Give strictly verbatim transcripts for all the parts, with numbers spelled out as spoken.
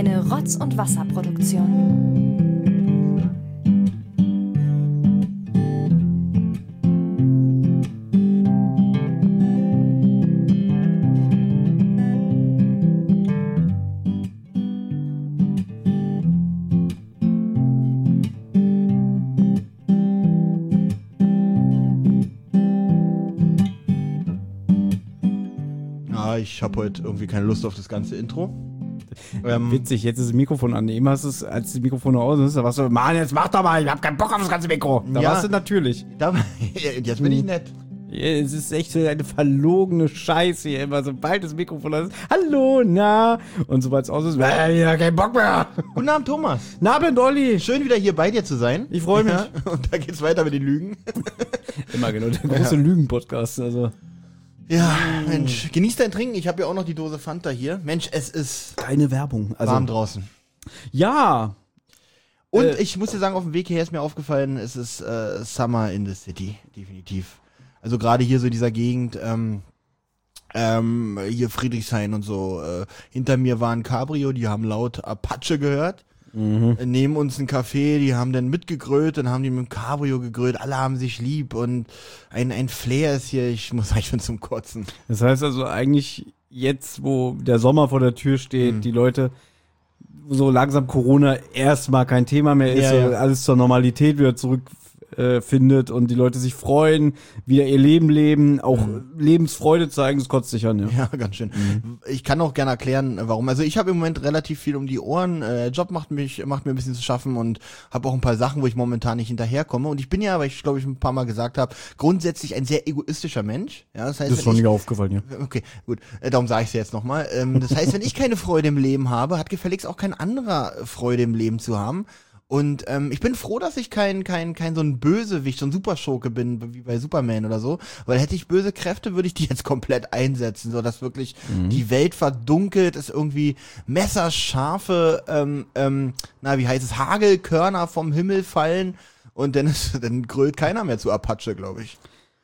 Eine Rotz- und Wasserproduktion. Ich habe heute irgendwie keine Lust auf das ganze Intro. Ähm, Witzig, jetzt ist das Mikrofon an. Eben hast du es, als das Mikrofon aus ist, da warst du, Mann, jetzt mach doch mal, ich hab keinen Bock auf das ganze Mikro. Da ja, warst du natürlich. Da, jetzt bin ich nett. Ja, es ist echt so eine verlogene Scheiße hier immer, sobald das Mikrofon aus ist, hallo, na, und sobald es aus ist, äh, ja, kein Bock mehr. Guten Abend, Thomas. Na, Abend, Olli. Schön, wieder hier bei dir zu sein. Ich freue mich. Ja, und da geht's weiter mit den Lügen. Immer genau, der große ja. Lügen-Podcast, also. Ja, Mensch, genieß dein Trinken. Ich habe ja auch noch die Dose Fanta hier. Mensch, es ist keine Werbung. Also, warm draußen. Ja. Und äh, ich muss dir sagen, auf dem Weg hierher ist mir aufgefallen, es ist äh, Summer in the City, definitiv. Also gerade hier so in dieser Gegend, ähm, ähm, hier Friedrichshain und so. Äh, hinter mir war ein Cabrio, die haben laut Apache gehört. Mhm. Neben uns ein Café, die haben dann mitgegrölt, dann haben die mit dem Cabrio gegrölt, alle haben sich lieb und ein, ein Flair ist hier, ich muss eigentlich schon zum Kotzen. Das heißt also eigentlich jetzt, wo der Sommer vor der Tür steht, mhm. die Leute, so langsam Corona erstmal kein Thema mehr ist, ja, so ja. alles zur Normalität wieder zurück äh, findet und die Leute sich freuen, wieder ihr Leben leben, auch mhm. Lebensfreude zeigen, das kotzt sich an. Ja, ja ganz schön. Mhm. Ich kann auch gerne erklären, warum. Also ich habe im Moment relativ viel um die Ohren. Der Job macht mich macht mir ein bisschen zu schaffen und habe auch ein paar Sachen, wo ich momentan nicht hinterherkomme. Und ich bin ja, weil ich glaube ich ein paar Mal gesagt habe, grundsätzlich ein sehr egoistischer Mensch. Ja, das heißt, das ist schon nicht aufgefallen, ja. Okay, gut. Darum sage ich es jetzt nochmal. Das heißt, wenn ich keine Freude im Leben habe, hat gefälligst auch kein anderer Freude im Leben zu haben. Und ähm, ich bin froh, dass ich kein kein kein so ein Bösewicht, so ein Superschurke bin, wie bei Superman oder so. Weil hätte ich böse Kräfte, würde ich die jetzt komplett einsetzen, so dass wirklich mhm. die Welt verdunkelt, es irgendwie messerscharfe, ähm, ähm, na wie heißt es, Hagelkörner vom Himmel fallen und dann ist, dann grölt keiner mehr zu Apache, glaube ich.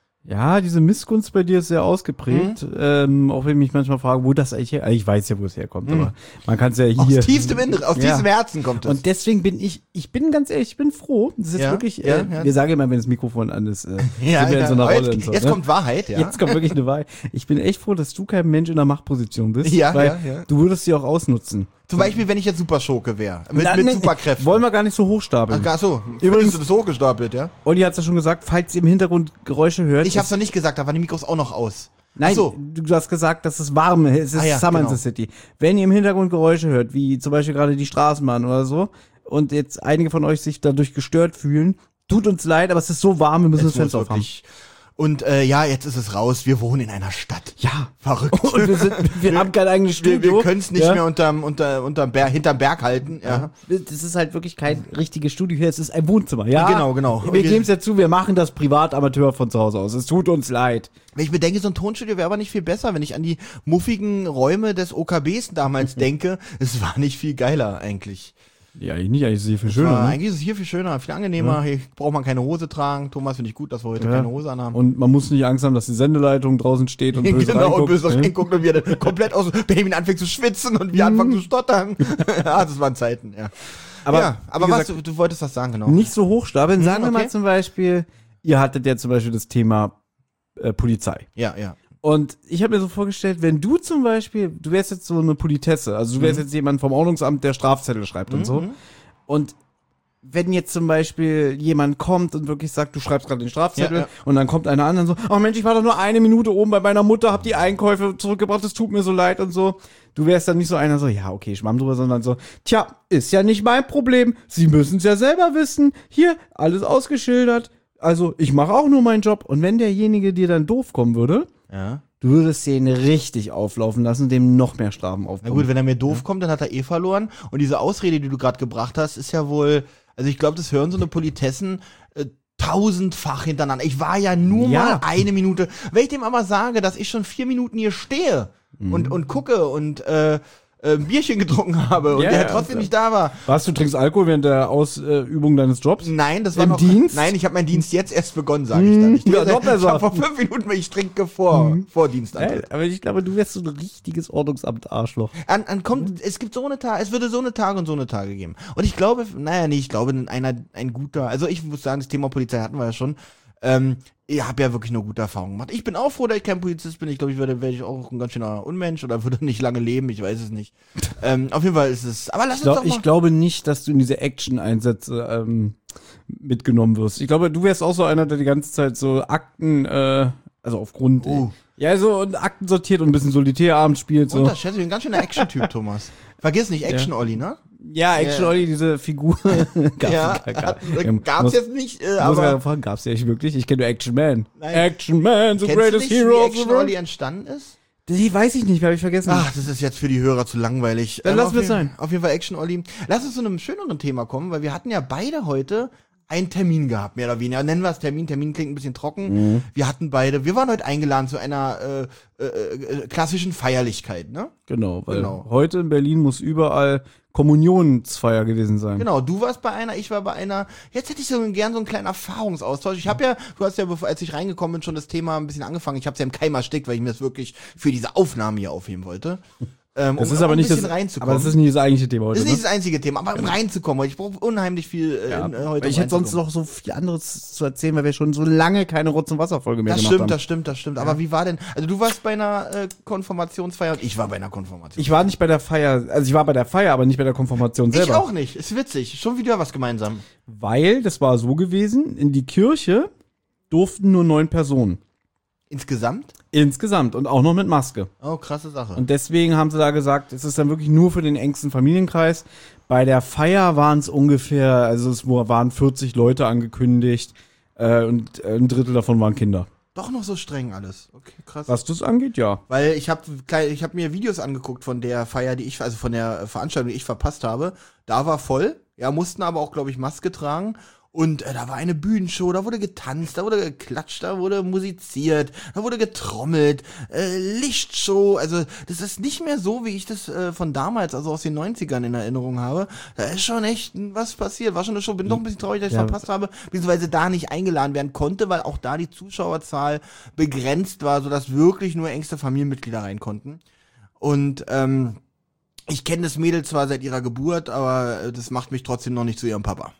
Ja, diese Missgunst bei dir ist sehr ausgeprägt. Mhm. Ähm, auch wenn ich mich manchmal frage, wo das eigentlich her... Ich weiß ja, wo es herkommt, mhm. aber man kann es ja hier... Aus tiefstem Inneren, aus ja. tiefstem Herzen kommt es. Und deswegen bin ich, ich bin ganz ehrlich, ich bin froh. Das ist jetzt ja, wirklich, ja, äh, ja. wir sagen immer, wenn das Mikrofon an ist, äh, ja, sind wir ja. in so einer Rolle. Jetzt, und so, jetzt ne? kommt Wahrheit, ja. Jetzt kommt wirklich eine Wahrheit. Ich bin echt froh, dass du kein Mensch in der Machtposition bist. Ja, weil ja, ja. du würdest sie auch ausnutzen. Zum Beispiel, wenn ich jetzt Superschurke wäre. Mit, Na, mit ne, Superkräften. Wollen wir gar nicht so hochstapeln. Ach so. Übrigens, du das hochgestapelt, ja? Olli hat es ja schon gesagt, falls ihr im Hintergrund Geräusche hört. Ich hab's noch nicht gesagt, da waren die Mikros auch noch aus. Nein, so. du hast gesagt, dass es warm ist. Es ist ah, ja, Summer genau. in the City. Wenn ihr im Hintergrund Geräusche hört, wie zum Beispiel gerade die Straßenbahn oder so, und jetzt einige von euch sich dadurch gestört fühlen, tut uns leid, aber es ist so warm, wir müssen es das Fenster aufhaben. Und äh, ja, jetzt ist es raus. Wir wohnen in einer Stadt. Ja. Verrückt. Und wir, sind, wir, wir haben kein eigenes Studio. Wir, wir können es nicht ja. mehr unterm, unter, unterm Berg, hinterm Berg halten. Ja. Das ist halt wirklich kein richtiges Studio hier. Es ist ein Wohnzimmer. Ja, genau, genau. Wir geben es ja zu, wir machen das Privatamateur von zu Hause aus. Es tut uns leid. Wenn ich mir denke, so ein Tonstudio wäre aber nicht viel besser, wenn ich an die muffigen Räume des O K Bs damals denke. Es war nicht viel geiler eigentlich. Ja, eigentlich nicht, eigentlich ist es hier viel schöner. War, ne? Eigentlich ist es hier viel schöner, viel angenehmer. Ja. Hier braucht man keine Hose tragen. Thomas, finde ich gut, dass wir heute ja. keine Hose anhaben. Und man muss nicht Angst haben, dass die Sendeleitung draußen steht und böse genau, reinguckt. und böse reinguckt und wir dann komplett aus Benjamin anfängt zu schwitzen und wir anfangen zu stottern. Ja, das waren Zeiten, ja. Aber, ja, aber was, gesagt, du, du wolltest was sagen, genau. Nicht so hochstapeln. Sagen hm, okay. wir mal zum Beispiel, ihr hattet ja zum Beispiel das Thema äh, Polizei. Ja, ja. Und ich habe mir so vorgestellt, wenn du zum Beispiel, du wärst jetzt so eine Politesse, also du wärst mhm. jetzt jemand vom Ordnungsamt, der Strafzettel schreibt mhm. und so. Und wenn jetzt zum Beispiel jemand kommt und wirklich sagt, du schreibst gerade den Strafzettel ja, ja. und dann kommt einer an und so, ach Mensch, ich war doch nur eine Minute oben bei meiner Mutter, hab die Einkäufe zurückgebracht, es tut mir so leid und so. Du wärst dann nicht so einer so, ja okay, schwamm drüber, sondern so, tja, ist ja nicht mein Problem, Sie müssen es ja selber wissen, hier, alles ausgeschildert, also ich mache auch nur meinen Job. Und wenn derjenige dir dann doof kommen würde, ja. du würdest den richtig auflaufen lassen und dem noch mehr Strafen aufkommen. Na gut, wenn er mir doof ja. kommt, dann hat er eh verloren. Und diese Ausrede, die du gerade gebracht hast, ist ja wohl, also ich glaube, das hören so eine Politessen äh, tausendfach hintereinander. Ich war ja nur ja. mal eine Minute. Wenn ich dem aber sage, dass ich schon vier Minuten hier stehe mhm. und, und gucke und äh, äh, ein Bierchen getrunken habe und Ja, der ja, trotzdem ja. nicht da war. Was, du trinkst Alkohol während der Ausübung deines Jobs? Nein, das war Im noch, Dienst? Nein, ich habe meinen Dienst jetzt erst begonnen, sage ich dann. Ich, ja, trinke- noch besser. ich habe vor fünf Minuten, ich trinke vor, vor Dienstantritt. Ey, aber ich glaube, du wärst so ein richtiges Ordnungsamt-Arschloch. An, an kommt, es gibt so eine Tage, es würde so eine Tage und so eine Tage geben. Und ich glaube, naja, nee, ich glaube, einer, ein guter, also ich muss sagen, das Thema Polizei hatten wir ja schon. Ähm, ich habe ja wirklich nur gute Erfahrungen gemacht. Ich bin auch froh, dass ich kein Polizist bin. Ich glaube, ich würde, wäre ich auch ein ganz schöner Unmensch oder würde nicht lange leben. Ich weiß es nicht. ähm, auf jeden Fall ist es. Aber lass Ich, uns glaub, doch mal. ich glaube nicht, dass du in diese Action-Einsätze ähm, mitgenommen wirst. Ich glaube, du wärst auch so einer, der die ganze Zeit so Akten, äh, also aufgrund. Oh. Ja, so und Akten sortiert und ein bisschen Solitärabend spielt. So. Unterschätze, ich bin ein ganz schöner Action-Typ, Thomas. Vergiss nicht, Action-Olli, ne? Ja, Action Olli, diese Figur. gab's, Ja, gab, gab's muss, jetzt nicht, äh, muss aber. aber fragen, gab's ja nicht wirklich? Ich kenne nur Action Man. Nein. Action Man, the Kennst du greatest nicht, hero wie of the Action-Olli world. entstanden ist? Die weiß ich nicht, habe ich vergessen. Ach, das ist jetzt für die Hörer zu langweilig. Dann Ähm, lass auf mir jeden- sein. Auf jeden Fall Action-Olli. Lass uns zu einem schöneren Thema kommen, weil wir hatten ja beide heute einen Termin gehabt, mehr oder weniger. Nennen wir es Termin. Termin klingt ein bisschen trocken. Mhm. Wir hatten beide, wir waren heute eingeladen zu einer äh, äh, äh, klassischen Feierlichkeit, ne? Genau, weil Genau. heute in Berlin muss überall Kommunionsfeier gewesen sein. Genau, du warst bei einer, ich war bei einer. Jetzt hätte ich so gern so einen kleinen Erfahrungsaustausch. Ich habe ja, du hast ja, bevor, als ich reingekommen bin, schon das Thema ein bisschen angefangen. Ich habe es ja im Keim erstickt, weil ich mir das wirklich für diese Aufnahme hier aufheben wollte. Ähm, Das um ist aber ein nicht bisschen das, reinzukommen. aber das ist nicht das eigentliche Thema heute. Das ist nicht ne? das einzige Thema, aber um reinzukommen, weil ich brauche unheimlich viel äh, Ja, in, äh, heute. weil ich um hätte sonst reinzukommen. noch so viel anderes zu erzählen, weil wir schon so lange keine Rotz- und Wasserfolge mehr Das gemacht stimmt, haben. das stimmt, das stimmt. Aber wie war denn? Also du warst bei einer äh, Konfirmationsfeier und ich war bei einer Konfirmation. Ich war nicht bei der Feier, also ich war bei der Feier, aber nicht bei der Konfirmation selber. Ich auch nicht. Ist witzig. Schon wieder was gemeinsam. Weil, das war so gewesen, in die Kirche durften nur neun Personen. Insgesamt? Insgesamt und auch noch mit Maske. Oh, krasse Sache. Und deswegen haben sie da gesagt, es ist dann wirklich nur für den engsten Familienkreis. Bei der Feier waren es ungefähr, also es waren vierzig Leute angekündigt äh, und ein Drittel davon waren Kinder. Doch noch so streng alles. Okay, krass. Was das angeht, ja. Weil ich habe ich hab mir Videos angeguckt von der Feier, die ich, also von der Veranstaltung, die ich verpasst habe. Da war voll. Ja, mussten aber auch, glaube ich, Maske tragen. Und äh, da war eine Bühnenshow, da wurde getanzt, da wurde geklatscht, da wurde musiziert, da wurde getrommelt, äh, Lichtshow. Also das ist nicht mehr so, wie ich das äh, von damals, also aus den neunzigern in Erinnerung habe. Da ist schon echt was passiert. War schon eine Show. Bin doch ein bisschen traurig, dass ich Ja. verpasst habe, beziehungsweise da nicht eingeladen werden konnte, weil auch da die Zuschauerzahl begrenzt war, sodass wirklich nur engste Familienmitglieder rein konnten. Und ähm, ich kenne das Mädel zwar seit ihrer Geburt, aber äh, das macht mich trotzdem noch nicht zu ihrem Papa.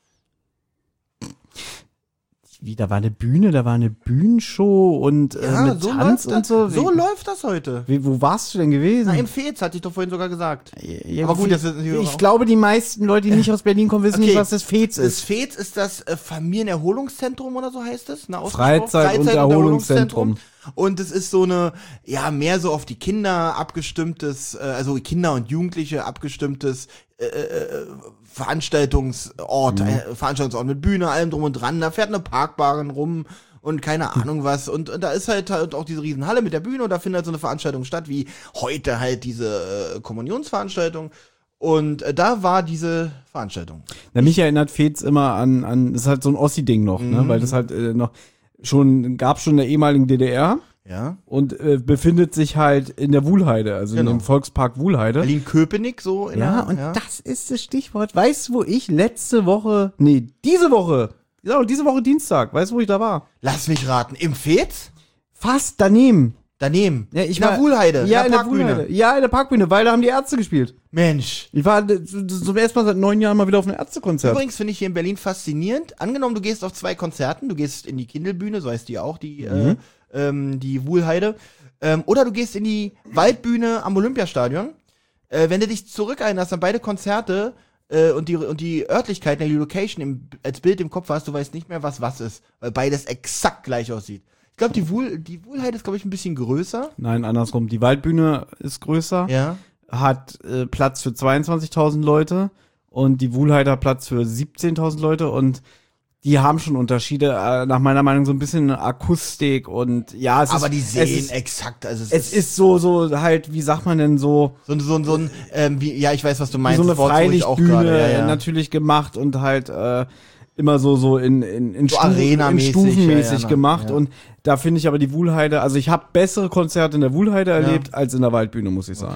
Wie, da war eine Bühne, da war eine Bühnenshow und äh, mit Tanz und das, so. so Wie, läuft das heute. wie, wo warst du denn gewesen? Na, im Fez, hatte ich doch vorhin sogar gesagt. Ja, aber gut, das wissen die Hörer ich auch. glaube, die meisten Leute, die nicht aus Berlin kommen, wissen Okay. nicht, was das Fez Das ist. Fez ist das äh, Familienerholungszentrum oder so heißt es? Na, Freizeit- und Erholungszentrum. Und es ist so eine, ja, mehr so auf die Kinder abgestimmtes, äh, also Kinder und Jugendliche abgestimmtes äh, äh, Veranstaltungsort, Mhm. äh, Veranstaltungsort mit Bühne, allem drum und dran. Da fährt eine Parkbahn rum und keine Ahnung was. Und, und da ist halt, halt auch diese Riesenhalle mit der Bühne und da findet halt so eine Veranstaltung statt, wie heute halt diese äh, Kommunionsveranstaltung. Und äh, da war diese Veranstaltung. Na, mich erinnert Fez immer an, an, das ist halt so ein Ossi-Ding noch, ne? Weil das halt äh, noch schon, gab schon in der ehemaligen D D R Ja. und äh, befindet sich halt in der Wuhlheide, also Genau. in dem Volkspark Wuhlheide. Berlin-Köpenick so. In Ja, der, und das ist das Stichwort. Weißt du, wo ich letzte Woche, nee, diese Woche, genau, diese Woche Dienstag, weißt du, wo ich da war? Lass mich raten. Im Fez? Fast daneben. Daneben. Ja, ich in der war- Wuhlheide. Ja, in der Parkbühne. Wuhlheide. Ja, in der Parkbühne, weil da haben die Ärzte gespielt. Mensch. Ich war äh, zum ersten Mal seit neun Jahren mal wieder auf einem Ärztekonzert. Übrigens finde ich hier in Berlin faszinierend. Angenommen, du gehst auf zwei Konzerten, du gehst in die Kindelbühne, so heißt die auch, die, Mhm. äh, ähm, die Wuhlheide. Ähm, oder du gehst in die Waldbühne am Olympiastadion. Äh, wenn du dich zurückerinnerst an beide Konzerte äh, und, die, und die Örtlichkeiten, die Location im, als Bild im Kopf hast, du weißt nicht mehr, was was ist, weil beides exakt gleich aussieht. Ich glaube, die, Wuhl, die Wuhlheide ist, glaube ich, ein bisschen größer. Nein, andersrum. Die Waldbühne ist größer, Ja. hat äh, Platz für zweiundzwanzigtausend Leute und die Wuhlheide hat Platz für siebzehntausend Leute und die haben schon Unterschiede, äh, nach meiner Meinung so ein bisschen Akustik und ja, es Aber ist, die es sehen ist, exakt, also es, es ist so, so halt, wie sagt man denn so, so, so, so ein, ähm, wie, ja, ich weiß, was du meinst. so eine das Wort suche ich auch Freilichtbühne gerade, ja, ja. natürlich gemacht und halt äh, immer so so in in, in, So Stufen, in Arena-mäßig, stufenmäßig ja, ja, gemacht ja. und da finde ich aber die Wuhlheide, also ich habe bessere Konzerte in der Wuhlheide erlebt als in der Waldbühne, muss ich sagen. Okay.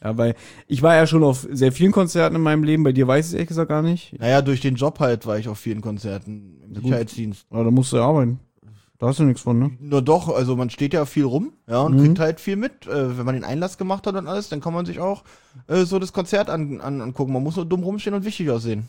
Ja, weil ich war ja schon auf sehr vielen Konzerten in meinem Leben, bei dir weiß ich es ehrlich gesagt gar nicht. Naja, durch den Job halt war ich auf vielen Konzerten im Sicherheitsdienst. Aber da musst du ja arbeiten. Da hast du nichts von, ne? Nur doch, also man steht ja viel rum, ja, und Mhm. kriegt halt viel mit. Äh, wenn man den Einlass gemacht hat und alles, dann kann man sich auch äh, so das Konzert an, an, angucken. Man muss nur dumm rumstehen und wichtig aussehen.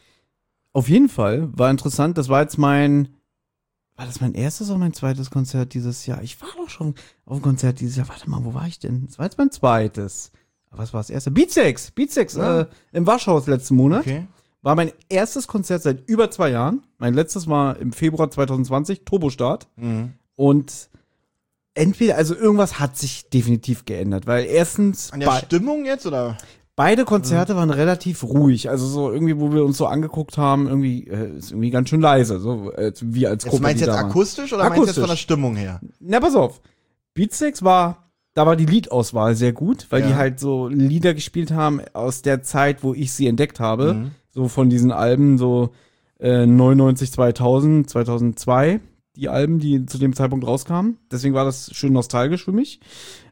Auf jeden Fall war interessant, das war jetzt mein, war das mein erstes oder mein zweites Konzert dieses Jahr? Ich war doch schon auf einem Konzert dieses Jahr. Warte mal, wo war ich denn? Das war jetzt mein zweites. Was war das erste? Beatsex, Beatsex, Ja. äh, im Waschhaus letzten Monat. Okay. War mein erstes Konzert seit über zwei Jahren. Mein letztes war im Februar zwanzig zwanzig, Turbostart. Mhm. Und entweder, also irgendwas hat sich definitiv geändert, weil erstens, An der bei, Stimmung jetzt, oder? beide Konzerte waren relativ ruhig. Also so irgendwie, wo wir uns so angeguckt haben, irgendwie, äh, ist irgendwie ganz schön leise. So, äh, wie als Jetzt Gruppe. meinst du die jetzt da waren. akustisch oder meinst du jetzt Akustisch. von der Stimmung her? Na, pass auf. Beatsex war, da war die Liedauswahl sehr gut, weil Ja. die halt so Lieder gespielt haben aus der Zeit, wo ich sie entdeckt habe. Mhm. So von diesen Alben, so äh, neunundneunzig, zweitausend, zweitausendzwei, die Alben, die zu dem Zeitpunkt rauskamen. Deswegen war das schön nostalgisch für mich.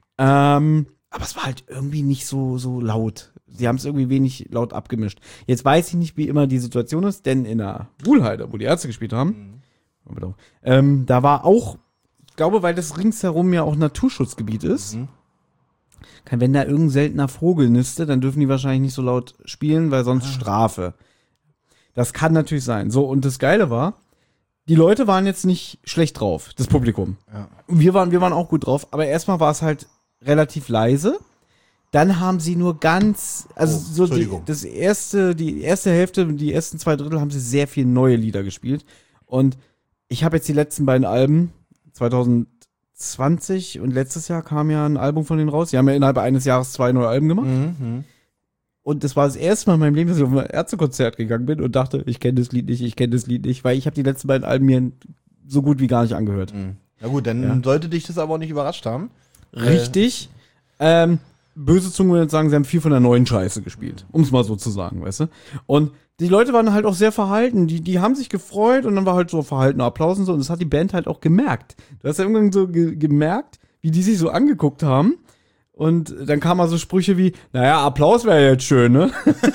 Ähm, aber es war halt irgendwie nicht so, so laut. Sie haben es irgendwie wenig laut abgemischt. Jetzt weiß ich nicht, wie immer die Situation ist, denn in der Wuhlheide, wo die Ärzte gespielt haben, Mhm. ähm, da war auch, ich glaube, weil das ringsherum ja auch Naturschutzgebiet ist, Mhm. kann, wenn da irgendein seltener Vogel nistet, dann dürfen die wahrscheinlich nicht so laut spielen, weil sonst Ah. Strafe. Das kann natürlich sein. So, und das Geile war, die Leute waren jetzt nicht schlecht drauf, das Publikum. Ja. Wir waren, wir waren auch gut drauf, aber erstmal war es halt relativ leise. Dann haben sie nur ganz, also Oh, so die, Entschuldigung. das erste, die erste Hälfte, die ersten zwei Drittel haben sie sehr viel neue Lieder gespielt. Und ich habe jetzt die letzten beiden Alben, zwanzig zwanzig und letztes Jahr kam ja ein Album von denen raus. Die haben ja innerhalb eines Jahres zwei neue Alben gemacht. Mhm. Mhm. Und das war das erste Mal in meinem Leben, dass ich auf ein Ärztekonzert gegangen bin und dachte, ich kenne das Lied nicht, ich kenne das Lied nicht, weil ich habe die letzten beiden Alben mir so gut wie gar nicht angehört. Mhm. Na gut, dann Ja. sollte dich das aber auch nicht überrascht haben. Richtig. Ähm, böse Zungen würden jetzt sagen, sie haben viel von der neuen Scheiße gespielt. Um es mal so zu sagen, weißt du? Und die Leute waren halt auch sehr verhalten. Die, die haben sich gefreut und dann war halt so verhaltener Applaus und so. Und das hat die Band halt auch gemerkt. Du hast ja irgendwann so ge gemerkt, wie die sich so angeguckt haben. Und dann kamen mal so Sprüche wie, naja, Applaus wäre jetzt schön, ne?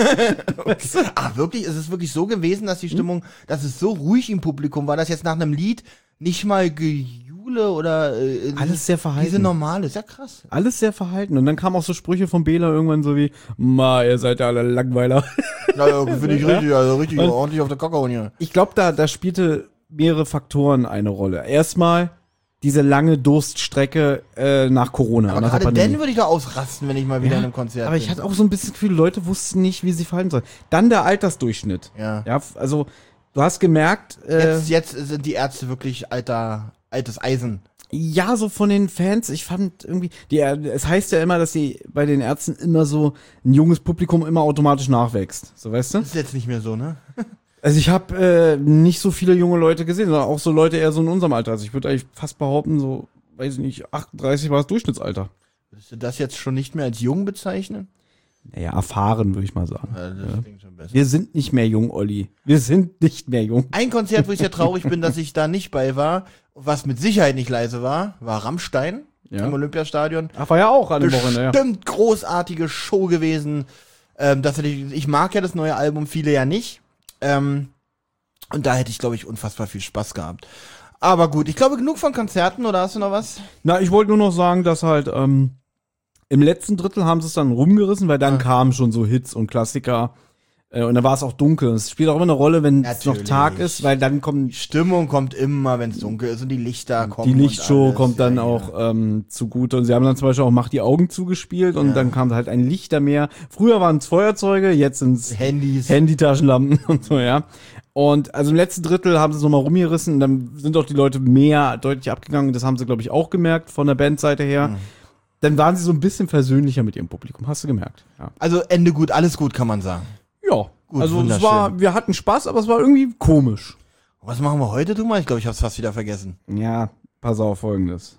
Ach, wirklich? Ist es wirklich so gewesen, dass die Stimmung, dass es so ruhig im Publikum war, dass jetzt nach einem Lied nicht mal Gejule oder äh, Alles sehr verhalten. diese normale, ist ja krass. Alles sehr verhalten. Und dann kamen auch so Sprüche von Bela irgendwann so wie, ma, ihr seid ja alle Langweiler. Ja, finde ich richtig, also richtig Und- ordentlich auf der Kakao hier. Ich glaube, da, da spielte mehrere Faktoren eine Rolle. Erstmal diese lange Durststrecke äh, nach Corona. Aber nach der gerade Pandemie. dann würde ich da ausrasten, wenn ich mal wieder Ja, in einem Konzert Aber bin. ich hatte auch so ein bisschen das Gefühl, Leute wussten nicht, wie sie verhalten sollen. Dann der Altersdurchschnitt. Ja. Ja, f- also du hast gemerkt, äh, Jetzt, jetzt sind die Ärzte wirklich alter, altes Eisen. ja, so von den Fans, ich fand irgendwie, die, es heißt ja immer, dass sie bei den Ärzten immer so ein junges Publikum immer automatisch nachwächst. So, weißt du? Das ist jetzt nicht mehr so, ne? Also ich habe äh, nicht so viele junge Leute gesehen, sondern auch so Leute eher so in unserem Alter. Also ich würde eigentlich fast behaupten, so, weiß ich nicht, achtunddreißig war das Durchschnittsalter. Würdest du das jetzt schon nicht mehr als jung bezeichnen? Naja, erfahren, würde ich mal sagen. Ja, das klingt schon besser. Wir sind nicht mehr jung, Olli. Wir sind nicht mehr jung. Ein Konzert, wo ich sehr traurig bin, dass ich da nicht bei war, was mit Sicherheit nicht leise war, war Rammstein Ja. im Olympiastadion. Ach, war ja auch an dem Wochenende, ja. Bestimmt großartige Show gewesen. Ähm, das hätte ich, ich mag ja das neue Album, viele ja nicht. Ähm, und da hätte ich, glaube ich, unfassbar viel Spaß gehabt. Aber gut, ich glaube, genug von Konzerten, oder hast du noch was? Na, ich wollte nur noch sagen, dass halt ähm, im letzten Drittel haben sie es dann rumgerissen, weil dann Ah. kamen schon so Hits und Klassiker. Äh, und dann war es auch dunkel. Es spielt auch immer eine Rolle, wenn es noch Natürlich. Tag ist, weil dann kommen Stimmung kommt immer, wenn es dunkel ist und die Lichter kommen. die und Lichtshow alles. kommt dann Ja, auch ja. ähm, zugute. Und sie haben dann zum Beispiel auch Mach die Augen zugespielt und Ja. dann kam halt ein Lichtermeer. Früher waren es Feuerzeuge, jetzt sind es Handys. Handytaschenlampen und so, ja. Und also im letzten Drittel haben sie es nochmal rumgerissen und dann sind auch die Leute mehr deutlich abgegangen. Das haben sie, glaube ich, auch gemerkt von der Bandseite her. Mhm. Dann waren sie so ein bisschen versöhnlicher mit ihrem Publikum. Hast du gemerkt? Ja. Also Ende gut, alles gut, kann man sagen. Ja. Gut, also es wunderschön. war, wir hatten Spaß, aber es war irgendwie komisch. Was machen wir heute, du mal? Ich glaube, ich habe es fast wieder vergessen. Ja, pass auf, Folgendes.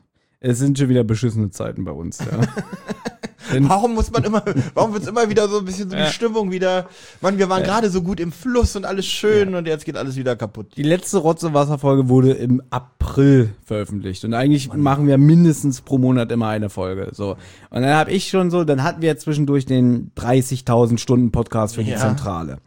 Es sind schon wieder beschissene Zeiten bei uns, ja. Warum muss man immer, warum wird's immer wieder so ein bisschen so Ja. die Stimmung wieder, Mann, wir waren Ja. gerade so gut im Fluss und alles schön und jetzt geht alles wieder kaputt. Die letzte Rotz- und Wasserfolge wurde im April veröffentlicht. Und eigentlich machen wir mindestens pro Monat immer eine Folge. So. Und dann habe ich schon so, dann hatten wir zwischendurch den dreißigtausend Stunden Podcast für die Ja. Zentrale.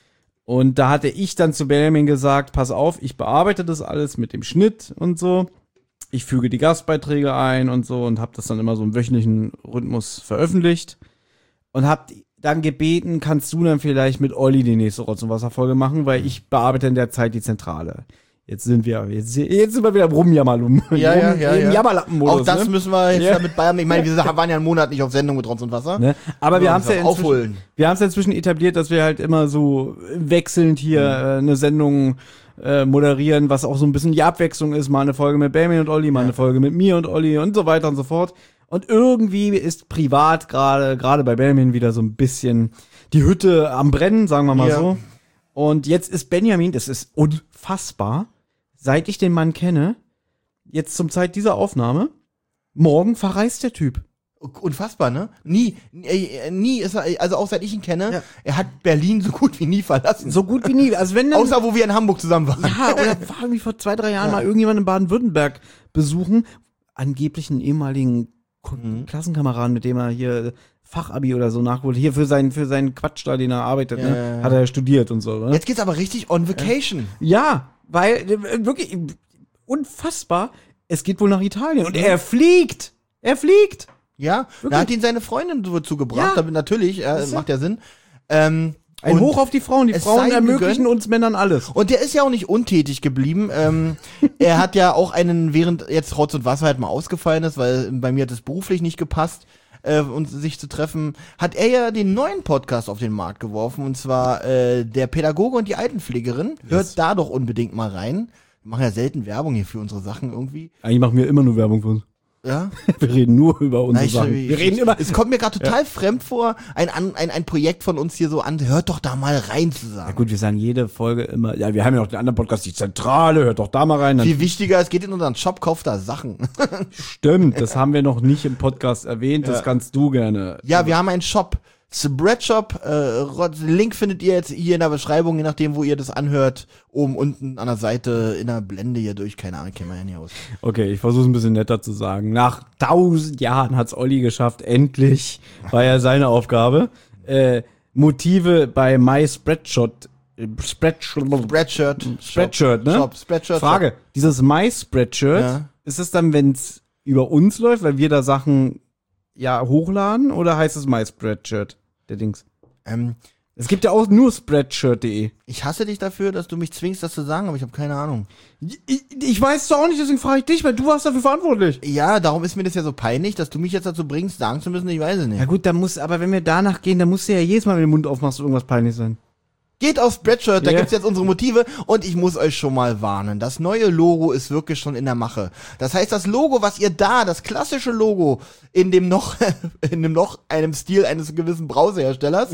Und da hatte ich dann zu Benjamin gesagt, pass auf, ich bearbeite das alles mit dem Schnitt und so. Ich füge die Gastbeiträge ein und so und habe das dann immer so im wöchentlichen Rhythmus veröffentlicht. Und hab dann gebeten, kannst du dann vielleicht mit Olli die nächste Rotz- und Wasserfolge machen, weil ich bearbeite in der Zeit die Zentrale. Jetzt sind wir, jetzt, jetzt sind wir wieder im Rumjammerlum. Ja, ja, ja, Im ja. Jammerlappenmodus. Auch das ne? müssen wir jetzt Ja. ja. mit Bayern, ich meine, wir waren ja einen Monat nicht auf Sendung mit Rotz und Wasser. Ne? Aber wir Ja, haben es ja müssen wir inzwischen, aufholen. wir haben es ja inzwischen etabliert, dass wir halt immer so wechselnd hier äh, eine Sendung äh, moderieren, was auch so ein bisschen die Abwechslung ist. Mal eine Folge mit Benjamin und Olli, mal eine Folge mit mir und Olli und so weiter und so fort. Und irgendwie ist privat gerade, gerade bei Benjamin wieder so ein bisschen die Hütte am Brennen, sagen wir mal Ja. so. Und jetzt ist Benjamin, das ist unfassbar, seit ich den Mann kenne, jetzt zum Zeit dieser Aufnahme, morgen verreist der Typ. Unfassbar, ne? Nie, äh, nie ist er, also auch seit ich ihn kenne, Ja. er hat Berlin so gut wie nie verlassen. So gut wie nie. Also wenn dann, Außer wo wir in Hamburg zusammen waren. ja, oder war irgendwie vor zwei, drei Jahren mal irgendjemand in Baden-Württemberg besuchen, angeblich einen ehemaligen Ko- Mhm. Klassenkameraden, mit dem er hier Fachabi oder so nachholt. Hier für seinen, für seinen Quatsch da, den er arbeitet, Ja, ne? ja, ja. Hat er studiert und so, ne? Jetzt geht's aber richtig on vacation. Ja, weil, äh, wirklich, unfassbar, es geht wohl nach Italien und er fliegt! Er fliegt! Ja, da Wirklich? hat ihn seine Freundin so zugebracht, Ja. damit natürlich, äh, Ist ja- macht ja Sinn. Ähm, Ein und- Hoch auf die Frauen. Die es Frauen sei ermöglichen gegönnt. uns Männern alles. Und der ist ja auch nicht untätig geblieben. Ähm, er hat ja auch einen, während jetzt Rotz und Wasser halt mal ausgefallen ist, weil bei mir hat es beruflich nicht gepasst, äh, uns sich zu treffen, hat er ja den neuen Podcast auf den Markt geworfen, und zwar äh, der Pädagoge und die Altenpflegerin. Hört da doch unbedingt mal rein. Wir machen ja selten Werbung hier für unsere Sachen irgendwie. Eigentlich machen wir immer nur Werbung für uns. Ja. Wir reden nur über unsere Na, ich, Sachen. ich, Wir reden immer. Es kommt mir gerade total fremd vor, ein, an- ein, ein Projekt von uns hier so an, hört doch da mal rein zu Ja sagen. gut, wir sagen jede Folge immer, ja, wir haben ja noch den anderen Podcast, die Zentrale, hört doch da mal rein. Dann Viel wichtiger, es geht in unseren Shop, kauft da Sachen. stimmt, das haben wir noch nicht im Podcast erwähnt, das Ja. kannst du gerne. Ja, wir haben einen Shop, Spreadshop, äh, Rot- Link findet ihr jetzt hier in der Beschreibung, je nachdem, wo ihr das anhört, oben, unten, an der Seite, in der Blende hier durch, keine Ahnung, kennen wir ja nicht aus. Okay, ich versuche es ein bisschen netter zu sagen. Nach tausend Jahren hat's Olli geschafft, endlich, war ja seine Aufgabe, äh, Motive bei My Spreadshot, äh, Spreadshot, Spreadshirt. Spreadshirt, Shop, ne? Shop, Spreadshirt. Frage, dieses My Spreadshirt, Ja. ist es dann, wenn's über uns läuft, weil wir da Sachen ja hochladen, oder heißt es My Spreadshirt, der Dings? Ähm, Es gibt ja auch nur Spreadshirt punkt de. ich hasse dich dafür, dass du mich zwingst, das zu sagen, aber ich habe keine Ahnung. Ich, ich weiß es doch auch nicht, deswegen frage ich dich, weil du warst dafür verantwortlich. Ja, darum ist mir das ja so peinlich, dass du mich jetzt dazu bringst, sagen zu müssen, ich weiß es nicht. Ja gut, da muss, aber wenn wir danach gehen, dann musst du ja jedes Mal, wenn du den Mund aufmachst, irgendwas peinlich sein. Geht auf Spreadshirt, da Ja. gibt's jetzt unsere Motive, und ich muss euch schon mal warnen. Das neue Logo ist wirklich schon in der Mache. Das heißt, das Logo, was ihr da, das klassische Logo, in dem noch, in dem noch einem Stil eines gewissen Browserherstellers,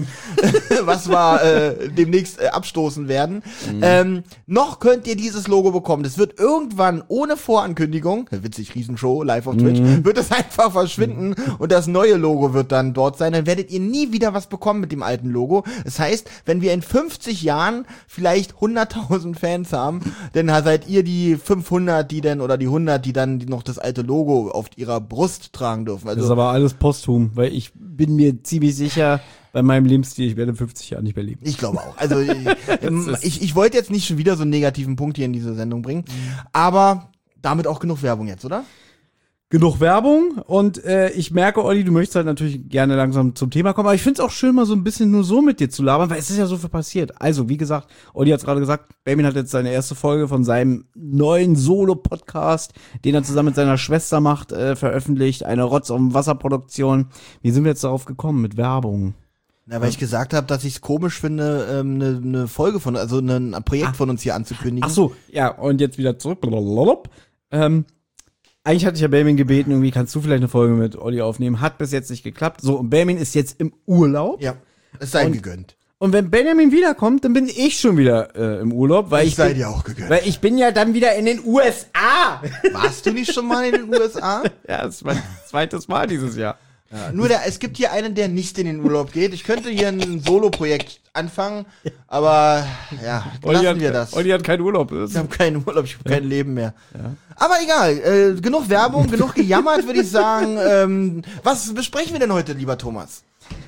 was wir äh, demnächst äh, abstoßen werden, ähm, noch könnt ihr dieses Logo bekommen. Das wird irgendwann ohne Vorankündigung, witzig, Riesenshow, live auf Twitch, wird es einfach verschwinden und das neue Logo wird dann dort sein. Dann werdet ihr nie wieder was bekommen mit dem alten Logo. Das heißt, wenn wir in fünfzig Jahren vielleicht hunderttausend Fans haben, dann seid ihr die fünfhundert, die dann, oder die hundert, die dann noch das alte Logo auf ihrer Brust tragen dürfen. Das ist Also, aber alles posthum, weil ich bin mir ziemlich sicher, bei meinem Lebensstil, ich werde in fünfzig Jahren nicht mehr leben. ich glaube auch. Also ähm, ich, ich wollte jetzt nicht schon wieder so einen negativen Punkt hier in diese Sendung bringen, aber damit auch genug Werbung jetzt, oder? Genug Werbung und äh, ich merke, Olli, du möchtest halt natürlich gerne langsam zum Thema kommen, aber ich finde es auch schön, mal so ein bisschen nur so mit dir zu labern, weil es ist ja so viel passiert. Also, wie gesagt, Olli hat es gerade gesagt, Benjamin hat jetzt seine erste Folge von seinem neuen Solo-Podcast, den er zusammen mit seiner Schwester macht, äh, veröffentlicht, eine Rotz- und Wasserproduktion. Wie sind wir jetzt darauf gekommen? Mit Werbung. Na, weil ich gesagt habe, dass ich es komisch finde, eine ähm, ne, ne Folge von, also ein ne, ein Projekt Ah. von uns hier anzukündigen. Ach so, ja, und jetzt wieder zurück. Blablabla. Ähm, eigentlich hatte ich ja Benjamin gebeten, irgendwie kannst du vielleicht eine Folge mit Olli aufnehmen. Hat bis jetzt nicht geklappt. So, und Benjamin ist jetzt im Urlaub. Ja, es sei ihm Und- gegönnt. Und wenn Benjamin wiederkommt, dann bin ich schon wieder äh, im Urlaub, weil Ich ich, sei bin, dir auch gegönnt. weil ich bin ja dann wieder in den U S A. Warst du nicht schon mal in den U S A? Ja, das ist mein zweites Mal dieses Jahr. Ja, nur der, es gibt hier einen, der nicht in den Urlaub geht. Ich könnte hier ein Solo-Projekt anfangen, aber ja, Olli lassen hat, wir das. Olli hat keinen Urlaub. Das Ich habe keinen Urlaub, ich habe kein Leben mehr. Aber egal, äh, genug Werbung, genug gejammert, würde ich sagen. Ähm, was besprechen wir denn heute, lieber Thomas?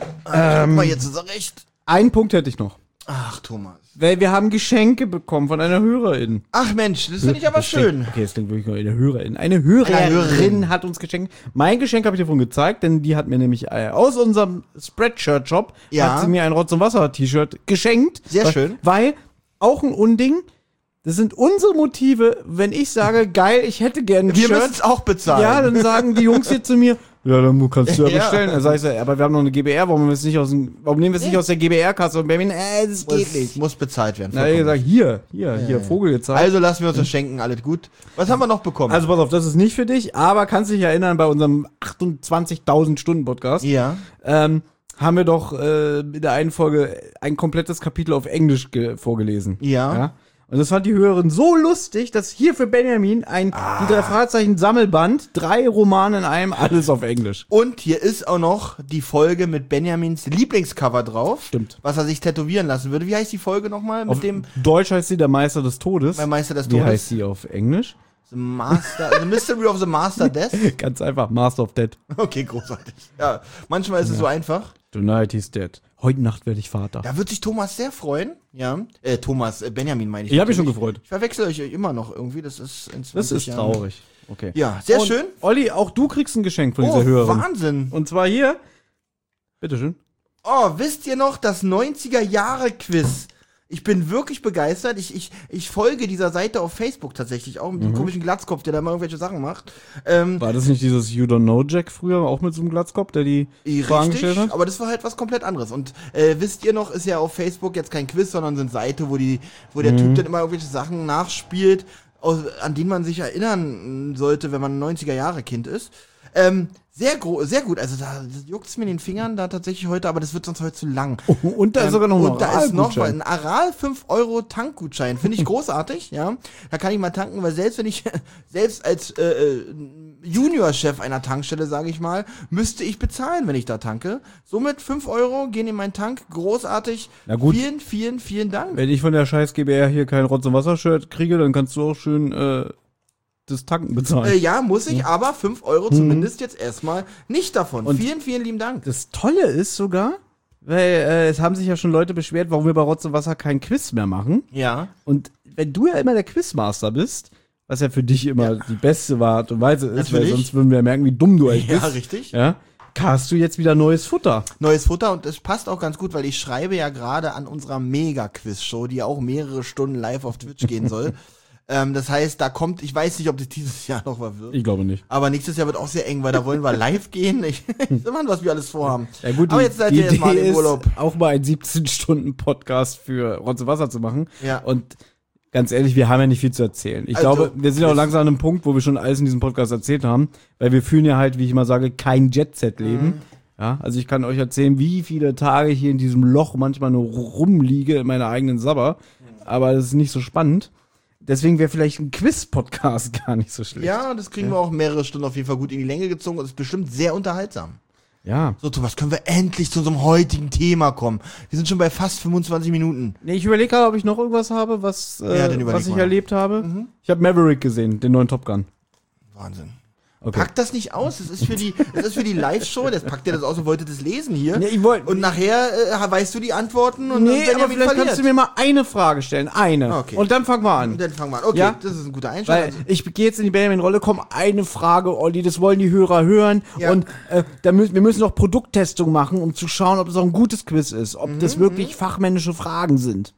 Äh, ähm, mal jetzt zurecht. Einen Punkt hätte ich noch. Ach, Thomas. Weil wir haben Geschenke bekommen von einer Hörerin. Ach Mensch, das finde ich aber Das klingt- schön. Okay, das klingt wirklich nur eine Hörerin. Eine Hörerin, Eine Hörerin. hat uns geschenkt. Mein Geschenk habe ich dir vorhin gezeigt, denn die hat mir nämlich äh, aus unserem Spreadshirt-Shop Ja. hat sie mir ein Rotz- und Wasser-T-Shirt geschenkt. Sehr weil, schön. Weil, auch ein Unding, das sind unsere Motive, wenn ich sage, geil, ich hätte gerne ein Wir müssen Shirt. es auch bezahlen. Ja, dann sagen die Jungs hier zu mir, ja, dann kannst du ja Ja. bestellen. Dann sag ich so, aber wir haben noch eine G B R, warum, nehmen wir es nicht aus dem, warum nehmen wir es nicht aus der G B R-Kasse? Und Benjamin, äh, das muss, geht nicht. muss bezahlt werden. Na, er hat vollkommen. gesagt, hier, hier, hier, Vogel gezeigt. Also lassen wir uns das schenken, alles gut. Was haben wir noch bekommen? Also pass auf, das ist nicht für dich, aber kannst dich erinnern, bei unserem achtundzwanzigtausend Stunden Podcast ja. ähm, haben wir doch äh, in der einen Folge ein komplettes Kapitel auf Englisch ge- vorgelesen. Ja. Und das fand die Hörerin so lustig, dass hier für Benjamin ein die drei Fragezeichen Sammelband, drei Romane in einem, alles auf Englisch. Und hier ist auch noch die Folge mit Benjamins Lieblingscover drauf. Stimmt. Was er sich tätowieren lassen würde. Wie heißt die Folge nochmal? Mit Auf dem Deutsch heißt sie der Meister des Todes. Mein Meister des Wie Todes. heißt sie auf Englisch? The Master, The Mystery of the Master Death. Ganz einfach, Master of Dead. Okay, großartig. Ja, manchmal ist es so einfach. Tonight he's dead. Heute Nacht werde ich Vater. Da wird sich Thomas sehr freuen. Ja. Äh, Thomas, äh, Benjamin meine ich. Ich habe mich schon natürlich. gefreut. Ich verwechsel euch immer noch irgendwie. Das ist in zwanzig Das ist Jahren. traurig. Okay. Ja, sehr Und, schön. Olli, auch du kriegst ein Geschenk von Oh, dieser Hörerin. Wahnsinn. Und zwar hier. Bitteschön. Oh, wisst ihr noch das neunziger-Jahre-Quiz? Ich bin wirklich begeistert. Ich, ich, ich folge dieser Seite auf Facebook tatsächlich auch mit Mhm. dem komischen Glatzkopf, der da mal irgendwelche Sachen macht. Ähm, War das nicht dieses You Don't Know Jack früher, auch mit so einem Glatzkopf, der die Fragen gestellt richtig, hat? aber das war halt was komplett anderes. Und äh, wisst ihr noch, ist ja auf Facebook jetzt kein Quiz, sondern so eine Seite, wo, die, wo der Mhm. Typ dann immer irgendwelche Sachen nachspielt, aus, an die man sich erinnern sollte, wenn man ein neunziger-Jahre-Kind ist. Ähm, sehr, gro- sehr gut. Also da juckt es mir in den Fingern da tatsächlich heute, aber das wird sonst heute zu lang. Und da ist sogar noch ein Und da ist noch Aral-Gutschein. ein Aral fünf Euro Tankgutschein. Finde ich großartig, ja. Da kann ich mal tanken, weil selbst wenn ich, selbst als äh, äh, Juniorchef einer Tankstelle, sage ich mal, müsste ich bezahlen, wenn ich da tanke. Somit fünf Euro gehen in meinen Tank. Großartig. Na gut. Vielen, vielen, vielen Dank. Wenn ich von der scheiß G B R hier kein Rotz- und Wasser-Shirt kriege, dann kannst du auch schön äh, das Tanken bezahlen. Äh, ja, muss ich, aber fünf Euro zumindest jetzt erstmal nicht davon. Und- vielen, vielen lieben Dank. Das Tolle ist sogar, weil äh, es haben sich ja schon Leute beschwert, warum wir bei Rotz und Wasser kein Quiz mehr machen. Ja. Und wenn du ja immer der Quizmaster bist, was ja für dich immer die beste Art und Weise ist, weil Natürlich. sonst würden wir ja merken, wie dumm du eigentlich Ja, bist. richtig. Ja, hast du jetzt wieder neues Futter. Neues Futter und das passt auch ganz gut, weil ich schreibe ja gerade an unserer Mega-Quiz-Show, die ja auch mehrere Stunden live auf Twitch gehen soll. ähm, das heißt, da kommt, ich weiß nicht, ob das dieses Jahr noch was wird. Ich glaube nicht. Aber nächstes Jahr wird auch sehr eng, weil da wollen wir live gehen. Ich weiß immer, was wir alles vorhaben. Ja gut, Aber die, jetzt seid die ihr jetzt mal Idee im Urlaub. ist, auch mal einen siebzehn-Stunden-Podcast für Rotz und Wasser zu machen. Ja. Und ganz ehrlich, wir haben ja nicht viel zu erzählen. Ich Also, glaube, wir sind auch Quiz. langsam an einem Punkt, wo wir schon alles in diesem Podcast erzählt haben, weil wir fühlen ja halt, wie ich immer sage, kein Jet-Set-Leben. Mhm. Ja, also ich kann euch erzählen, wie viele Tage ich hier in diesem Loch manchmal nur rumliege in meiner eigenen Sabber. Aber das ist nicht so spannend. Deswegen wäre vielleicht ein Quiz-Podcast gar nicht so schlecht. Ja, das kriegen wir auch mehrere Stunden auf jeden Fall gut in die Länge gezogen. Das ist bestimmt sehr unterhaltsam. Ja. So, Thomas, können wir endlich zu unserem heutigen Thema kommen? Wir sind schon bei fast fünfundzwanzig Minuten. Nee, ich überlege gerade, ob ich noch irgendwas habe, was, äh, Ja, dann überleg was ich mal. erlebt habe. Mhm. Ich habe Maverick gesehen, den neuen Top Gun. Wahnsinn. Okay. Packt das nicht aus. Das ist für die, das ist für die Live-Show. Das packt ihr das aus und wollte das lesen hier. Nee, ich wollt- und nachher äh, weißt du die Antworten und Nee, dann aber Benjamin vielleicht verliert. kannst du mir mal eine Frage stellen. Eine. Okay. Und dann fangen wir an. Und dann fangen wir an. Okay, Ja? das ist ein guter Einstand. Weil Also, ich gehe jetzt in die Benjamin-Rolle, komm, eine Frage, Olli, das wollen die Hörer hören. Ja. Und äh, da müssen, wir müssen noch Produkttestung machen, um zu schauen, ob das auch ein gutes Quiz ist. Ob Mhm, das wirklich fachmännische Fragen sind.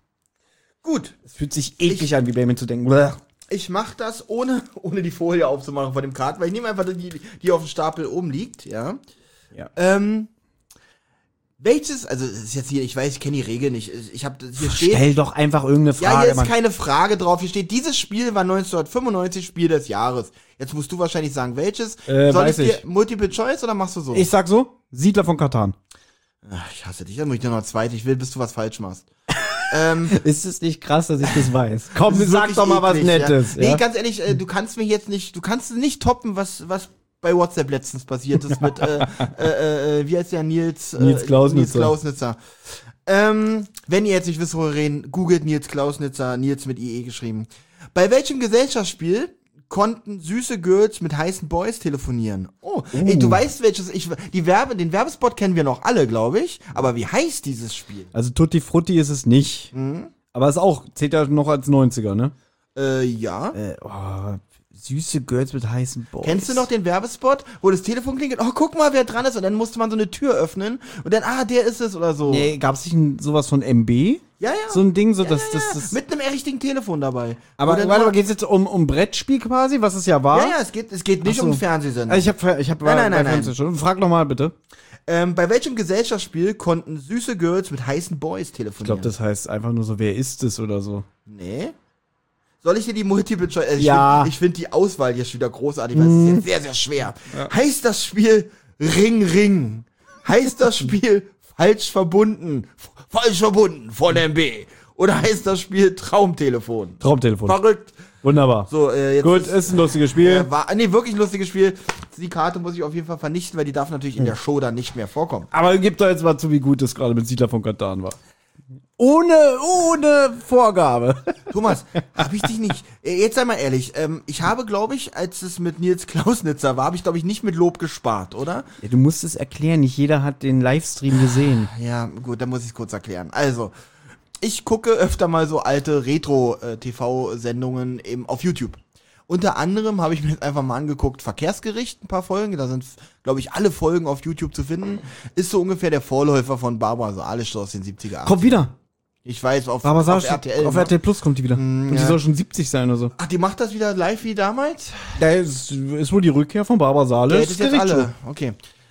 gut. Es fühlt sich eklig an, wie Benjamin zu denken. Bäh. Ich mache das ohne, ohne die Folie aufzumachen von dem Karten, weil ich nehme einfach die, die auf dem Stapel oben liegt, ja. Ja. Ähm, welches, also das ist jetzt hier, ich weiß, ich kenne die Regeln nicht. Ich habe hier steht. Stell doch einfach irgendeine Ja, Frage. hier ist Mann. keine Frage drauf. Hier steht, dieses Spiel war neunzehnhundertfünfundneunzig Spiel des Jahres. Jetzt musst du wahrscheinlich sagen, welches. Äh, Soll weiß ich dir ich. Multiple Choice oder machst du so? Ich sag so, Siedler von Katan. Ach, ich hasse dich. Dann muss ich dir noch zweit. Ich will, bis du was falsch machst. ähm, Ist es nicht krass, dass ich das weiß? Komm, das ist sag wirklich doch mal was eklig, Nettes. Ja. Ja? Nee, ganz ehrlich, äh, du kannst mich jetzt nicht, du kannst nicht toppen, was, was bei WhatsApp letztens passiert ist mit, äh, äh, äh, wie heißt der, Nils? Äh, Nils Klausnitzer. Nils Klausnitzer. Ähm, wenn ihr jetzt nicht wisst, worüber wir reden, googelt Nils Klausnitzer, Nils mit I E geschrieben. Bei welchem Gesellschaftsspiel konnten süße Girls mit heißen Boys telefonieren? Oh, Uh. ey, du weißt welches, ich, die Werbe, den Werbespot kennen wir noch alle, glaube ich, aber wie heißt dieses Spiel? Also Tutti Frutti ist es nicht. Mhm. Aber es ist auch, zählt ja noch als neunziger, ne? Äh, ja. Äh, oh, süße Girls mit heißen Boys. Kennst du noch den Werbespot, wo das Telefon klingelt? Oh, guck mal, wer dran ist. Und dann musste man so eine Tür öffnen und dann, ah, der ist es oder so. Nee, gab's nicht ein, sowas von M B? Ja, ja. So ein Ding, so ja, dass ja, das, ja. das. Mit einem richtigen Telefon dabei. Aber Wo dann warte mal, mal- geht's jetzt um, um Brettspiel quasi, was es ja war? Ja, ja, es geht, es geht nicht Ach so. um Fernsehsender. Also ich hab, ich hab Nein, nein, nein, nein. nein. schon. Frag noch mal bitte. ähm, bei welchem Gesellschaftsspiel konnten süße Girls mit heißen Boys Ich telefonieren? glaube, das heißt einfach nur so, wer ist es oder so. Nee. Soll ich dir die Multiple Choice? Also ich Ja. find- Ich finde find die Auswahl hier schon wieder großartig, weil es ist jetzt sehr, sehr schwer. Heißt das Spiel Ring Ring? Heißt das Spiel falsch verbunden? F- Falsch verbunden von M B? Oder heißt das Spiel Traumtelefon? Traumtelefon. Verrückt. Wunderbar. So, äh, jetzt Gut, ist, ist ein lustiges Spiel. äh, war, nee, wirklich ein lustiges Spiel. Die Karte muss ich auf jeden Fall vernichten, weil die darf natürlich in der Show dann nicht mehr vorkommen. Aber gib doch jetzt mal zu, wie gut es gerade mit Siedler von Katan war. Ohne, ohne Vorgabe. Thomas, hab ich dich nicht. äh, Jetzt sei mal ehrlich, ähm, ich habe, glaube ich, als es mit Nils Klausnitzer war, habe ich, glaube ich, nicht mit Lob gespart, oder? Ja, du musst es erklären, nicht jeder hat den Livestream gesehen. Ja, gut, dann muss ich es kurz erklären. Also, ich gucke öfter mal so alte Retro-T V-Sendungen auf YouTube. Unter anderem habe ich mir jetzt einfach mal angeguckt, Verkehrsgericht, ein paar Folgen, da sind, glaube ich, alle Folgen auf YouTube zu finden. Ist so ungefähr der Vorläufer von Barbara Salisch aus den siebziger, achtziger. Kommt wieder. Ich weiß, auf, Aber auf sagst R T L. auf ne? R T L Plus kommt die wieder. Und die ja. soll schon siebzig sein oder so. Ach, die macht das wieder live wie damals? Da ist, ist wohl die Rückkehr von Barbara Der Salisch. hätte es jetzt alle. Okay.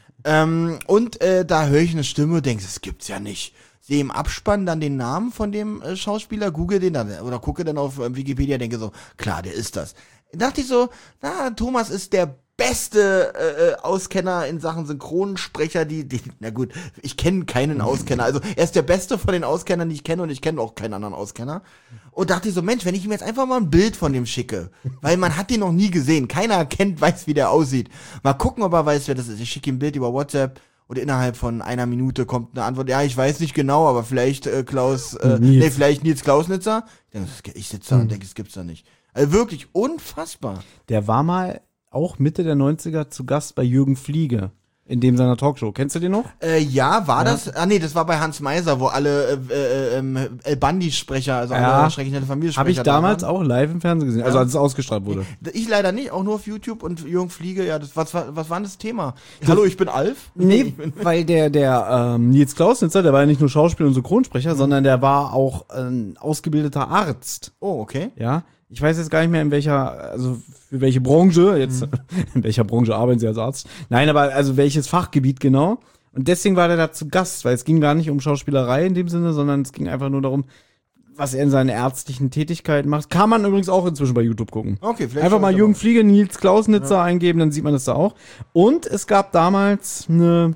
Ähm, und äh, da höre ich eine Stimme, denke, das gibt's ja nicht. Sehe im Abspann dann den Namen von dem äh, Schauspieler, google den dann oder gucke dann auf äh, Wikipedia, denke so, klar, der ist das. Dachte ich so, na, Thomas ist der beste äh, Auskenner in Sachen Synchronsprecher, die, die na gut, ich kenne keinen Auskenner. Also er ist der beste von den Auskennern, die ich kenne und ich kenne auch keinen anderen Auskenner. Und dachte ich so, Mensch, wenn ich ihm jetzt einfach mal ein Bild von dem schicke, weil man hat den noch nie gesehen, keiner kennt, weiß, wie der aussieht. Mal gucken, ob er weiß, wer das ist. Ich schicke ihm ein Bild über WhatsApp und innerhalb von einer Minute kommt eine Antwort, ja, ich weiß nicht genau, aber vielleicht äh, Klaus, äh, Nils. nee, vielleicht Nils Klausnitzer. Ich, denke, das- ich sitze da und denke, es gibt's da nicht. Also wirklich unfassbar. Der war mal auch Mitte der neunziger zu Gast bei Jürgen Fliege in dem seiner Talkshow. Kennst du den noch? Äh, ja, war das? Ah nee, das war bei Hans Meiser, wo alle äh, äh, ähm, El Bandi-Sprecher, also Ja. alle schrecklich nette Familiensprecher Habe ich da damals waren. auch live im Fernsehen gesehen, also Ja. als es ausgestrahlt wurde. Ich leider nicht, auch nur auf YouTube und Jürgen Fliege, ja, das, was, war- was war denn das Thema? Hallo, ich bin Alf? Nee, weil der, der ähm, Nils Klausnitzer, der war ja nicht nur Schauspieler und Synchronsprecher, sondern der war auch ein ausgebildeter Arzt. Oh, okay. Ja, ich weiß jetzt gar nicht mehr, in welcher, also für welche Branche, jetzt, in welcher Branche arbeiten Sie als Arzt? Nein, aber also welches Fachgebiet genau. Und deswegen war der da zu Gast, weil es ging gar nicht um Schauspielerei in dem Sinne, sondern es ging einfach nur darum, was er in seinen ärztlichen Tätigkeiten macht. Kann man übrigens auch inzwischen bei YouTube gucken. Okay, vielleicht. Einfach schau mal ich Jürgen aber. Fliege, Nils Klausnitzer eingeben, dann sieht man das da auch. Und es gab damals eine,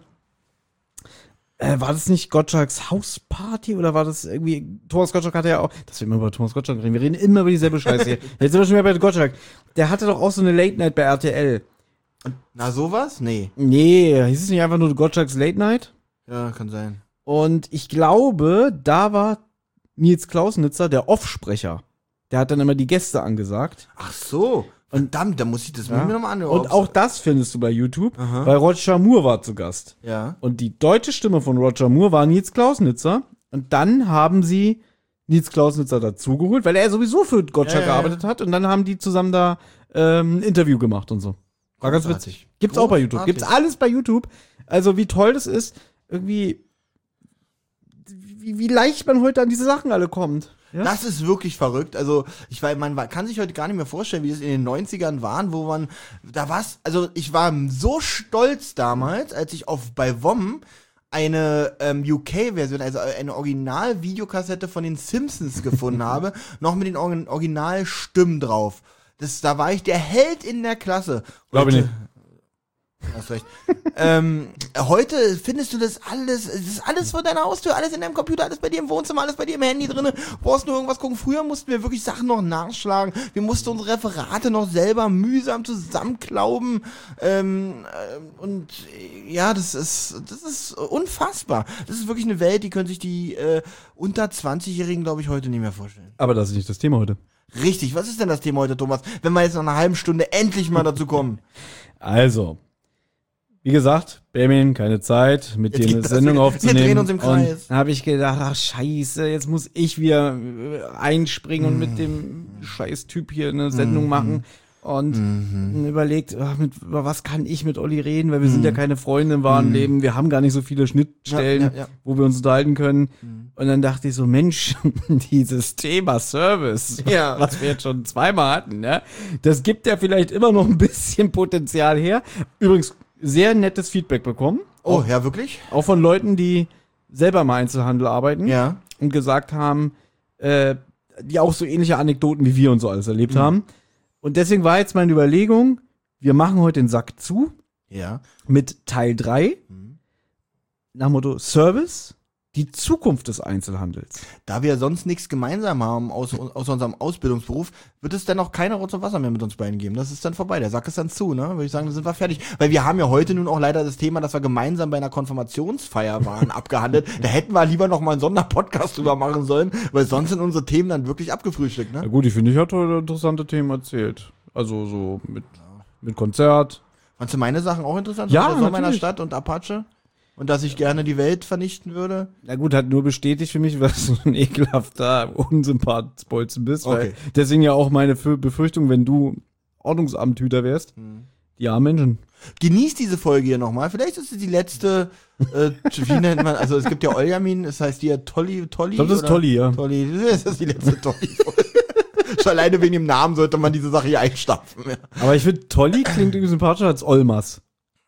äh, war das nicht Gottschalks Hausparty oder war das irgendwie, Thomas Gottschalk hatte ja auch, dass wir immer über Thomas Gottschalk reden, wir reden immer über dieselbe Scheiße hier. Jetzt sind wir schon wieder bei Gottschalk. Der hatte doch auch so eine Late Night bei R T L. Na, sowas? Nee. Nee, hieß es nicht einfach nur Gottschalks Late Night? Ja, kann sein. Und ich glaube, da war Nils Klausnitzer der Offsprecher. Der hat dann immer die Gäste angesagt. Ach so. Verdammt, da muss ich das Ja. mir nochmal anhören. Und auch das findest du bei YouTube, Aha. weil Roger Moore war zu Gast. Ja. Und die deutsche Stimme von Roger Moore war Nils Klausnitzer. Und dann haben sie Nils Klausnitzer dazugeholt, weil er sowieso für Gottschalk Ja, ja, ja. gearbeitet hat. Und dann haben die zusammen da ähm, ein Interview gemacht und so. War ganz Großartig. witzig. Gibt's auch bei YouTube. Großartig. Gibt's alles bei YouTube. Also wie toll das ist, irgendwie, wie, wie leicht man heute an diese Sachen alle kommt. Ja? Das ist wirklich verrückt. Also, ich weiß, man wa- kann sich heute gar nicht mehr vorstellen, wie es in den neunzigern waren, wo man, da war's, also ich war so stolz damals, als ich auf bei W O M eine ähm, U K-Version, also eine Original-Videokassette von den Simpsons gefunden habe, noch mit den Origin- Originalstimmen drauf. Das, da war ich der Held in der Klasse. Glaub ich Heute- nicht. Hast recht. ähm, heute findest du das alles, es ist alles vor deiner Haustür, alles in deinem Computer, alles bei dir im Wohnzimmer, alles bei dir im Handy drin. Brauchst nur irgendwas gucken. Früher mussten wir wirklich Sachen noch nachschlagen. Wir mussten unsere Referate noch selber mühsam zusammenklauben. Ähm, äh, und äh, ja, das ist, das ist unfassbar. Das ist wirklich eine Welt, die können sich die äh, unter zwanzigjährigen, glaube ich, heute nicht mehr vorstellen. Aber das ist nicht das Thema heute. Richtig, was ist denn das Thema heute, Thomas? Wenn wir jetzt nach einer halben Stunde endlich mal dazu kommen. Also, wie gesagt, Benjamin, keine Zeit, mit Jetzt dir geht eine das Sendung wieder. aufzunehmen. Wir drehen uns im Kreis. Und dann habe ich gedacht, ach scheiße, jetzt muss ich wieder äh, einspringen und mit dem scheiß Typ hier eine Sendung Mhm. machen. Und Mhm. überlegt, ach, mit, über was kann ich mit Olli reden, weil wir sind ja keine Freunde im wahren Mhm. Leben, wir haben gar nicht so viele Schnittstellen, Ja, ja, ja. wo wir uns unterhalten können. Mhm. Und dann dachte ich so, Mensch, dieses Thema Service, Ja. was wir jetzt schon zweimal hatten, ne, das gibt ja vielleicht immer noch ein bisschen Potenzial her. Übrigens, sehr nettes Feedback bekommen. Oh, ja, wirklich? Auch von Leuten, die selber im Einzelhandel arbeiten Ja. und gesagt haben, äh, die auch so ähnliche Anekdoten wie wir und so alles erlebt Mhm. haben. Und deswegen war jetzt meine Überlegung, wir machen heute den Sack zu Ja. mit Teil drei, Mhm. nach dem Motto Service, die Zukunft des Einzelhandels. Da wir sonst nichts gemeinsam haben aus, aus unserem Ausbildungsberuf, wird es dann auch keine Rotz und Wasser mehr mit uns beiden geben. Das ist dann vorbei. Der Sack ist dann zu, ne? Würde ich sagen, dann sind wir fertig. Weil wir haben ja heute nun auch leider das Thema, dass wir gemeinsam bei einer Konfirmationsfeier waren, abgehandelt. Da hätten wir lieber noch mal einen Sonderpodcast drüber machen sollen, weil sonst sind unsere Themen dann wirklich abgefrühstückt, Na ne? gut, ich finde, ich hatte heute interessante Themen erzählt. Also so mit, mit Konzert. Fandst du meine Sachen auch interessant? Ja, So der Sommer meiner natürlich. Stadt und Apache? Und dass ich gerne die Welt vernichten würde? Na gut, hat nur bestätigt für mich, was du ein ekelhafter Unsympath-Bolzen bist. Weil Okay. deswegen ja auch meine Fü- Befürchtung, wenn du Ordnungsamthüter wärst. Die armen Menschen. Genießt diese Folge hier nochmal. Vielleicht ist es die letzte, äh, wie nennt man, also es gibt ja Oljamin, das heißt hier Tolli, Tolli. Ich glaube, das ist oder? Tolli, ja. Tolli, das ist die letzte Tolli-Folge. Schon alleine wegen dem Namen sollte man diese Sache hier einstampfen. Ja, Aber ich finde, Tolli klingt irgendwie sympathischer als Olmas.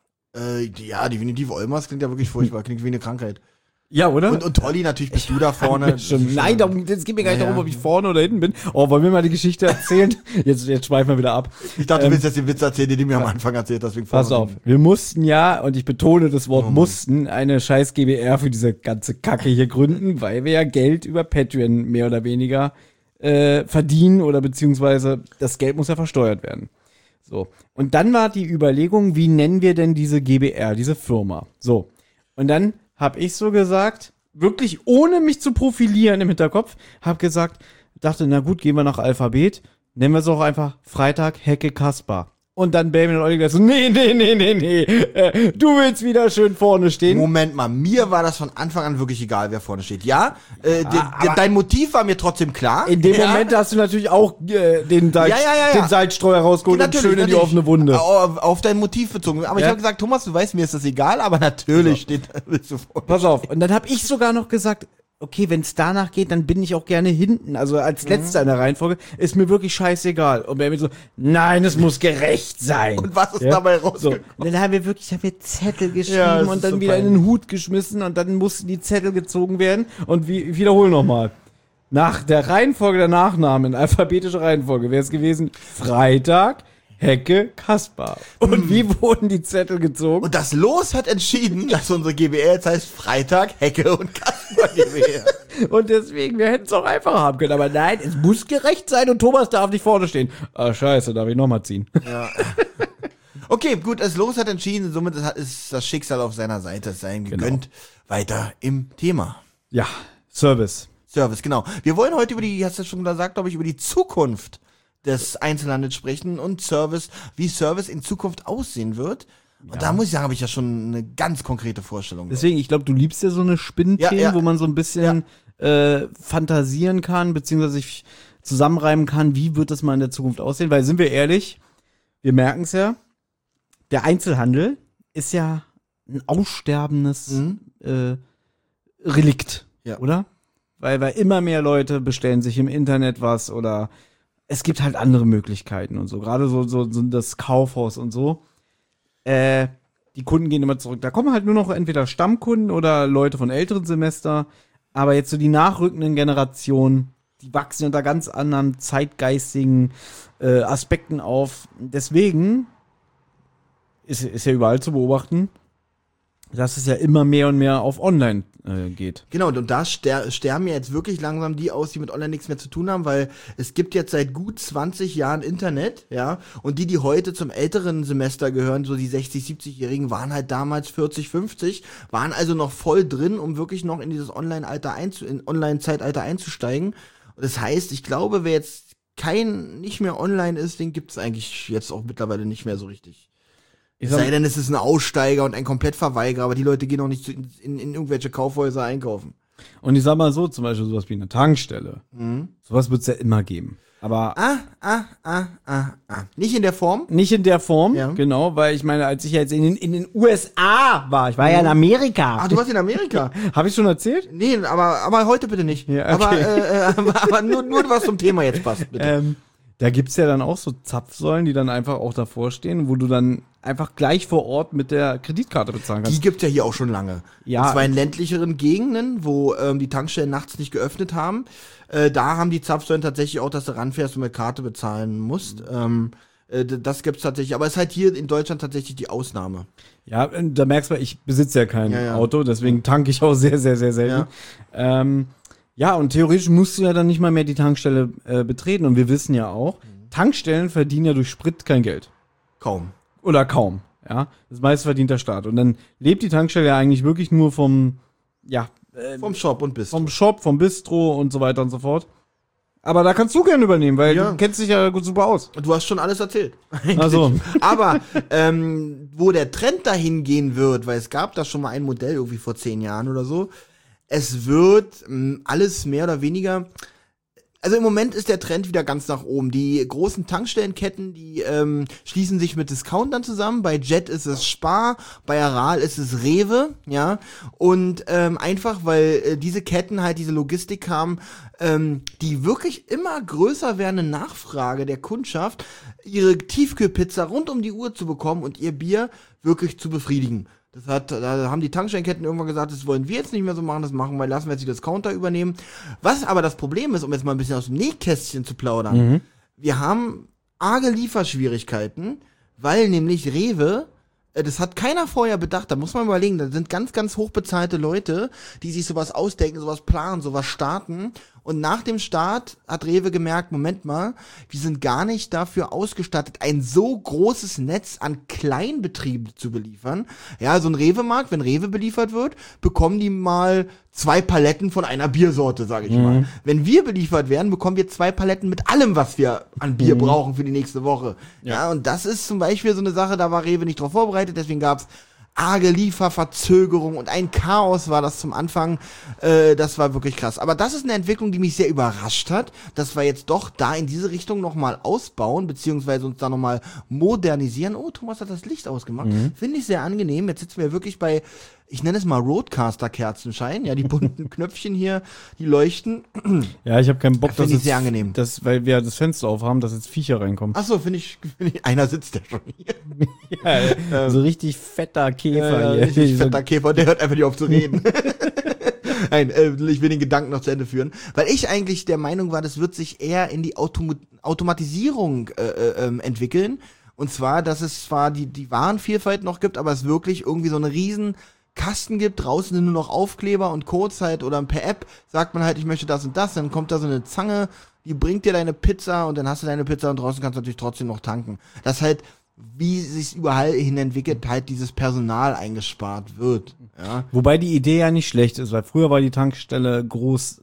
äh, ja definitiv. Olmas klingt ja wirklich furchtbar, klingt wie eine Krankheit. Ja, oder? Und, und Tolli, natürlich bist du da vorne. Schon. Nein, darum, es geht mir gar nicht Ja, darum, ja. ob ich vorne oder hinten bin. Oh, wollen wir mal die Geschichte erzählen? jetzt, jetzt schweifen wir wieder ab. Ich dachte, du Ähm, willst jetzt den Witz erzählen, den du mir am Anfang erzählt hast. Deswegen Pass vorne auf, und wir mussten ja, und ich betone das Wort Oh Mann. mussten, eine scheiß G B R für diese ganze Kacke hier gründen, weil wir ja Geld über Patreon mehr oder weniger äh, verdienen oder beziehungsweise das Geld muss ja versteuert werden. So. Und dann war die Überlegung, wie nennen wir denn diese G B R, diese Firma? So. Und dann habe ich so gesagt, wirklich ohne mich zu profilieren im Hinterkopf, habe gesagt, dachte, na gut, gehen wir nach Alphabet, nennen wir es auch einfach Freitag Hecke Kaspar. Und dann Benjamin und Olli gesagt so, nee, nee, nee, nee, nee, äh, du willst wieder schön vorne stehen. Moment mal, mir war das von Anfang an wirklich egal, wer vorne steht. Ja, äh, de, de, aber- dein Motiv war mir trotzdem klar. In dem ja. Moment hast du natürlich auch äh, den, Salz, Ja, ja, ja, ja. den Salzstreuer rausgeholt und Natürlich, schön in die natürlich. offene Wunde. Auf, auf dein Motiv bezogen. Aber ich Ja. habe gesagt, Thomas, du weißt, mir ist das egal, aber natürlich steht, willst du vorne. Pass auf. Und dann habe ich sogar noch gesagt, okay, wenn es danach geht, dann bin ich auch gerne hinten. Also als Mhm. letzter in der Reihenfolge. Ist mir wirklich scheißegal. Und Benjamin so, nein, es muss gerecht sein. Und was ist Ja? dabei So, rausgekommen? und dann haben wir wirklich, haben wir Zettel geschrieben Ja, das und ist dann so wieder in peinlich. den Hut geschmissen und dann mussten die Zettel gezogen werden. Und wie, ich wiederhole nochmal. Nach der Reihenfolge der Nachnamen, in alphabetischer Reihenfolge, wäre es gewesen Freitag, Hecke, Kaspar. Und wie wurden die Zettel gezogen? Und das Los hat entschieden, dass unsere G B R jetzt heißt Freitag, Hecke und Kasper G B R. Und deswegen, wir hätten es auch einfacher haben können. Aber nein, es muss gerecht sein und Thomas darf nicht vorne stehen. Ah, scheiße, darf ich nochmal ziehen. Ja. Okay, gut, das Los hat entschieden, somit ist das Schicksal auf seiner Seite, es sei ihm gegönnt. Weiter im Thema. Ja, Service. Service, genau. Wir wollen heute über die, hast du schon gesagt, glaube ich, über die Zukunft des Einzelhandels sprechen und Service, wie Service in Zukunft aussehen wird. Und da muss ich sagen, habe ich ja schon eine ganz konkrete Vorstellung. Deswegen, ich glaube, du liebst ja so eine Spinnthemen, Ja, ja. wo man so ein bisschen äh, fantasieren kann, beziehungsweise sich zusammenreimen kann, wie wird das mal in der Zukunft aussehen. Weil, sind wir ehrlich, wir merken es ja, der Einzelhandel ist ja ein aussterbendes Mhm. äh, Relikt, Ja. oder? Weil, weil immer mehr Leute bestellen sich im Internet was oder es gibt halt andere Möglichkeiten und so. Gerade so, so, so das Kaufhaus und so. Äh, die Kunden gehen immer zurück. Da kommen halt nur noch entweder Stammkunden oder Leute von älteren Semester. Aber jetzt so die nachrückenden Generationen, die wachsen unter ganz anderen zeitgeistigen äh, Aspekten auf. Deswegen ist, ist ja überall zu beobachten, dass es ja immer mehr und mehr auf Online äh, geht. Genau, und da ster- sterben ja jetzt wirklich langsam die aus, die mit Online nichts mehr zu tun haben, weil es gibt jetzt seit gut zwanzig Jahren Internet, ja, und die, die heute zum älteren Semester gehören, so die sechzig-, siebzig-Jährigen, waren halt damals vierzig, fünfzig, waren also noch voll drin, um wirklich noch in dieses Online-Alter einzu- in Online-Zeitalter einzusteigen. Und das heißt, ich glaube, wer jetzt kein, nicht mehr online ist, den gibt's eigentlich jetzt auch mittlerweile nicht mehr so richtig. Es sei denn, es ist ein Aussteiger und ein Komplettverweigerer, aber die Leute gehen auch nicht zu, in, in, in irgendwelche Kaufhäuser einkaufen. Und ich sag mal so, zum Beispiel sowas wie eine Tankstelle. Mhm. Sowas wird's ja immer geben. Aber Ah, ah, ah, ah, ah. Nicht in der Form? nicht in der Form, Ja. genau, weil ich meine, als ich jetzt in den, in den U S A war, ich war ja in Amerika. Ach, du warst in Amerika. Habe ich schon erzählt? Nee, aber, aber heute bitte nicht. Ja, okay. Aber, äh, äh, aber, aber nur, nur was zum Thema jetzt passt, bitte. Ähm, da gibt's ja dann auch so Zapfsäulen, die dann einfach auch davor stehen, wo du dann einfach gleich vor Ort mit der Kreditkarte bezahlen kannst. Die gibt's ja hier auch schon lange. Ja. Und zwar in ländlicheren Gegenden, wo ähm, die Tankstellen nachts nicht geöffnet haben. Äh, da haben die Zapfsäulen tatsächlich auch, dass du ranfährst und mit Karte bezahlen musst. Ähm, äh, d- das gibt's tatsächlich. Aber es ist halt hier in Deutschland tatsächlich die Ausnahme. Ja, und da merkst du, ich besitze ja kein Ja, ja. Auto, deswegen tanke ich auch sehr, sehr, sehr selten. Ja, ähm, ja und theoretisch musst du ja dann nicht mal mehr die Tankstelle äh, betreten. Und wir wissen ja auch, Tankstellen verdienen ja durch Sprit kein Geld. Kaum. Oder kaum, ja. Das meiste verdient der Staat. Und dann lebt die Tankstelle ja eigentlich wirklich nur vom, ja, äh, Vom Shop und bis. vom Shop, vom Bistro und so weiter und so fort. Aber da kannst du gerne übernehmen, weil Ja. du kennst dich ja gut super aus. Du hast schon alles erzählt. Also. Aber ähm, wo der Trend dahin gehen wird, weil es gab da schon mal ein Modell irgendwie vor zehn Jahren oder so, es wird ähm, alles mehr oder weniger. Also im Moment ist der Trend wieder ganz nach oben. Die großen Tankstellenketten, die ähm, schließen sich mit Discountern zusammen. Bei Jet ist es Spar, bei Aral ist es Rewe, ja. Und ähm, einfach, weil äh, diese Ketten halt diese Logistik haben, ähm, die wirklich immer größer werdende Nachfrage der Kundschaft, ihre Tiefkühlpizza rund um die Uhr zu bekommen und ihr Bier wirklich zu befriedigen. Das hat, da haben die Tankstellenketten irgendwann gesagt, das wollen wir jetzt nicht mehr so machen, das machen wir, lassen wir jetzt die Discounter übernehmen. Was aber das Problem ist, um jetzt mal ein bisschen aus dem Nähkästchen zu plaudern, Mhm. wir haben arge Lieferschwierigkeiten, weil nämlich Rewe, äh, das hat keiner vorher bedacht, da muss man überlegen, da sind ganz, ganz hochbezahlte Leute, die sich sowas ausdenken, sowas planen, sowas starten. Und nach dem Start hat Rewe gemerkt, Moment mal, wir sind gar nicht dafür ausgestattet, ein so großes Netz an Kleinbetrieben zu beliefern. Ja, so ein Rewe-Markt, wenn Rewe beliefert wird, bekommen die mal zwei Paletten von einer Biersorte, sage ich mal. Wenn wir beliefert werden, bekommen wir zwei Paletten mit allem, was wir an Bier brauchen für die nächste Woche. Ja. ja, und das ist zum Beispiel so eine Sache, da war Rewe nicht drauf vorbereitet, deswegen gab's arge Lieferverzögerung und ein Chaos war das zum Anfang. Äh, das war wirklich krass. Aber das ist eine Entwicklung, die mich sehr überrascht hat, dass wir jetzt doch da in diese Richtung nochmal ausbauen, beziehungsweise uns da nochmal modernisieren. Oh, Thomas hat das Licht ausgemacht. Mhm. Finde ich sehr angenehm. Jetzt sitzen wir wirklich bei, ich nenne es mal Roadcaster-Kerzenschein. Ja, die bunten Knöpfchen hier, die leuchten. Ja, ich habe keinen Bock, Finde dass ich jetzt, sehr angenehm. dass, weil wir das Fenster aufhaben, dass jetzt Viecher reinkommen. Ach so, finde ich, find ich, einer sitzt ja schon hier. Ja, so richtig fetter Käfer Ja, hier. richtig So- fetter Käfer, der hört einfach nicht auf zu reden. Nein, äh, ich will den Gedanken noch zu Ende führen. Weil ich eigentlich der Meinung war, das wird sich eher in die Autom Automatisierung äh, äh, ähm, entwickeln. Und zwar, dass es zwar die, die Warenvielfalt noch gibt, aber es wirklich irgendwie so eine riesen Kasten gibt, draußen sind nur noch Aufkleber und Codes halt oder per App sagt man halt, ich möchte das und das, dann kommt da so eine Zange, die bringt dir deine Pizza und dann hast du deine Pizza und draußen kannst du natürlich trotzdem noch tanken. Das halt, wie sich überall hin entwickelt, halt dieses Personal eingespart wird. Ja. Wobei die Idee ja nicht schlecht ist, weil früher war die Tankstelle groß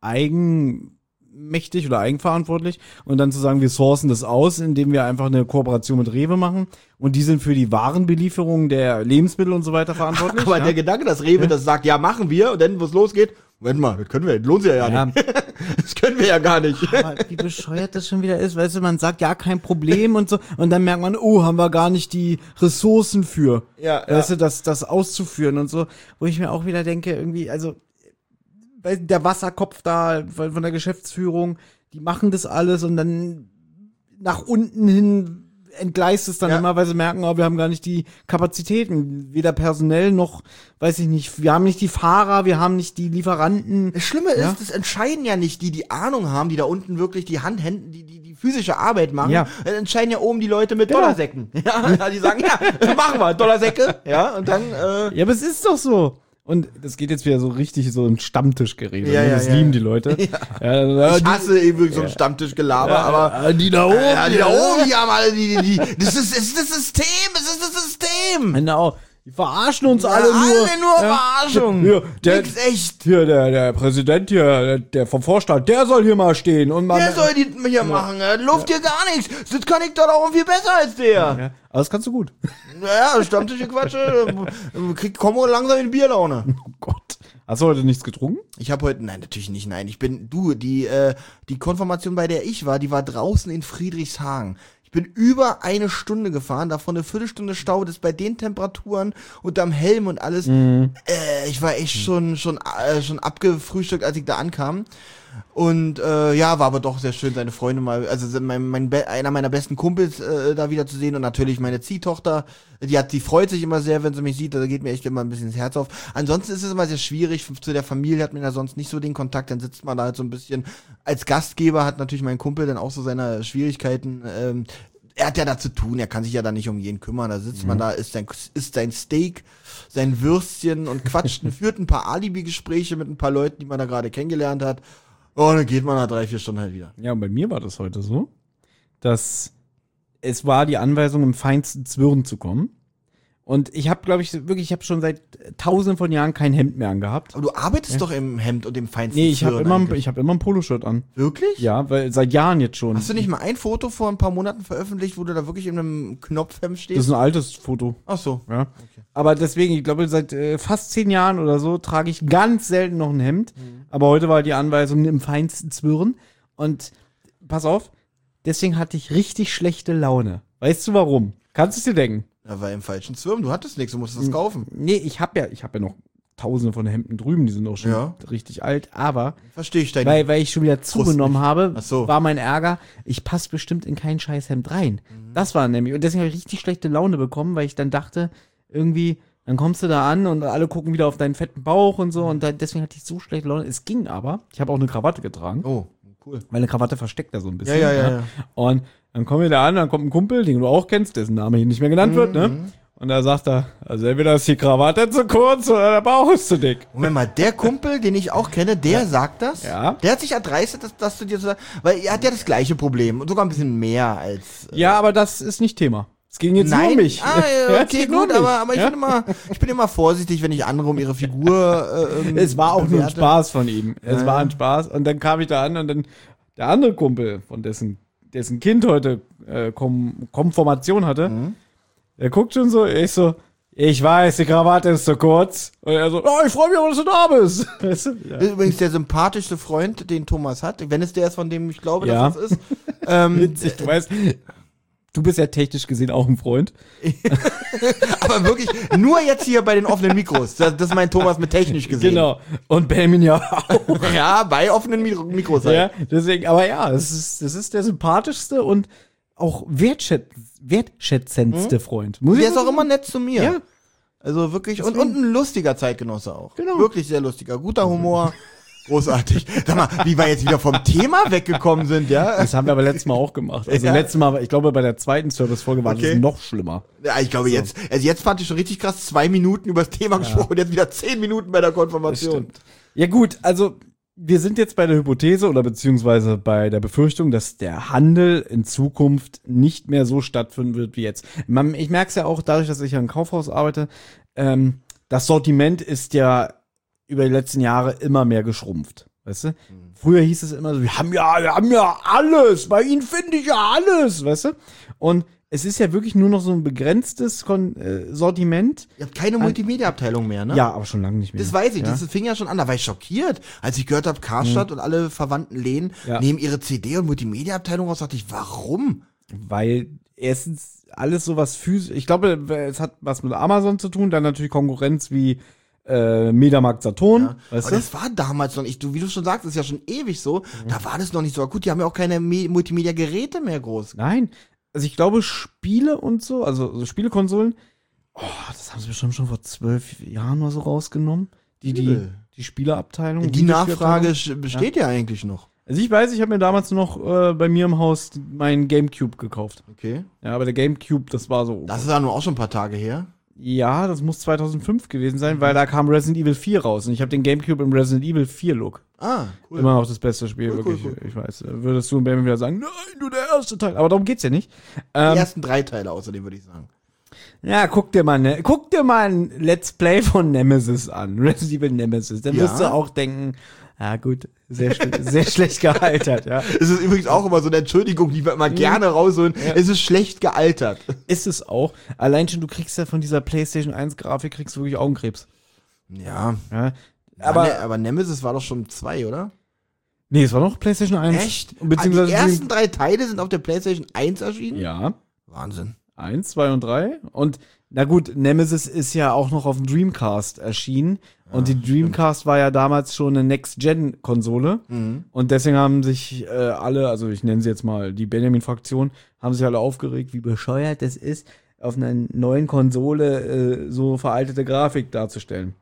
eigenmächtig oder eigenverantwortlich und dann zu sagen, wir sourcen das aus, indem wir einfach eine Kooperation mit Rewe machen und die sind für die Warenbelieferung der Lebensmittel und so weiter verantwortlich. Aber ja? der Gedanke, dass Rewe das sagt, ja, machen wir und dann, wo es losgeht, Moment mal, das können wir, das lohnt sich ja, Ja. nicht. Das können wir ja gar nicht. Aber wie bescheuert das schon wieder ist, weißt du, man sagt, ja, kein Problem und so, und dann merkt man, oh, haben wir gar nicht die Ressourcen für, Ja, weißt du, das, das auszuführen und so, wo ich mir auch wieder denke, irgendwie, also, weil der Wasserkopf da von von der Geschäftsführung, die machen das alles und dann nach unten hin entgleist es dann Ja. immer, weil sie merken, oh, wir haben gar nicht die Kapazitäten, weder personell noch, weiß ich nicht, wir haben nicht die Fahrer, wir haben nicht die Lieferanten. Das Schlimme ist, Ja. das entscheiden ja nicht die, die Ahnung haben, die da unten wirklich die Hand, Händen, die, die, die physische Arbeit machen, Ja. dann entscheiden ja oben die Leute mit Genau. Dollarsäcken. Ja, ja, die sagen, ja, machen wir, Dollarsäcke. Ja, und dann, äh, Ja, aber es ist doch so. Und das geht jetzt wieder so richtig so ein Stammtischgerede. Ja, ne? ja, Das ja. lieben die Leute. Ja. Ja, ich die- hasse eben so ein Stammtischgelaber, aber Ja, die da oben. ja, die da oben, die haben alle, die, die, die, das ist, das ist das System, es ist das System. Genau. Die verarschen uns Ja, alle nur. alle nur Ja. Verarschung. Ja, der, Nix echt. hier, der, der Präsident hier, der, der vom Vorstand, der soll hier mal stehen. Und mal Der soll die hier machen, ja. Luft hier gar nichts. Das kann ich doch auch viel besser als der. Ja, aber das kannst du gut. Naja, Stammtische Quatsche, krieg, komm langsam in die Bierlaune. Oh Gott. Hast du heute nichts getrunken? Ich habe heute, nein, natürlich nicht, nein. Ich bin, du, die, äh, die Konfirmation, bei der ich war, die war draußen in Friedrichshagen. Ich bin über eine Stunde gefahren, davon eine Viertelstunde Stau, das bei den Temperaturen und am Helm und alles. Mhm. Äh, ich war echt schon, schon, äh, schon abgefrühstückt, als ich da ankam. Und äh, ja, war aber doch sehr schön, seine Freunde mal, also mein, mein Be- einer meiner besten Kumpels äh, da wieder zu sehen und natürlich meine Ziehtochter, die hat, die freut sich immer sehr, wenn sie mich sieht, da geht mir echt immer ein bisschen das Herz auf. Ansonsten ist es immer sehr schwierig, zu der Familie hat man ja sonst nicht so den Kontakt, dann sitzt man da halt so ein bisschen, als Gastgeber hat natürlich mein Kumpel dann auch so seine Schwierigkeiten, ähm, er hat ja da zu tun, er kann sich ja da nicht um jeden kümmern, da sitzt man da, isst sein, isst sein Steak, sein Würstchen und quatscht, führt ein paar Alibi-Gespräche mit ein paar Leuten, die man da gerade kennengelernt hat. Oh, dann geht man nach drei, vier Stunden halt wieder. Ja, und bei mir war das heute so, dass es war die Anweisung, im feinsten Zwirn zu kommen. Und ich habe, glaube ich, wirklich, ich habe schon seit tausenden von Jahren kein Hemd mehr angehabt. Aber du arbeitest doch im Hemd und im feinsten Nee, ich habe Zwirn immer, eigentlich. ich hab immer ein Poloshirt an. Wirklich? Ja, weil seit Jahren jetzt schon. Hast du nicht mal ein Foto vor ein paar Monaten veröffentlicht, wo du da wirklich in einem Knopfhemd Das stehst? ist ein altes Foto. Ach so. Ja. Aber deswegen, ich glaube, seit äh, fast zehn Jahren oder so trage ich ganz selten noch ein Hemd. Mhm. Aber heute war die Anweisung im feinsten Zwirn. Und pass auf, deswegen hatte ich richtig schlechte Laune. Weißt du warum? Kannst du es dir denken? Da war im falschen Zwirn, du hattest nichts, du musstest das kaufen. Nee, ich habe ja, ich habe ja noch tausende von Hemden drüben, die sind auch schon Ja. richtig alt. Aber Verstehe ich dein. weil, weil ich schon wieder zugenommen nicht. habe, Ach so. war mein Ärger, ich passe bestimmt in kein Scheißhemd rein. Mhm. Das war nämlich, und deswegen habe ich richtig schlechte Laune bekommen, weil ich dann dachte, irgendwie, dann kommst du da an und alle gucken wieder auf deinen fetten Bauch und so und da, deswegen hatte ich so schlechte Laune. Es ging aber, ich habe auch eine Krawatte getragen, Oh, cool. weil eine Krawatte versteckt da so ein Ja, bisschen. ja, ja, ja. Und dann kommen wir da an, dann kommt ein Kumpel, den du auch kennst, dessen Name hier nicht mehr genannt wird, ne? Mhm. Und da sagt er, also entweder ist die Krawatte zu kurz oder der Bauch ist zu dick. Moment mal, der Kumpel, den ich auch kenne, der sagt das? Ja. Der hat sich erdreistet, dass, dass du dir so sagst, weil er hat ja das gleiche Problem und sogar ein bisschen mehr als. äh, Ja, aber das ist nicht Thema. Es ging jetzt nur um mich. Ah, ja, Ja, es okay, geht nur um gut, aber, mich. aber ich, Ja? bin immer, ich bin immer vorsichtig, wenn ich andere um ihre Figur. Äh, ähm, Es war auch nur ein bewerte. Spaß von ihm. Es Ja, war ja. ein Spaß. Und dann kam ich da an und dann der andere Kumpel, von dessen, dessen Kind heute äh, Kom Konformation hatte, Mhm. der guckt schon so, ich so, ich weiß, die Krawatte ist zu kurz. Und er so, oh, ich freue mich aber, dass du da bist. Weißt du? Ja. Das ist übrigens der sympathischste Freund, den Thomas hat, wenn es der ist, von dem ich glaube, Ja. dass es ist. ähm, Witzig, du weißt, du bist ja technisch gesehen auch ein Freund. aber wirklich, nur jetzt hier bei den offenen Mikros. Das, das ist mein Thomas mit technisch gesehen. Genau. Und Benjamin ja auch. Ja, bei offenen Mikro Mikros halt. Ja, deswegen, aber ja, das ist, das ist der sympathischste und auch wertschätz wertschätzendste Freund. Muss ich Der ist mal auch sagen. immer nett zu mir. Ja. Also wirklich, und, und ein lustiger Zeitgenosse auch. Genau. Wirklich sehr lustiger. Guter Humor. Großartig. Sag mal, wie wir jetzt wieder vom Thema weggekommen sind, ja? Das haben wir aber letztes Mal auch gemacht. Also Ja. letztes Mal, ich glaube, bei der zweiten Service-Folge war Okay. das noch schlimmer. Ja, ich glaube jetzt, also jetzt fand ich schon richtig krass, zwei Minuten über das Thema gesprochen und jetzt wieder zehn Minuten bei der Konfirmation. Ja gut, also wir sind jetzt bei der Hypothese oder beziehungsweise bei der Befürchtung, dass der Handel in Zukunft nicht mehr so stattfinden wird wie jetzt. Man, ich merke es ja auch dadurch, dass ich ja im Kaufhaus arbeite, ähm, das Sortiment ist ja über die letzten Jahre immer mehr geschrumpft. Weißt du? Früher hieß es immer so, wir haben ja, wir haben ja alles, bei ihnen finde ich ja alles, weißt du? Und es ist ja wirklich nur noch so ein begrenztes Kon äh, Sortiment. Ihr habt keine Multimedia-Abteilung mehr, ne? Ja, aber schon lange nicht mehr. Das weiß ich, ja? das fing ja schon an, da war ich schockiert, als ich gehört habe, Karstadt und alle verwandten Läden Ja. nehmen ihre C D- und Multimedia-Abteilung raus, dachte ich, warum? Weil erstens alles sowas physisch, ich glaube, es hat was mit Amazon zu tun, dann natürlich Konkurrenz wie äh, Mediamarkt Saturn, Ja. weißt Aber du? das war damals noch nicht, du, wie du schon sagst, ist ja schon ewig so, da war das noch nicht so gut, die haben ja auch keine Me- Multimedia-Geräte mehr groß. Nein, also ich glaube Spiele und so, also so Spielekonsolen, oh, das haben sie bestimmt schon vor zwölf Jahren oder so rausgenommen, die, die, Übel. die Spieleabteilung. Die Videospielabteilung. Nachfrage sch- besteht ja. eigentlich noch. Also ich weiß, ich habe mir damals noch äh, bei mir im Haus meinen Gamecube gekauft. Okay. Ja, aber der Gamecube, das war so. Das ist ja nur auch schon ein paar Tage her. Ja, das muss zweitausendfünf gewesen sein, weil da kam Resident Evil vier raus und ich habe den Gamecube im Resident Evil vier Look. Ah, cool. Immer noch das beste Spiel, Cool, wirklich. cool, cool. Ich weiß. Würdest du und Benjamin wieder sagen, nein, nur der erste Teil. Aber darum geht's ja nicht. Die Ähm, ersten drei Teile außerdem, würde ich sagen. ja, guck dir mal, ne, guck dir mal ein Let's Play von Nemesis an. Resident Evil Nemesis. Dann Ja. wirst du auch denken, ja gut, sehr, schl- sehr schlecht gealtert, ja. Es ist übrigens auch immer so eine Entschuldigung, die wir immer gerne rausholen. Ja. Es ist schlecht gealtert. Ist es auch. Allein schon, du kriegst ja von dieser PlayStation eins Grafik, kriegst du wirklich Augenkrebs. Ja. Ja. Aber, Aber, ne, aber Nemesis war doch schon zwei, oder? nee, es war noch PlayStation eins. Echt? Beziehungsweise die ersten drei Teile sind auf der PlayStation eins erschienen? ja. Wahnsinn. Eins, zwei und drei. Und na gut, Nemesis ist ja auch noch auf dem Dreamcast erschienen. Und die Dreamcast war ja damals schon eine Next-Gen-Konsole. Mhm. Und deswegen haben sich äh, alle, also ich nenne sie jetzt mal die Benjamin-Fraktion, haben sich alle aufgeregt, wie bescheuert es ist, auf einer neuen Konsole äh, so veraltete Grafik darzustellen.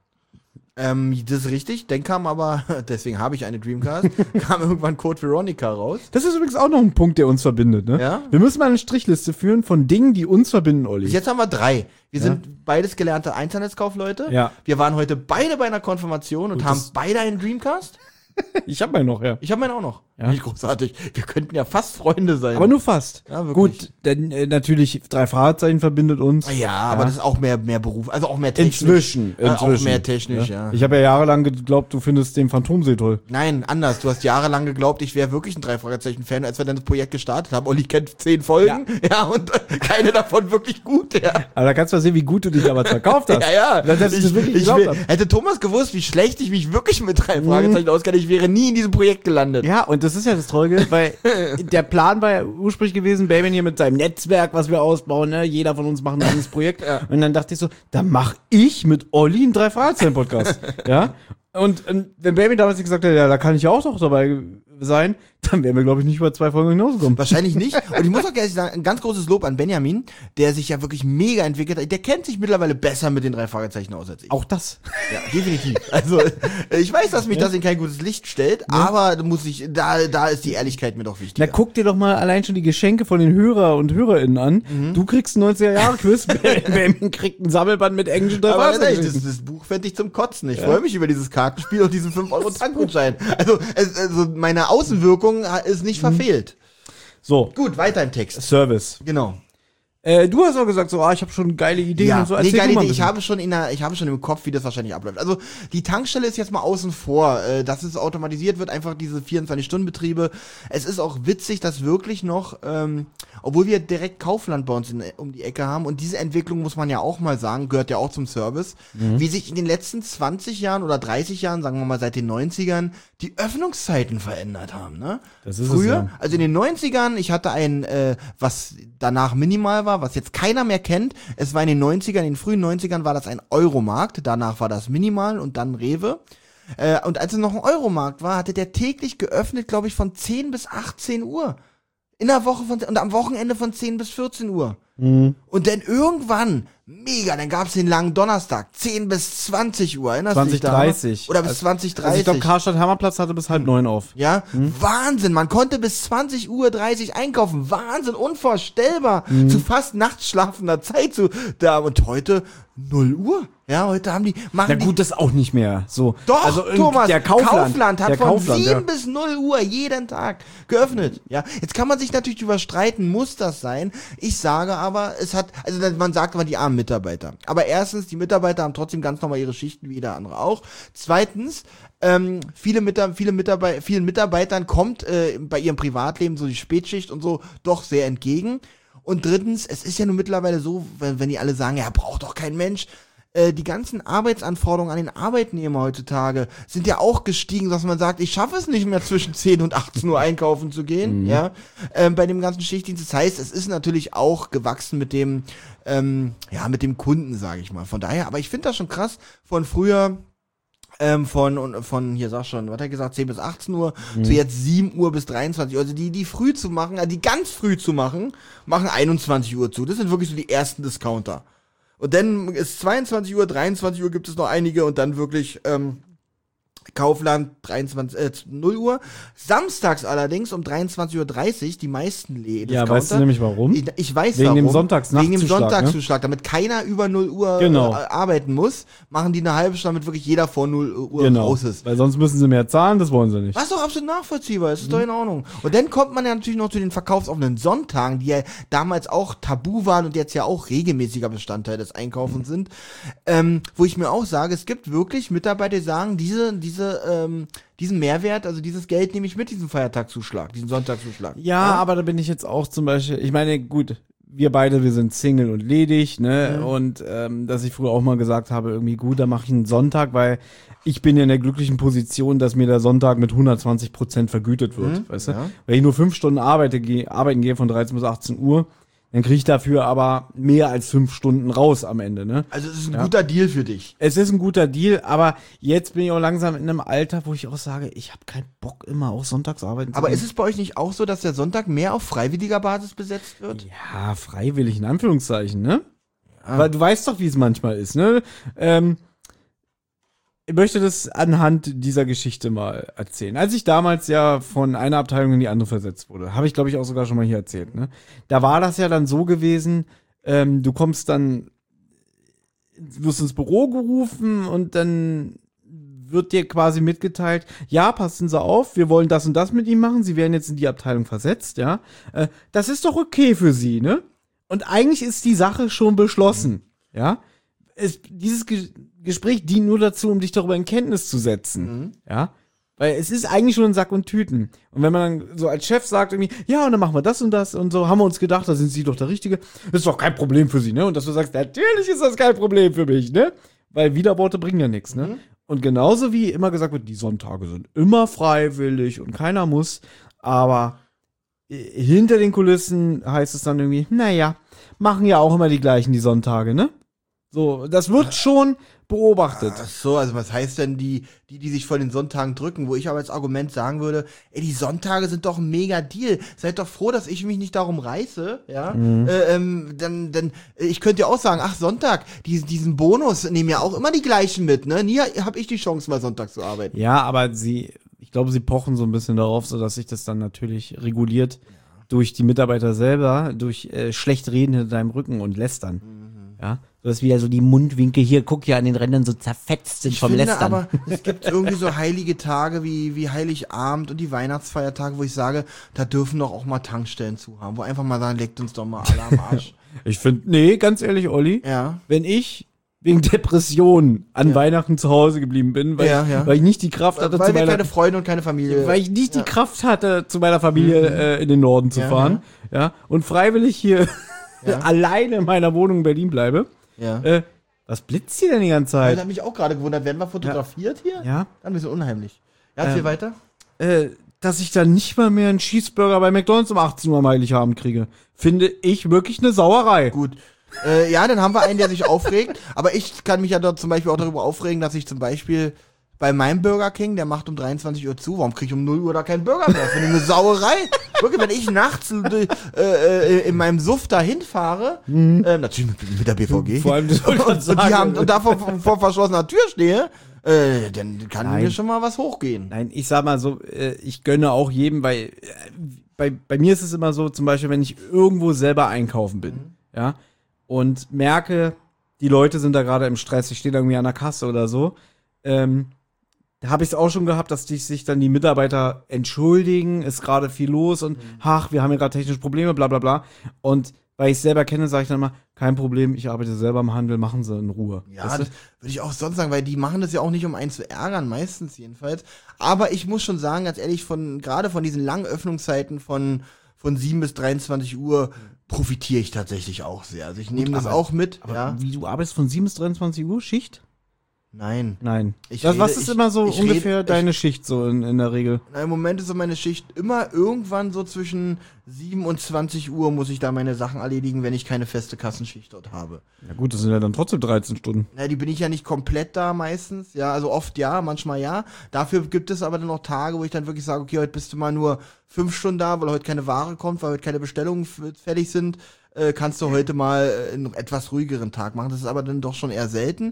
Ähm, das ist richtig. Dann kam aber, deswegen habe ich eine Dreamcast, kam irgendwann Code Veronica raus. Das ist übrigens auch noch ein Punkt, der uns verbindet, ne? Ja. Wir müssen mal eine Strichliste führen von Dingen, die uns verbinden, Olli. Bis jetzt haben wir drei. Wir Ja. sind beides gelernte Einzelnetzkaufleute. Ja. Wir waren heute beide bei einer Konfirmation und Gut, haben das- beide einen Dreamcast. Ich hab meinen noch, ja. Ich habe meinen auch noch. Ja. Nicht großartig. Wir könnten ja fast Freunde sein. Aber nur fast. Ja, wirklich. Gut, denn äh, natürlich drei Fragezeichen verbindet uns. ja, aber das ist auch mehr, mehr Beruf, also auch mehr technisch. Inzwischen, Äh, inzwischen. auch mehr technisch, ja. Ich habe ja jahrelang geglaubt, du findest den Phantomsee toll. Nein, anders. Du hast jahrelang geglaubt, ich wäre wirklich ein Drei-Fragezeichen-Fan, als wir dann das Projekt gestartet haben. Olli kennt zehn Folgen, ja, und äh, keine davon wirklich gut, ja. Aber da kannst du mal sehen, wie gut du dich damals verkauft hast. Ja, ja. Dass ich, das wirklich ich, geglaubt will- hab. hätte Thomas gewusst, wie schlecht ich mich wirklich mit drei Fragezeichen auskenne, ich wäre nie in diesem Projekt gelandet. Ja, und das ist ja das Traurige, weil der Plan war ja ursprünglich gewesen, Baby hier mit seinem Netzwerk, was wir ausbauen, ne? Jeder von uns macht ein eigenes Projekt. Und dann dachte ich so, da mach ich mit Olli einen Drei-Fragezeichen-Podcast. Ja? Und, und wenn Baby damals nicht gesagt hätte, ja, da kann ich ja auch noch dabei sein, dann wären wir, glaube ich, nicht über zwei Folgen hinausgekommen. Wahrscheinlich nicht. Und ich muss auch gerne sagen, ein ganz großes Lob an Benjamin, der sich ja wirklich mega entwickelt hat. Der kennt sich mittlerweile besser mit den drei Fragezeichen aus als ich. Auch das. Ja, definitiv. Also, äh, ich weiß, dass mich das in kein gutes Licht stellt, aber da muss ich, da, da ist die Ehrlichkeit mir doch Na, wichtiger. guck dir doch mal allein schon die Geschenke von den Hörer und HörerInnen an. Mhm. Du kriegst ein neunziger-Jahre-Quiz, Baby kriegt ein Sammelband mit englischen Aber ganz ehrlich, Drei-Fragezeichen. das, das Buch fände ich zum Kotzen. Ich freue mich über dieses Kartenspiel und diesen fünf Euro Tankgutschein. Also, es, also, meine Außenwirkung ist nicht verfehlt. So, Gut, weiter im Text. Service. Genau. Äh, du hast auch gesagt, so, ah, ich habe schon geile Ideen Ja, und so. nee, Erzähl geile du mal ein Idee. Ich bisschen. habe schon in der, ich habe schon im Kopf, wie das wahrscheinlich abläuft. Also, die Tankstelle ist jetzt mal außen vor, äh, dass es automatisiert wird, einfach diese vierundzwanzig-Stunden-Betriebe. Es ist auch witzig, dass wirklich noch, ähm, obwohl wir direkt Kaufland bei uns in, um die Ecke haben und diese Entwicklung, muss man ja auch mal sagen, gehört ja auch zum Service, Mhm. wie sich in den letzten zwanzig Jahren oder dreißig Jahren, sagen wir mal seit den neunzigern, die Öffnungszeiten verändert haben, ne? Das ist es, Früher, ja. also in den neunzigern, ich hatte ein, äh, was danach minimal war, was jetzt keiner mehr kennt. Es war in den neunzigern, in den frühen neunzigern war das ein Euromarkt, danach war das Minimal und dann Rewe. Äh, und als es noch ein Euromarkt war, hatte der täglich geöffnet, glaube ich, von zehn bis achtzehn Uhr. In der Woche von, und am Wochenende von zehn bis vierzehn Uhr. Mhm. Und dann irgendwann, mega, dann gab's den langen Donnerstag, zehn bis zwanzig Uhr, erinnerst du dich zwanzig da? dreißig. Oder bis Also- zwanzig Also ich dreißig. glaube, Karstadt Hammerplatz hatte bis halb neun auf. Ja, Wahnsinn, man konnte bis zwanzig Uhr dreißig einkaufen. Wahnsinn, unvorstellbar. Zu fast nachtschlafender Zeit so da und heute null Uhr. Ja, heute haben die machen Na die gut, das auch nicht mehr. So. Doch, also, äh, Thomas, der Kaufland, hat der von Kaufland, sieben ja. bis null Uhr jeden Tag geöffnet. Ja, jetzt kann man sich natürlich drüber streiten, muss das sein? Ich sage aber, es hat, also man sagt immer die armen Mitarbeiter. Aber erstens, die Mitarbeiter haben trotzdem ganz normal ihre Schichten wie jeder andere auch. Zweitens, ähm, viele, Mitar viele Mitarbeiter, vielen Mitarbeitern kommt äh, bei ihrem Privatleben so die Spätschicht und so doch sehr entgegen. Und drittens, es ist ja nun mittlerweile so, wenn, wenn die alle sagen, ja, braucht doch kein Mensch, äh, die ganzen Arbeitsanforderungen an den Arbeitnehmer heutzutage sind ja auch gestiegen, dass man sagt, ich schaffe es nicht mehr zwischen zehn und achtzehn Uhr einkaufen zu gehen, ja, ähm, bei dem ganzen Schichtdienst. Das heißt, es ist natürlich auch gewachsen mit dem, ähm, ja, mit dem Kunden, sage ich mal. Von daher, aber ich finde das schon krass, von früher, ähm, von, und von, hier sag schon, was hat er gesagt, zehn bis achtzehn Uhr, zu jetzt sieben Uhr bis dreiundzwanzig Uhr. Also die, die früh zu machen, also die ganz früh zu machen, machen einundzwanzig Uhr zu. Das sind wirklich so die ersten Discounter. Und dann ist zweiundzwanzig Uhr, dreiundzwanzig Uhr gibt es noch einige und dann wirklich, ähm, Kaufland dreiundzwanzig, äh, null Uhr. Samstags allerdings um dreiundzwanzig Uhr dreißig die meisten Läden. Ja, weißt du nämlich warum? Ich, ich weiß Wegen warum. dem Sonntagsnachtzuschlag, Wegen dem ne? Sonntagszuschlag. Damit keiner über null Uhr Genau. äh, arbeiten muss, machen die eine halbe Stunde, damit wirklich jeder vor null Uhr Genau, raus ist. weil sonst müssen sie mehr zahlen, das wollen sie nicht. Was doch absolut nachvollziehbar ist, ist doch in Ordnung. Und dann kommt man ja natürlich noch zu den verkaufsoffenen Sonntagen, die ja damals auch tabu waren und jetzt ja auch regelmäßiger Bestandteil des Einkaufens sind. Ähm, wo ich mir auch sage, es gibt wirklich Mitarbeiter, die sagen, diese, diese, ähm, diesen Mehrwert, also dieses Geld nehme ich mit, diesen Feiertagszuschlag, diesen Sonntagszuschlag. Ja, aber da bin ich jetzt auch zum Beispiel, ich meine, gut, wir beide, wir sind Single und ledig, ne, Mhm. und ähm, dass ich früher auch mal gesagt habe, irgendwie gut, da mache ich einen Sonntag, weil ich bin ja in der glücklichen Position, dass mir der Sonntag mit hundertzwanzig Prozent vergütet wird, Mhm, weißt du? ja. Wenn ich nur fünf Stunden arbeite, geh, arbeiten gehe von dreizehn bis achtzehn Uhr, dann kriege ich dafür aber mehr als fünf Stunden raus am Ende, ne? Also es ist ein Ja. guter Deal für dich. Es ist ein guter Deal, aber jetzt bin ich auch langsam in einem Alter, wo ich auch sage, ich habe keinen Bock, immer auch sonntags arbeiten zu Aber gehen. ist es bei euch nicht auch so, dass der Sonntag mehr auf freiwilliger Basis besetzt wird? Ja, freiwillig in Anführungszeichen, ne? Weil du weißt doch, wie es manchmal ist, ne? Ähm, ich möchte das anhand dieser Geschichte mal erzählen. Als ich damals ja von einer Abteilung in die andere versetzt wurde, habe ich, glaube ich, auch sogar schon mal hier erzählt, ne? Da war das ja dann so gewesen, ähm, du kommst dann, wirst ins Büro gerufen und dann wird dir quasi mitgeteilt, ja, passen Sie auf, wir wollen das und das mit Ihnen machen, Sie werden jetzt in die Abteilung versetzt, ja. Äh, das ist doch okay für Sie, ne? Und eigentlich ist die Sache schon beschlossen, ja. Es, dieses Ge Gespräch dient nur dazu, um dich darüber in Kenntnis zu setzen, Mhm. ja. Weil es ist eigentlich schon ein Sack und Tüten. Und wenn man dann so als Chef sagt irgendwie, ja, und dann machen wir das und das und so, haben wir uns gedacht, da sind Sie doch der Richtige. Das ist doch kein Problem für Sie, ne? Und dass du sagst, natürlich ist das kein Problem für mich, ne? Weil Widerworte bringen ja nichts, ne? Mhm. Und genauso wie immer gesagt wird, die Sonntage sind immer freiwillig und keiner muss, aber äh, hinter den Kulissen heißt es dann irgendwie, naja, machen ja auch immer die gleichen die Sonntage, ne? So, das wird schon beobachtet. Ach so, also was heißt denn die, die, die sich vor den Sonntagen drücken, wo ich aber als Argument sagen würde, ey, die Sonntage sind doch ein mega Deal. Seid doch froh, dass ich mich nicht darum reiße, ja. Äh, ähm, dann, dann, äh, ich könnte ja auch sagen, ach, Sonntag, die, diesen Bonus nehmen ja auch immer die gleichen mit, ne? Nie habe ich die Chance, mal Sonntag zu arbeiten. Ja, aber sie, ich glaube, sie pochen so ein bisschen darauf, so dass sich das dann natürlich reguliert durch die Mitarbeiter selber, durch äh, schlecht reden hinter deinem Rücken und lästern. Ja, du hast wieder so die Mundwinkel hier, guck ja an den Rändern so zerfetzt sind Ich vom finde Lästern. aber, es gibt irgendwie so heilige Tage wie, wie Heiligabend und die Weihnachtsfeiertage, wo ich sage, da dürfen doch auch mal Tankstellen zu haben, wo einfach mal sagen, leckt uns doch mal alle am Arsch. Ich finde, nee, ganz ehrlich, Olli, Ja. wenn ich wegen Depressionen an Ja. Weihnachten zu Hause geblieben bin, weil, Ja, ja. weil ich nicht die Kraft hatte, Weil zu wir meiner, keine Freunde und keine Familie. weil ich nicht Ja. die Kraft hatte, zu meiner Familie äh, in den Norden zu Ja, fahren, ja. und freiwillig hier Ja. alleine in meiner Wohnung in Berlin bleibe. Ja. Äh, was blitzt hier denn die ganze Das Zeit? hat mich auch gerade gewundert. Werden wir fotografiert hier? Ja. Dann ein bisschen unheimlich. Ja, erzähl Ähm, weiter. Äh, dass ich dann nicht mal mehr einen Cheeseburger bei McDonald's um achtzehn Uhr am Heiligabend kriege, finde ich wirklich eine Sauerei. Gut. Äh, ja, dann haben wir einen, der sich aufregt. Aber ich kann mich ja dort zum Beispiel auch darüber aufregen, dass ich zum Beispiel bei meinem Burger King, der macht um dreiundzwanzig Uhr zu, warum kriege ich um null Uhr da keinen Burger mehr? Finde ich eine Sauerei. Wirklich, wenn ich nachts äh, äh, in meinem Suff dahin fahre, Mhm. äh, natürlich mit, mit der B V G, Vor allem, das wollte ich und, grad sagen. und, die haben, und da vor, vor verschlossener Tür stehe, äh, dann kann Nein. mir schon mal was hochgehen. Nein, ich sag mal so, äh, ich gönne auch jedem, weil äh, bei, bei mir ist es immer so, zum Beispiel, wenn ich irgendwo selber einkaufen bin, ja, und merke, die Leute sind da gerade im Stress, ich stehe da irgendwie an der Kasse oder so, ähm, da habe ich es auch schon gehabt, dass die, sich dann die Mitarbeiter entschuldigen, ist gerade viel los und ach, wir haben ja gerade technische Probleme, bla bla bla. Und weil ich es selber kenne, sage ich dann mal, kein Problem, ich arbeite selber im Handel, machen Sie in Ruhe. Ja, Weißt du? das würde ich auch sonst sagen, weil die machen das ja auch nicht, um einen zu ärgern, meistens jedenfalls. Aber ich muss schon sagen, ganz ehrlich, von gerade von diesen langen Öffnungszeiten von, von sieben bis dreiundzwanzig Uhr profitiere ich tatsächlich auch sehr. Also ich nehme das aber- auch mit. Aber Ja. wie, du arbeitest von sieben bis dreiundzwanzig Uhr Schicht? Nein. Nein. Ich das, was rede- ist ich- immer so ich ungefähr rede- deine Schicht so in, in der Regel? Na, im Moment ist so meine Schicht immer irgendwann so zwischen sieben und zwanzig Uhr muss ich da meine Sachen erledigen, wenn ich keine feste Kassenschicht dort habe. Ja gut, das sind ja dann trotzdem dreizehn Stunden. Na, die bin ich ja nicht komplett da meistens. Ja, also oft ja, manchmal ja. Dafür gibt es aber dann auch Tage, wo ich dann wirklich sage, okay, heute bist du mal nur fünf Stunden da, weil heute keine Ware kommt, weil heute keine Bestellungen f- fertig sind. Äh, kannst du heute mal äh, einen etwas ruhigeren Tag machen. Das ist aber dann doch schon eher selten.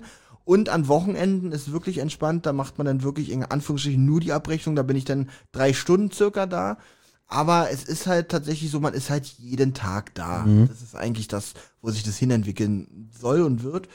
Und an Wochenenden ist wirklich entspannt, da macht man dann wirklich in Anführungsstrichen nur die Abrechnung, da bin ich dann drei Stunden circa da. Aber es ist halt tatsächlich so, man ist halt jeden Tag da. Mhm. Das ist eigentlich das, wo sich das hinentwickeln soll und wird.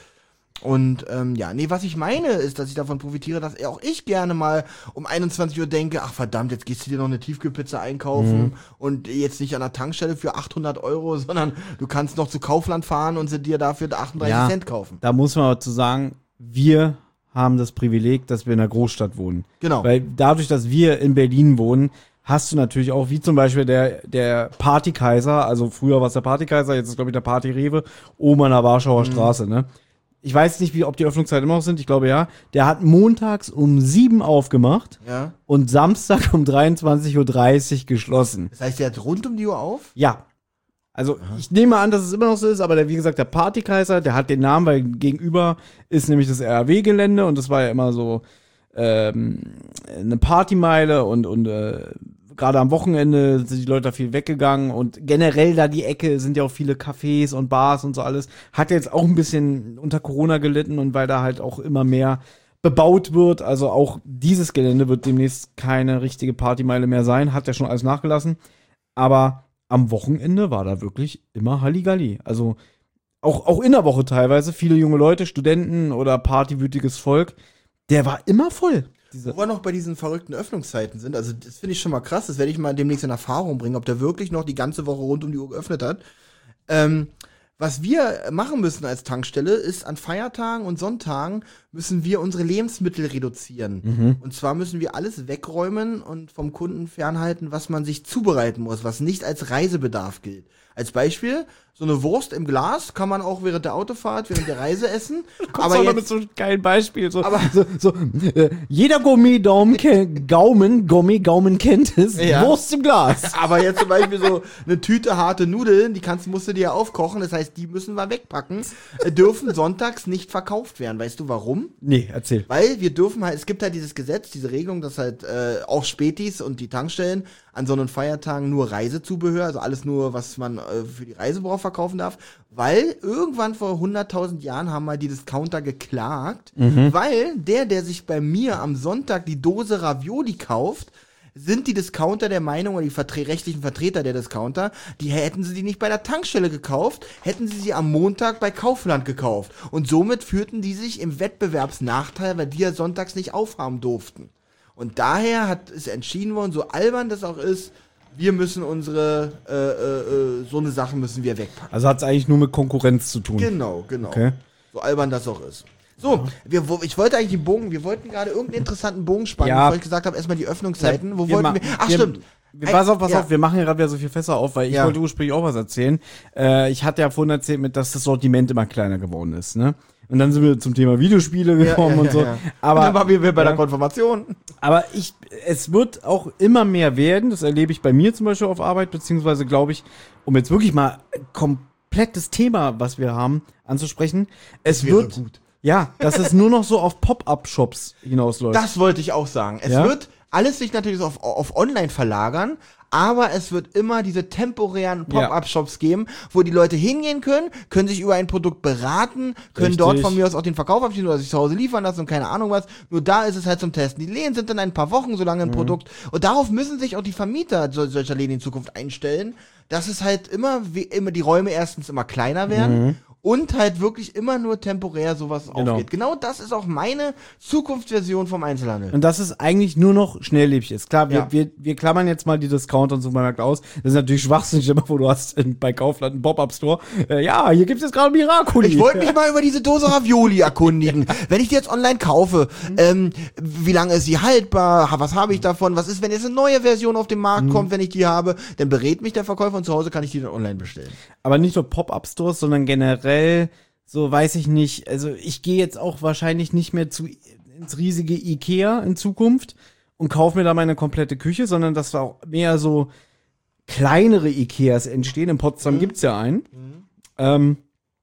Und ähm, ja, nee, was ich meine, ist, dass ich davon profitiere, dass auch ich gerne mal um einundzwanzig Uhr denke, ach verdammt, jetzt gehst du dir noch eine Tiefkühlpizza einkaufen mhm. und jetzt nicht an der Tankstelle für achthundert Euro, sondern du kannst noch zu Kaufland fahren und sie dir dafür achtunddreißig ja, Cent kaufen. Da muss man dazu sagen, wir haben das Privileg, dass wir in einer Großstadt wohnen. Genau. Weil dadurch, dass wir in Berlin wohnen, hast du natürlich auch, wie zum Beispiel der, der Partykaiser, also früher war es der Partykaiser, jetzt ist glaube ich der Partyrewe, oben an der Warschauer mhm. Straße, ne? Ich weiß nicht, wie, ob die Öffnungszeiten immer noch sind, ich glaube ja. Der hat montags um sieben aufgemacht ja. und Samstag um dreiundzwanzig Uhr dreißig geschlossen. Das heißt, der hat rund um die Uhr auf? Ja. Also Aha. ich nehme an, dass es immer noch so ist, aber der, wie gesagt, der Partykaiser, der hat den Namen, weil gegenüber ist nämlich das R W Gelände und das war ja immer so ähm, eine Partymeile und, und äh, gerade am Wochenende sind die Leute da viel weggegangen und generell da die Ecke sind ja auch viele Cafés und Bars und so alles. Hat jetzt auch ein bisschen unter Corona gelitten und weil da halt auch immer mehr bebaut wird, also auch dieses Gelände wird demnächst keine richtige Partymeile mehr sein, hat ja schon alles nachgelassen. Aber am Wochenende war da wirklich immer Halligalli. Also auch, auch in der Woche teilweise, viele junge Leute, Studenten oder partywütiges Volk, der war immer voll. Wo wir noch bei diesen verrückten Öffnungszeiten sind, also das finde ich schon mal krass, das werde ich mal demnächst in Erfahrung bringen, ob der wirklich noch die ganze Woche rund um die Uhr geöffnet hat. Ähm, was wir machen müssen als Tankstelle, ist an Feiertagen und Sonntagen müssen wir unsere Lebensmittel reduzieren. Mhm. Und zwar müssen wir alles wegräumen und vom Kunden fernhalten, was man sich zubereiten muss, was nicht als Reisebedarf gilt. Als Beispiel, so eine Wurst im Glas kann man auch während der Autofahrt, während der Reise essen. Aber jetzt, mit so einem geilen Beispiel. So, aber so, so, äh, jeder Gourmet-Daumen, Gaumen, Gourmet-Gaumen kennt es, ja. Wurst im Glas. Aber jetzt zum Beispiel so eine Tüte harte Nudeln, die kannst, musst du dir ja aufkochen, das heißt, die müssen wir wegpacken, äh, dürfen sonntags nicht verkauft werden. Weißt du warum? Nee, erzähl. Weil wir dürfen halt, es gibt halt dieses Gesetz, diese Regelung, dass halt äh, auch Spätis und die Tankstellen an so einen Feiertagen nur Reisezubehör, also alles nur, was man äh, für die Reise braucht, verkaufen darf, weil irgendwann vor hunderttausend Jahren haben mal die Discounter geklagt, mhm. weil der, der sich bei mir am Sonntag die Dose Ravioli kauft, sind die Discounter der Meinung, oder die vertre- rechtlichen Vertreter der Discounter, die hätten sie die nicht bei der Tankstelle gekauft, hätten sie sie am Montag bei Kaufland gekauft. Und somit führten die sich im Wettbewerbsnachteil, weil die ja sonntags nicht aufhaben durften. Und daher hat es entschieden worden, so albern das auch ist, wir müssen unsere, äh, äh, so eine Sache müssen wir wegpacken. Also hat es eigentlich nur mit Konkurrenz zu tun. Genau, genau. Okay. So albern das auch ist. So, ja. wir, wo, ich wollte eigentlich den Bogen, wir wollten gerade irgendeinen interessanten Bogen spannen, ja. bevor ich gesagt habe, erstmal die Öffnungszeiten. Ja, wo wir wollten wir? Ach, wir, stimmt. Wir, pass auf, pass ja. auf, wir machen ja gerade wieder so viel Fässer auf, weil ich ja. wollte ursprünglich auch was erzählen. Äh, ich hatte ja vorhin erzählt, mit, dass das Sortiment immer kleiner geworden ist, ne? Und dann sind wir zum Thema Videospiele gekommen ja, ja, und so. Ja, ja. Aber und dann waren wir bei der Konfirmation. Aber ich, es wird auch immer mehr werden. Das erlebe ich bei mir zum Beispiel auf Arbeit, beziehungsweise glaube ich, um jetzt wirklich mal komplettes Thema, was wir haben, anzusprechen. Es wird gut. Ja, dass es nur noch so auf Pop-up-Shops hinausläuft. Das wollte ich auch sagen. Es ja? wird alles sich natürlich auf, auf online verlagern, aber es wird immer diese temporären Pop-up-Shops ja. geben, wo die Leute hingehen können, können sich über ein Produkt beraten, können Richtig. dort von mir aus auch den Verkauf abschließen oder sich zu Hause liefern lassen und keine Ahnung was. Nur da ist es halt zum Testen. Die Läden sind dann ein paar Wochen so lange ein mhm. Produkt und darauf müssen sich auch die Vermieter solcher Läden in Zukunft einstellen, dass es halt immer, wie immer die Räume erstens immer kleiner werden. Mhm. Und halt wirklich immer nur temporär sowas genau. aufgeht. Genau das ist auch meine Zukunftsversion vom Einzelhandel. Und das ist eigentlich nur noch schnelllebig ist. Klar, wir, ja. wir, wir klammern jetzt mal die Discounter und Supermärkte aus. Das ist natürlich schwachsinnig, immer wo du hast in, bei Kaufland einen Pop-Up-Store. Äh, ja, hier gibt's jetzt gerade Miracoli. Ich wollte mich mal über diese Dose Ravioli erkundigen. Wenn ich die jetzt online kaufe, mhm. ähm, wie lange ist sie haltbar? Was habe ich davon? Was ist, wenn jetzt eine neue Version auf den Markt mhm. kommt, wenn ich die habe? Dann berät mich der Verkäufer und zu Hause kann ich die dann online bestellen. Aber nicht nur Pop-Up-Stores, sondern generell so weiß ich nicht, also ich gehe jetzt auch wahrscheinlich nicht mehr zu ins riesige Ikea in Zukunft und kaufe mir da meine komplette Küche, sondern dass da auch mehr so kleinere Ikeas entstehen. In Potsdam mhm. gibt's ja einen, mhm. ähm,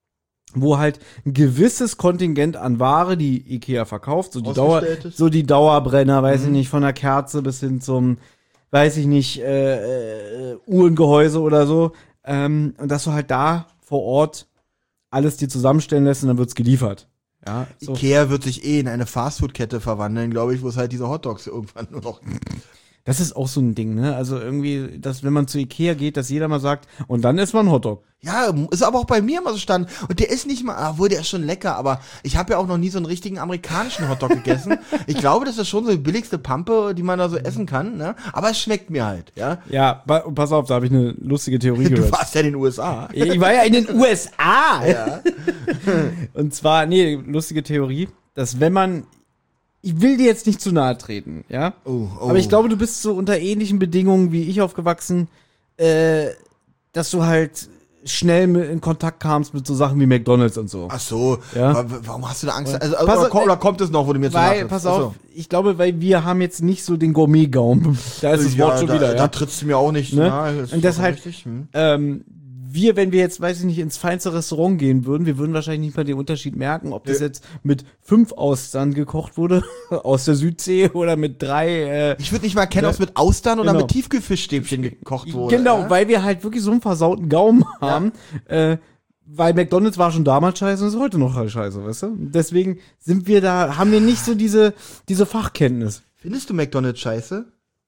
wo halt ein gewisses Kontingent an Ware, die Ikea verkauft, so die Dauer, so die Dauerbrenner, weiß mhm. ich nicht, von der Kerze bis hin zum, weiß ich nicht, äh, äh, Uhrengehäuse oder so, ähm, und dass du halt da vor Ort alles dir zusammenstellen lässt und dann wird's geliefert. Ja, so. Ikea wird sich eh in eine Fastfood-Kette verwandeln, glaube ich, wo es halt diese Hotdogs irgendwann nur noch gibt. Das ist auch so ein Ding, ne? Also irgendwie, dass wenn man zu Ikea geht, dass jeder mal sagt, und dann isst man einen Hotdog. Ja, ist aber auch bei mir immer so stand. Und der ist nicht mal, obwohl der ist schon lecker, aber ich habe ja auch noch nie so einen richtigen amerikanischen Hotdog gegessen. Ich glaube, das ist schon so die billigste Pampe, die man da so essen kann, ne? Aber es schmeckt mir halt, ja. Ja, pa- pass auf, da habe ich eine lustige Theorie Du gehört. warst ja in den U S A. Ich war ja in den U S A. Ja. Und zwar, nee, lustige Theorie, dass wenn man, ich will dir jetzt nicht zu nahe treten, ja? Oh, oh. Aber ich glaube, du bist so unter ähnlichen Bedingungen wie ich aufgewachsen, äh, dass du halt schnell mit in Kontakt kamst mit so Sachen wie McDonald's und so. Ach so, Ja. wa- warum hast du da Angst? Also, Pass oder, auf, kommt, oder kommt es noch, wo du mir jetzt Weil, pass auf, ich glaube, weil wir haben jetzt nicht so den Gourmet-Gaumen. Da ist das ja, Wort schon da, wieder, da ja. trittst du mir auch nicht. Ne? Na, das Und ist deshalb- doch richtig, hm. Ähm, wir, wenn wir jetzt, weiß ich nicht, ins feinste Restaurant gehen würden, wir würden wahrscheinlich nicht mal den Unterschied merken, ob das Ja. jetzt mit fünf Austern gekocht wurde, aus der Südsee, oder mit drei, äh, Ich würde nicht mal kennen, Ja. ob es mit Austern oder Genau. mit Tiefkühlfischstäbchen gekocht wurde. genau, ja? weil wir halt wirklich so einen versauten Gaumen haben, äh, weil McDonald's war schon damals scheiße und ist heute noch halt scheiße, weißt du? Deswegen sind wir da, haben wir nicht so diese, diese Fachkenntnis. Findest du McDonald's scheiße?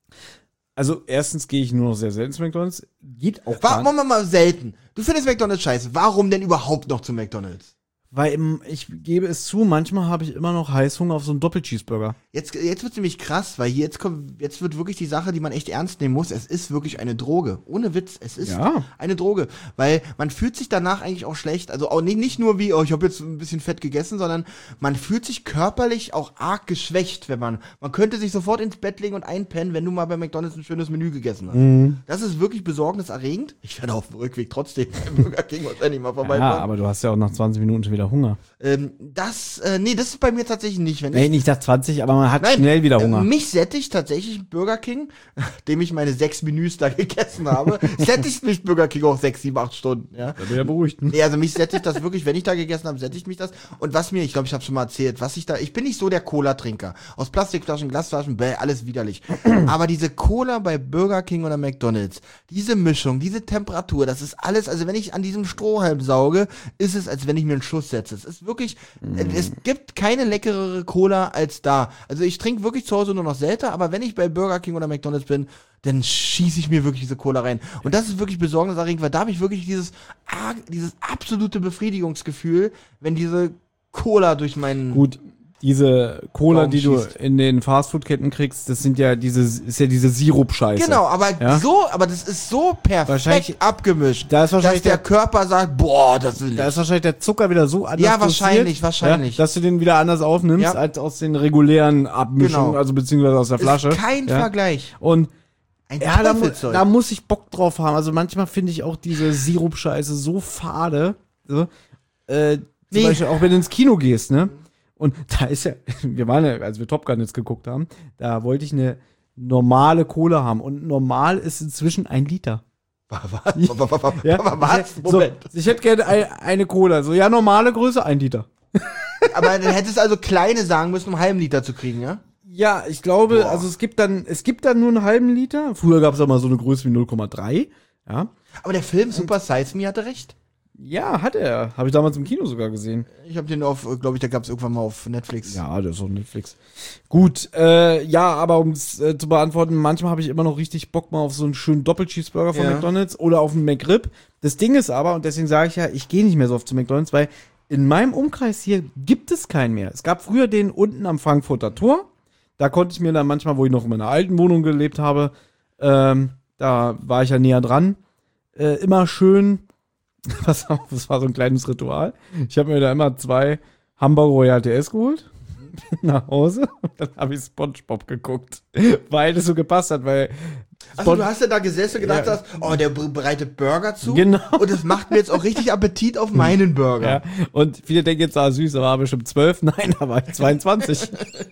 Also, erstens gehe ich nur noch sehr selten zu McDonald's. Geht auch Warum gar mal, mal selten? Du findest McDonald's scheiße. Warum denn überhaupt noch zu McDonald's? Weil im, ich gebe es zu, manchmal habe ich immer noch Heißhunger auf so einen Doppelcheeseburger. Jetzt, jetzt wird's nämlich krass, weil hier jetzt kommt, jetzt wird wirklich die Sache, die man echt ernst nehmen muss. Es ist wirklich eine Droge. Ohne Witz. Es ist Ja. eine Droge. Weil man fühlt sich danach eigentlich auch schlecht. Also auch nicht, nicht nur wie, oh, ich habe jetzt ein bisschen fett gegessen, sondern man fühlt sich körperlich auch arg geschwächt, wenn man, man könnte sich sofort ins Bett legen und einpennen, wenn du mal bei McDonald's ein schönes Menü gegessen hast. Mhm. Das ist wirklich besorgniserregend. Ich werde auf dem Rückweg trotzdem beim Burger King wahrscheinlich mal Ja, vorbeifahren. aber du hast ja auch nach zwanzig Minuten schon wieder Hunger. Ähm, das, äh, nee, das ist bei mir tatsächlich nicht. Wenn Nee, ich, nicht nach zwanzig, aber man hat Nein, schnell wieder äh, Hunger. Mich sättigt tatsächlich Burger King, nachdem ich meine sechs Menüs da gegessen habe, sättigt mich Burger King auch sechs, sieben, acht Stunden, ja. Da bin ich ja beruhigt. Nee, also mich sättigt das wirklich, wenn ich da gegessen habe, sättigt mich das. Und was mir, ich glaube, ich habe schon mal erzählt, was ich da, ich bin nicht so der Cola-Trinker. Aus Plastikflaschen, Glasflaschen, bäh, alles widerlich. Aber diese Cola bei Burger King oder McDonald's, diese Mischung, diese Temperatur, das ist alles, also wenn ich an diesem Strohhalm sauge, ist es, als wenn ich mir einen Schuss setze. Es ist wirklich, äh, es gibt keine leckerere Cola als da. Also ich trinke wirklich zu Hause nur noch selten, aber wenn ich bei Burger King oder McDonald's bin, dann schieße ich mir wirklich diese Cola rein. Und das ist wirklich besorgniserregend, weil da habe ich wirklich dieses, arg- dieses absolute Befriedigungsgefühl, wenn diese Cola durch meinen... Gut, diese Cola, Warum die du schießt? in den Fastfood-Ketten kriegst, das sind ja diese, ist ja diese Sirup-Scheiße. Genau, aber Ja? so, aber das ist so perfekt Wahrscheinlich- abgemischt, Da ist wahrscheinlich dass der der- Körper sagt, boah, das will Da ich. ist wahrscheinlich der Zucker wieder so anders Ja, dosiert, wahrscheinlich, wahrscheinlich. Ja, dass du den wieder anders aufnimmst, Ja. als aus den regulären Abmischungen, Genau. also beziehungsweise aus der Flasche. Ist kein ja. Vergleich. Und Ein ja, da, mu Teufelzeug. da muss ich Bock drauf haben. Also manchmal finde ich auch diese Sirup-Scheiße so fade. So. Äh, zum Nee. Beispiel auch wenn du ins Kino gehst, ne? Und da ist ja, wir waren ja, als wir Top Gun jetzt geguckt haben, da wollte ich eine normale Cola haben. Und normal ist inzwischen ein Liter. Was? Was? Ja? Was? So, Moment. ich hätte gerne ein, eine Cola. So, ja, normale Größe, ein Liter. Aber dann hättest du also kleine sagen müssen, um einen halben Liter zu kriegen, ja? Ja, ich glaube, Boah. also es gibt dann, es gibt dann nur einen halben Liter. Früher gab es auch mal so eine Größe wie null Komma drei. Ja. Aber der Film Super Size Me hatte recht. Ja, hat er. Habe ich damals im Kino sogar gesehen. Ich habe den auf, glaube ich, da gab es irgendwann mal auf Netflix. Ja, das ist auch Netflix. Gut, äh, ja, aber um es äh, zu beantworten, manchmal habe ich immer noch richtig Bock mal auf so einen schönen Doppel-Cheeseburger von Ja. McDonald's oder auf einen McRib. Das Ding ist aber, und deswegen sage ich ja, ich gehe nicht mehr so oft zu McDonald's, weil in meinem Umkreis hier gibt es keinen mehr. Es gab früher den unten am Frankfurter Tor. Da konnte ich mir dann manchmal, wo ich noch in meiner alten Wohnung gelebt habe, ähm, da war ich ja näher dran, äh, immer schön, pass auf, das war so ein kleines Ritual. Ich habe mir da immer zwei Hamburger Royal T S geholt, bin nach Hause und dann habe ich SpongeBob geguckt, weil das so gepasst hat, weil Also du hast ja da gesessen und gedacht Ja. hast, oh, der bereitet Burger zu. Genau. Und das macht mir jetzt auch richtig Appetit auf meinen Burger. ja, und viele denken jetzt, ah süß, er war bestimmt zwölf, nein, er war zweiundzwanzig.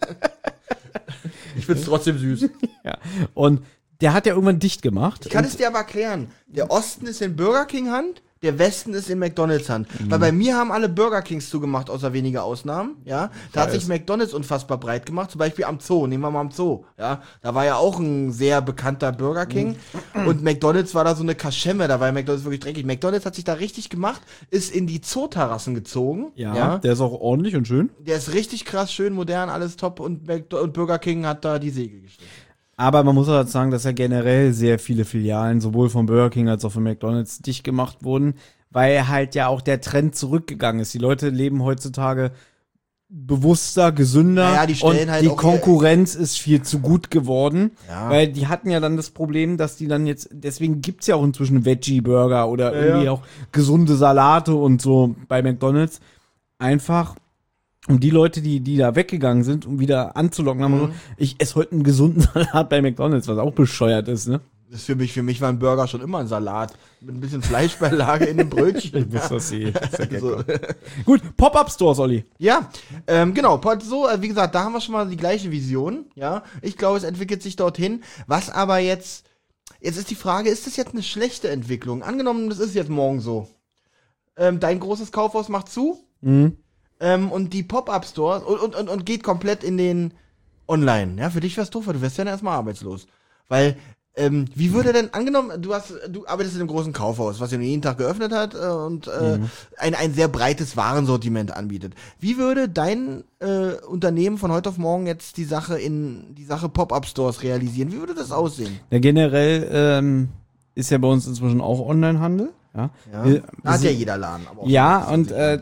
Ich find's trotzdem süß. Ja. Und der hat ja irgendwann dicht gemacht. Ich kann und es dir aber erklären. Der Osten ist in Burger King Hand, der Westen ist in McDonalds Hand. Mhm. Weil bei mir haben alle Burger Kings zugemacht, außer wenige Ausnahmen, ja. Da hat sich McDonalds unfassbar breit gemacht, zum Beispiel am Zoo, nehmen wir mal am Zoo, ja. Da war ja auch ein sehr bekannter Burger King mhm. und McDonalds war da so eine Kaschemme, da war McDonalds wirklich dreckig. McDonalds hat sich da richtig gemacht, ist in die Zooterrassen gezogen. Ja, ja. Der ist auch ordentlich und schön. Der ist richtig krass, schön, modern, alles top und, Mac- und Burger King hat da die Segel gestellt. Aber man muss auch sagen, dass ja generell sehr viele Filialen, sowohl von Burger King als auch von McDonalds, dicht gemacht wurden, weil halt ja auch der Trend zurückgegangen ist. Die Leute leben heutzutage bewusster, gesünder naja, die stellen und halt die auch Konkurrenz ist viel zu gut geworden, ja. weil die hatten ja dann das Problem, dass die dann jetzt, deswegen gibt's ja auch inzwischen Veggie-Burger oder ja, irgendwie ja. auch gesunde Salate und so bei McDonalds, einfach um die Leute, die die da weggegangen sind, um wieder anzulocken, haben wir Mhm. so, ich esse heute einen gesunden Salat bei McDonalds, was auch bescheuert ist, ne? Das ist für mich, für mich war ein Burger schon immer ein Salat. Mit ein bisschen Fleischbeilage in einem Brötchen. Ich wusste das eh. Das ist ja So. Gut, Pop-Up-Stores, Olli. Ja, ähm, genau, so, äh, wie gesagt, da haben wir schon mal die gleiche Vision, ja. Ich glaube, es entwickelt sich dorthin. Was aber jetzt, jetzt ist die Frage, ist das jetzt eine schlechte Entwicklung? Angenommen, das ist jetzt morgen so. Ähm, dein großes Kaufhaus macht zu, Mhm. ähm, und die Pop-Up-Stores und, und, und, und geht komplett in den Online. Ja, für dich wär's doof, weil du wärst ja dann erstmal arbeitslos. Weil, ähm, wie würde denn, angenommen, du hast, du arbeitest in einem großen Kaufhaus, was ja nur jeden Tag geöffnet hat äh, und äh, Mhm. ein, ein sehr breites Warensortiment anbietet. Wie würde dein äh, Unternehmen von heute auf morgen jetzt die Sache in die Sache Pop-Up-Stores realisieren? Wie würde das aussehen? Ja, generell ähm, ist ja bei uns inzwischen auch Onlinehandel. Ja, Ja, Wir- da hat wir ja sind- jeder Laden. Aber auch ja so und äh,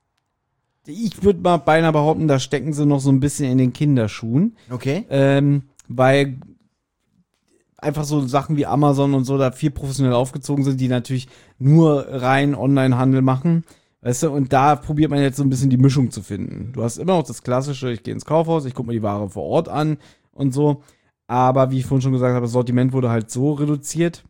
ich würde mal beinahe behaupten, da stecken sie noch so ein bisschen in den Kinderschuhen. okay. Ähm, weil einfach so Sachen wie Amazon und so da viel professionell aufgezogen sind, die natürlich nur rein Onlinehandel machen. Weißt du, und da probiert man jetzt so ein bisschen die Mischung zu finden. Du hast immer noch das Klassische, ich gehe ins Kaufhaus, ich gucke mir die Ware vor Ort an und so. Aber wie ich vorhin schon gesagt habe, das Sortiment wurde halt so reduziert.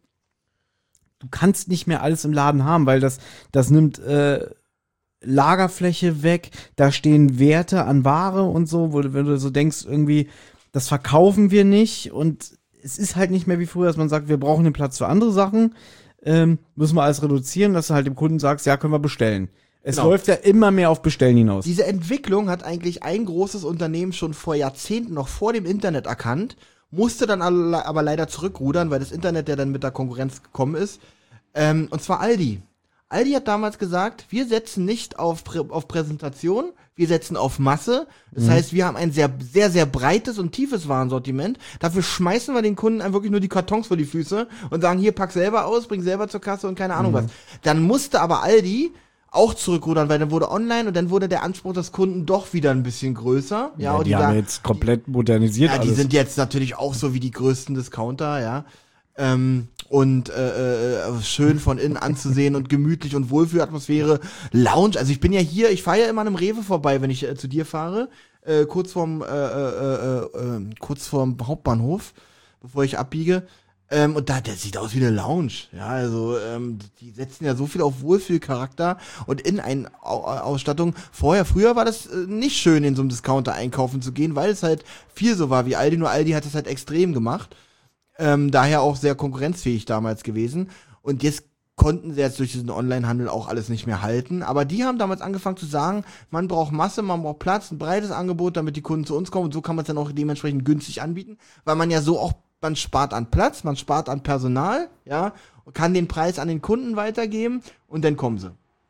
Du kannst nicht mehr alles im Laden haben, weil das, das nimmt äh, Lagerfläche weg, da stehen Werte an Ware und so, wo du, wenn du so denkst, irgendwie, das verkaufen wir nicht und es ist halt nicht mehr wie früher, dass man sagt, wir brauchen den Platz für andere Sachen, ähm, müssen wir alles reduzieren, dass du halt dem Kunden sagst, ja, können wir bestellen. Es Genau. läuft ja immer mehr auf Bestellen hinaus. Diese Entwicklung hat eigentlich ein großes Unternehmen schon vor Jahrzehnten, noch vor dem Internet erkannt, musste dann alle- aber leider zurückrudern, weil das Internet ja dann mit der Konkurrenz gekommen ist. Ähm, und zwar Aldi. Aldi hat damals gesagt, wir setzen nicht auf, Prä auf Präsentation, wir setzen auf Masse. Das Mhm. heißt, wir haben ein sehr, sehr, sehr breites und tiefes Warensortiment. Dafür schmeißen wir den Kunden einfach wirklich nur die Kartons vor die Füße und sagen, hier, pack selber aus, bring selber zur Kasse und keine Ahnung Mhm. was. Dann musste aber Aldi auch zurückrudern, weil dann wurde online und dann wurde der Anspruch des Kunden doch wieder ein bisschen größer. Ja, Ja, und die haben sa- jetzt komplett modernisiert ja, die alles. sind jetzt natürlich auch so wie die größten Discounter, ja. Ähm, und äh, äh, schön von innen anzusehen und gemütlich und Wohlfühlatmosphäre, Lounge. Also ich bin ja hier, ich fahre ja immer an einem Rewe vorbei, wenn ich äh, zu dir fahre, äh, kurz vorm äh, äh, äh, äh, kurz vorm Hauptbahnhof, bevor ich abbiege. Ähm, und da, der sieht aus wie eine Lounge. Ja, also ähm, die setzen ja so viel auf Wohlfühlcharakter und in eine Ausstattung. Vorher, früher war das äh, nicht schön, in so einem Discounter einkaufen zu gehen, weil es halt viel so war wie Aldi. Nur Aldi hat es halt extrem gemacht. Ähm, daher auch sehr konkurrenzfähig damals gewesen. Und jetzt konnten sie jetzt durch diesen Onlinehandel auch alles nicht mehr halten. Aber die haben damals angefangen zu sagen, man braucht Masse, man braucht Platz, ein breites Angebot, damit die Kunden zu uns kommen. Und so kann man es dann auch dementsprechend günstig anbieten, weil man ja so auch, man spart an Platz, man spart an Personal, ja, und kann den Preis an den Kunden weitergeben und dann kommen sie.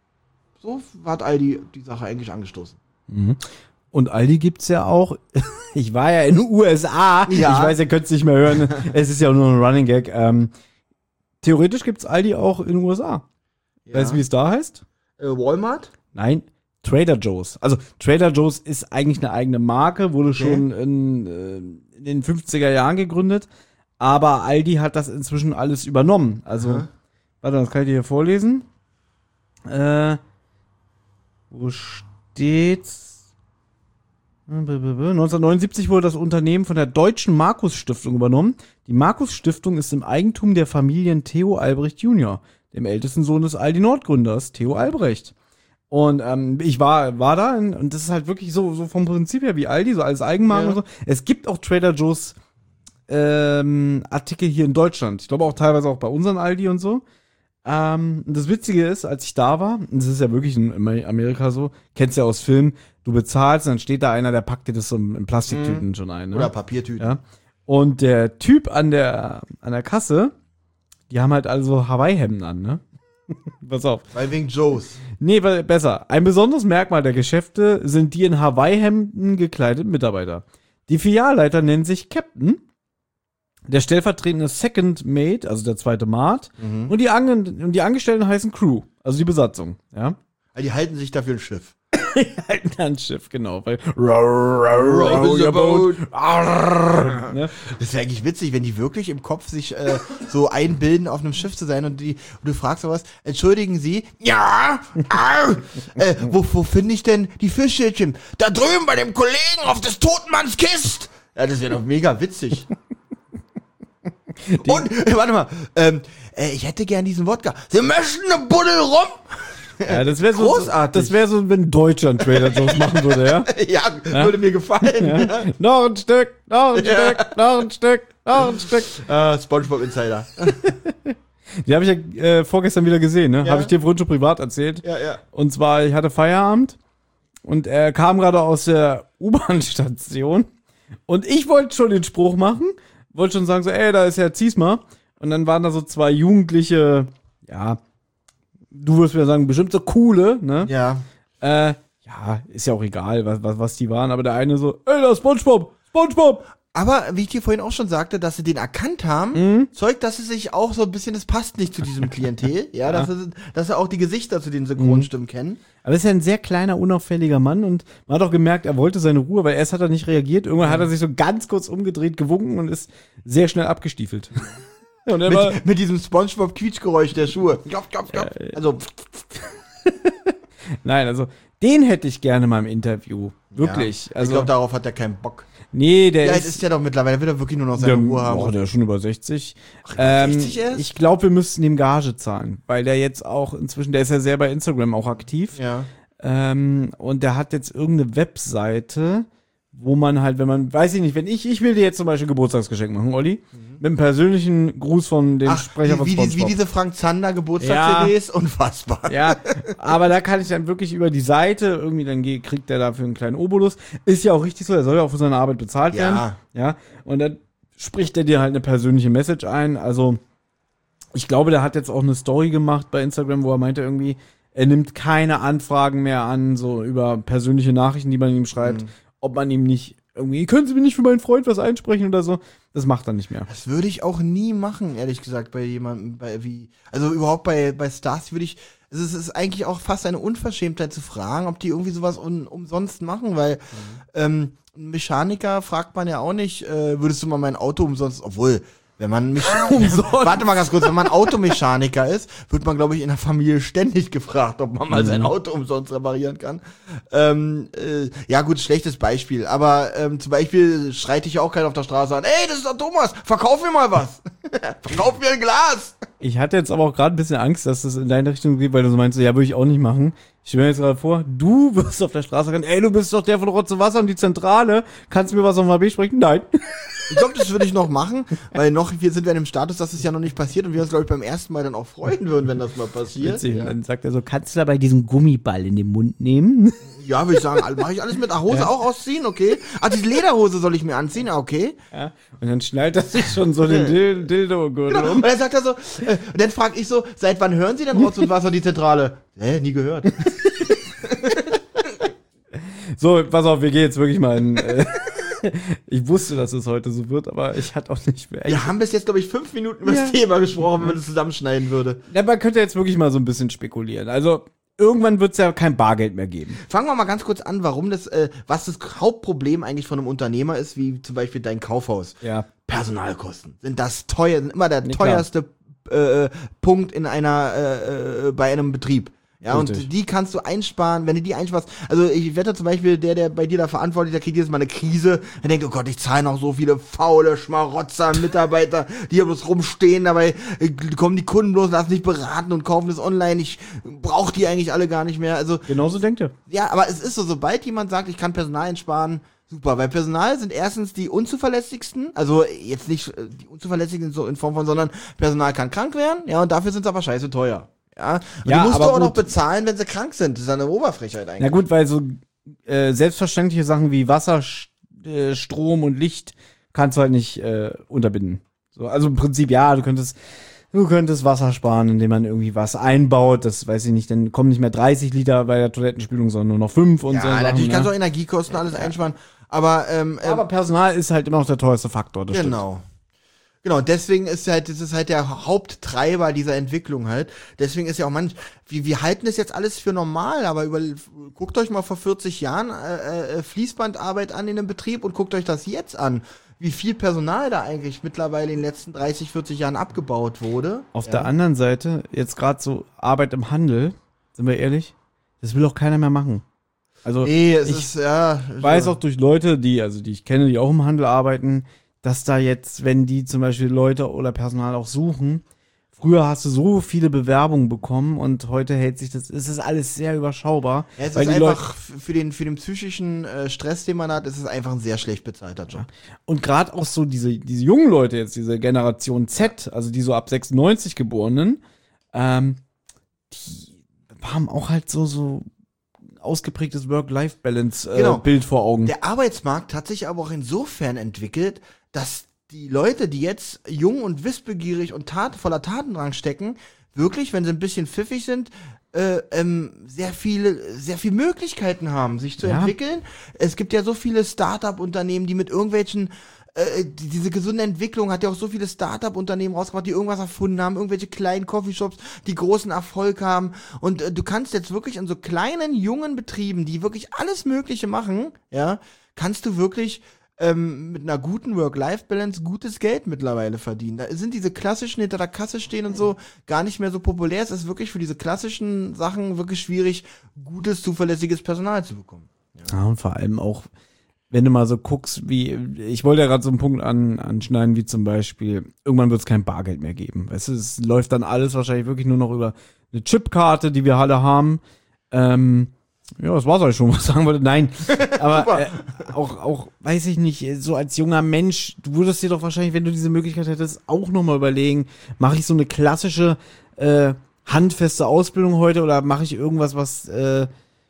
So hat Aldi die Sache eigentlich angestoßen. Mhm. Und Aldi gibt's ja auch. Ich war ja in den U S A. Ja. Ich weiß, ihr könnt's nicht mehr hören. Es ist ja nur ein Running Gag. Ähm, theoretisch gibt's Aldi auch in den U S A. Ja. Weißt du, wie es da heißt? Äh, Walmart? Nein, Trader Joe's. Also Trader Joe's ist eigentlich eine eigene Marke, wurde Okay. schon in, äh, in den fünfziger Jahren gegründet. Aber Aldi hat das inzwischen alles übernommen. Also, Aha. warte, das kann ich dir hier vorlesen. Äh, wo steht's? neunzehnhundertneunundsiebzig wurde das Unternehmen von der Deutschen Markus Stiftung übernommen. Die Markus Stiftung ist im Eigentum der Familien Theo Albrecht Junior, dem ältesten Sohn des Aldi Nord-Gründers, Theo Albrecht. Und ähm, ich war war da in, und das ist halt wirklich so so vom Prinzip her wie Aldi, so als Eigenmarken Ja. und so. Es gibt auch Trader Joe's ähm, Artikel hier in Deutschland. Ich glaube auch teilweise auch bei unseren Aldi und so. Ähm, das Witzige ist, als ich da war, und das ist ja wirklich in Amerika so, kennst du ja aus Filmen, du bezahlst und dann steht da einer, der packt dir das so in Plastiktüten mhm. schon ein. Ne? Oder Papiertüten. Ja. Und der Typ an der, an der Kasse, die haben halt also Hawaii-Hemden an, ne? Pass auf. Weil wegen Joes. Nee, weil, besser. Ein besonderes Merkmal der Geschäfte sind die in Hawaii-Hemden gekleideten Mitarbeiter. Die Filialleiter nennen sich Captain, der stellvertretende Second Mate, also der zweite Mate, mhm. und, die Ange- und die Angestellten heißen Crew, also die Besatzung, ja. Die halten sich dafür ein Schiff. Die halten da ein Schiff, genau. Weil row your boat. Das wäre eigentlich witzig, wenn die wirklich im Kopf sich äh, so einbilden, auf einem Schiff zu sein und, die, und du fragst sowas, entschuldigen Sie, ja, äh, wo, wo finde ich denn die Fischschildchen? Da drüben bei dem Kollegen auf des Totenmanns Kist. Ja, das wäre doch mega witzig. Die und, äh, warte mal, ähm, äh, ich hätte gern diesen Wodka. Sie möchten eine Buddel rum? Ja, das wäre so, großartig. Das wäre so, wenn Deutschland Trader Joe's machen würde, ja? ja? Ja, würde mir gefallen. Ja. Ja. Noch ein Stück, noch ein Ja. Stück, noch ein Stück, noch ein Stück. Äh, SpongeBob Insider. Die habe ich ja äh, vorgestern wieder gesehen, ne? Ja. Habe ich dir vorhin schon privat erzählt. Ja, ja. Und zwar, ich hatte Feierabend und er kam gerade aus der U-Bahn-Station und ich wollte schon den Spruch machen, wollte schon sagen so, ey, da ist ja Ziesma. Und dann waren da so zwei jugendliche, ja, du wirst mir sagen, bestimmt so coole, ne? Ja. Äh, ja, ist ja auch egal, was, was, was die waren, aber der eine so, ey, da ist SpongeBob, SpongeBob! Aber wie ich dir vorhin auch schon sagte, dass sie den erkannt haben, Mhm. zeugt, dass sie sich auch so ein bisschen, das passt nicht zu diesem Klientel, ja, Ja. Dass, sie, dass sie auch die Gesichter zu den Synchronstimmen kennen. Aber er ist ja ein sehr kleiner, unauffälliger Mann und man hat auch gemerkt, er wollte seine Ruhe, weil erst hat er nicht reagiert. Irgendwann hat er sich so ganz kurz umgedreht, gewunken und ist sehr schnell abgestiefelt. Und er war, Mit, mit diesem SpongeBob-Quietschgeräusch der Schuhe. Klopf, klopf, klopf. Also, nein, also den hätte ich gerne mal im Interview. Wirklich. ja, Also, ich glaube, darauf hat er keinen Bock. nee, der Ja, ist, jetzt ist ja doch mittlerweile, will er wirklich nur noch seine der, Ruhe haben. oh, der ist schon über sechzig. Ach, Ähm, sechzig erst? ich glaube, wir müssten ihm Gage zahlen, weil der jetzt auch inzwischen, der ist ja sehr bei Instagram auch aktiv. Ja. Ähm, und der hat jetzt irgendeine Webseite, wo man halt, wenn man, weiß ich nicht, wenn ich, ich will dir jetzt zum Beispiel ein Geburtstagsgeschenk machen, Olli, mit einem persönlichen Gruß von dem Ach, Sprecher von wie, wie, die, wie SpongeBob. diese Frank Zander Geburtstags-C Ds, unfassbar. Ja, aber da kann ich dann wirklich über die Seite, irgendwie dann geh- kriegt der dafür einen kleinen Obolus. Ist ja auch richtig so, er soll ja auch für seine Arbeit bezahlt werden. Ja. Ja, und dann spricht er dir halt eine persönliche Message ein. Also, ich glaube, der hat jetzt auch eine Story gemacht bei Instagram, wo er meinte irgendwie, er nimmt keine Anfragen mehr an, so über persönliche Nachrichten, die man ihm schreibt, Mhm. ob man ihm nicht irgendwie, können Sie mir nicht für meinen Freund was einsprechen oder so. Das macht er nicht mehr. Das würde ich auch nie machen, ehrlich gesagt, bei jemandem, bei wie, also überhaupt bei, bei Stars würde ich, also es ist eigentlich auch fast eine Unverschämtheit zu fragen, ob die irgendwie sowas un, umsonst machen, weil, ähm, ein Mechaniker fragt man ja auch nicht, äh, würdest du mal mein Auto umsonst, obwohl, wenn man mich, warte mal ganz kurz, wenn man Automechaniker ist, wird man, glaube ich, in der Familie ständig gefragt, ob man mal sein Auto umsonst reparieren kann. Ähm, äh, ja gut, schlechtes Beispiel, aber ähm, zum Beispiel schreit dich ja auch keiner auf der Straße an, ey, das ist doch Thomas, verkauf mir mal was. Verkauf mir ein Glas. Ich hatte jetzt aber auch gerade ein bisschen Angst, dass das in deine Richtung geht, weil du so meinst, ja, würde ich auch nicht machen. Ich stelle mir jetzt gerade vor, du wirst auf der Straße rennen, ey, du bist doch der von Rotze Wasser und die Zentrale, kannst du mir was auf dem H B sprechen? Nein. Ich glaube, das würde ich noch machen, weil noch wir sind wir in dem Status, dass es ja noch nicht passiert und wir uns, glaube ich, beim ersten Mal dann auch freuen würden, wenn das mal passiert. Witzig. Und Ja, dann sagt er so, kannst du dabei diesen Gummiball in den Mund nehmen? ja würde ich sagen, mache ich alles mit. Ach, Hose auch ausziehen, okay. Ach, diese Lederhose soll ich mir anziehen, ja, okay. Ja. Und dann schnallt er sich schon so den Dil Dildo-Gürtel Genau. um. Und dann sagt er so, äh, und dann frage ich so, seit wann hören Sie denn Rotz und Wasser, die Zentrale? Hä, nie gehört. So, pass auf, wir gehen jetzt wirklich mal in... Äh, ich wusste, dass es heute so wird, aber ich hatte auch nicht mehr... Wir haben bis jetzt, glaube ich, fünf Minuten über das Ja. Thema gesprochen, wenn man das zusammenschneiden würde. Ja, man könnte jetzt wirklich mal so ein bisschen spekulieren. Also, irgendwann wird es ja kein Bargeld mehr geben. Fangen wir mal ganz kurz an, warum das, äh, was das Hauptproblem eigentlich von einem Unternehmer ist, wie zum Beispiel dein Kaufhaus. Ja. Personalkosten sind das teuer, sind immer der Nee, klar. teuerste äh, Punkt in einer äh, äh, bei einem Betrieb. Ja, Richtig. und die kannst du einsparen, wenn du die einsparst. Also ich wette zum Beispiel, der, der bei dir da verantwortlich, der kriegt jedes Mal eine Krise. Der denkt, oh Gott, ich zahle noch so viele faule Schmarotzer, Mitarbeiter, die hier bloß rumstehen. Dabei äh, kommen die Kunden bloß, lassen sich beraten und kaufen das online. Ich brauche die eigentlich alle gar nicht mehr. Also Genauso denkt er. ja, aber es ist so, sobald jemand sagt, ich kann Personal einsparen, Super, weil Personal sind erstens die unzuverlässigsten, also jetzt nicht äh, die unzuverlässigsten so in Form von, sondern Personal kann krank werden, ja, und dafür sind sie aber scheiße teuer. Ja, und Ja, die musst du aber auch noch gut. bezahlen, wenn sie krank sind. Das ist eine Oberfrechheit eigentlich. Na gut, weil so äh, selbstverständliche Sachen wie Wasser, Sch- äh, Strom und Licht kannst du halt nicht äh, unterbinden. So, also im Prinzip, ja, du könntest du könntest Wasser sparen, indem man irgendwie was einbaut, das weiß ich nicht, dann kommen nicht mehr dreißig Liter bei der Toilettenspülung, sondern nur noch fünf und Ja, so. Sachen, natürlich kannst du ne? auch Energiekosten alles einsparen, aber, ähm, ähm, Aber Personal ist halt immer noch der teuerste Faktor, das genau. Genau, deswegen ist halt, das ist halt der Haupttreiber dieser Entwicklung halt. Deswegen ist ja auch manch, wir, wir halten das jetzt alles für normal, aber über, guckt euch mal vor vierzig Jahren äh, äh, Fließbandarbeit an in einem Betrieb und guckt euch das jetzt an. Wie viel Personal da eigentlich mittlerweile in den letzten dreißig, vierzig Jahren abgebaut wurde. Auf ja. der anderen Seite, jetzt gerade so Arbeit im Handel, sind wir ehrlich, das will auch keiner mehr machen. Also Nee, es ich ist, ja. weiß auch durch Leute, die, also die ich kenne, die auch im Handel arbeiten, dass da jetzt, wenn die zum Beispiel Leute oder Personal auch suchen, früher hast du so viele Bewerbungen bekommen und heute hält sich das, es ist alles sehr überschaubar. Ja, es weil ist die einfach f- für den, für den psychischen äh, Stress, den man hat, ist es einfach ein sehr schlecht bezahlter Job. Und gerade auch so diese, diese jungen Leute jetzt, diese Generation Z, also die so ab sechsundneunzig Geborenen, ähm, die haben auch halt so, so ausgeprägtes Work-Life-Balance-Bild Genau. Bild vor Augen. Der Arbeitsmarkt hat sich aber auch insofern entwickelt, dass die Leute, die jetzt jung und wissbegierig und tat, voller Tatendrang stecken, wirklich, wenn sie ein bisschen pfiffig sind, äh, ähm, sehr viele, sehr viele Möglichkeiten haben, sich zu Ja. entwickeln. Es gibt ja so viele Start-up-Unternehmen, die mit irgendwelchen äh, die, diese gesunde Entwicklung hat ja auch so viele Start-up-Unternehmen rausgebracht, die irgendwas erfunden haben, irgendwelche kleinen Coffeeshops, die großen Erfolg haben. Und äh, du kannst jetzt wirklich in so kleinen, jungen Betrieben, die wirklich alles Mögliche machen, ja, kannst du wirklich ähm, mit einer guten Work-Life-Balance gutes Geld mittlerweile verdienen. Da sind diese klassischen hinter der Kasse stehen und so gar nicht mehr so populär. Es ist wirklich für diese klassischen Sachen wirklich schwierig, gutes, zuverlässiges Personal zu bekommen. Ja, und vor allem auch, wenn du mal so guckst, wie, ich wollte ja gerade so einen Punkt an, anschneiden, wie zum Beispiel, irgendwann wird es kein Bargeld mehr geben. Weißt du, es läuft dann alles wahrscheinlich wirklich nur noch über eine Chipkarte, die wir alle haben. Ähm, ja, das war's eigentlich schon, was ich sagen wollte. Nein, aber äh, auch, auch, weiß ich nicht, so als junger Mensch, du würdest dir doch wahrscheinlich, wenn du diese Möglichkeit hättest, auch nochmal überlegen, mache ich so eine klassische, äh, handfeste Ausbildung heute oder mache ich irgendwas, was, äh,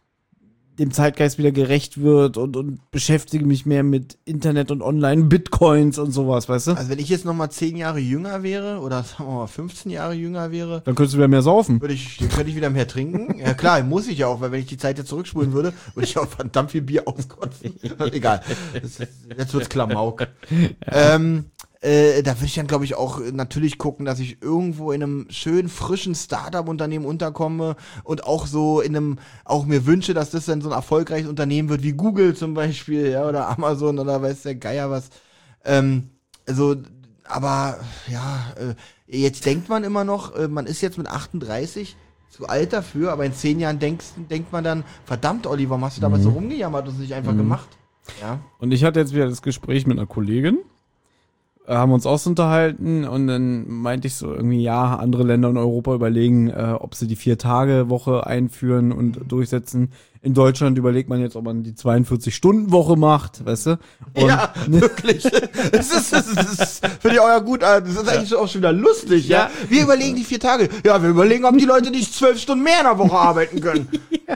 dem Zeitgeist wieder gerecht wird und, und beschäftige mich mehr mit Internet und Online, Bitcoins und sowas, weißt du? Also wenn ich jetzt noch mal zehn Jahre jünger wäre oder sagen wir mal fünfzehn Jahre jünger wäre, Dann könntest du wieder mehr saufen. würde ich, könnte ich wieder mehr trinken. Ja klar, muss ich ja auch, weil wenn ich die Zeit jetzt zurückspulen würde, würde ich auch verdammt viel Bier auskotzen. Egal. Das ist, jetzt wird's Klamauk. Ähm, äh, da würde ich dann, glaube ich, auch natürlich gucken, dass ich irgendwo in einem schönen, frischen Startup-Unternehmen unterkomme und auch so in einem, auch mir wünsche, dass das dann so ein erfolgreiches Unternehmen wird wie Google zum Beispiel, ja, oder Amazon oder weiß der Geier was. Ähm, also, aber ja, äh, jetzt denkt man immer noch, äh, man ist jetzt mit achtunddreißig zu alt dafür, aber in zehn Jahren denkst, denkt man dann, verdammt, Olli, warum hast du damals so rumgejammert und es nicht einfach gemacht? Ja. Und ich hatte jetzt wieder das Gespräch mit einer Kollegin, äh, haben uns auch so unterhalten und dann meinte ich so irgendwie, ja, andere Länder in Europa überlegen, äh, ob sie die Vier-Tage-Woche einführen und durchsetzen. In Deutschland überlegt man jetzt, ob man die zweiundvierzig-Stunden-Woche macht, weißt du? Und Ja, wirklich. Das ist, das ist, das ist finde ich auch ja gut. Das ist eigentlich auch schon wieder lustig, ja. Ja. Wir überlegen die vier Tage. Ja, wir überlegen, ob die Leute nicht zwölf Stunden mehr in der Woche arbeiten können.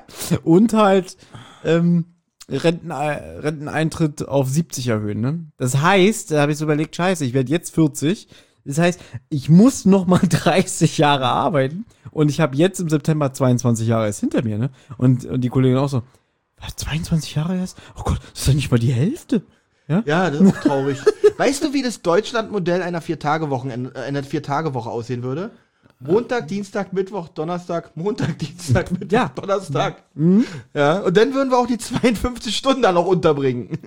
Und halt ähm, Renten, Renteneintritt auf siebzig erhöhen. Ne? Das heißt, da habe ich so überlegt, scheiße, ich werde jetzt vierzig. Das heißt, ich muss noch mal dreißig Jahre arbeiten und ich habe jetzt im September zweiundzwanzig Jahre erst hinter mir. Ne? Und, und die Kollegin auch so, was, zweiundzwanzig Jahre erst? Oh Gott, das ist doch nicht mal die Hälfte. Ja? Ja, das ist auch traurig. Weißt du, wie das Deutschlandmodell einer Vier-Tage-Woche, äh, einer Vier-Tage-Woche aussehen würde? Montag, Dienstag, Mittwoch, Donnerstag, Montag, Dienstag, Mittwoch, Ja. Donnerstag. Ja, und dann würden wir auch die zweiundfünfzig Stunden da noch unterbringen.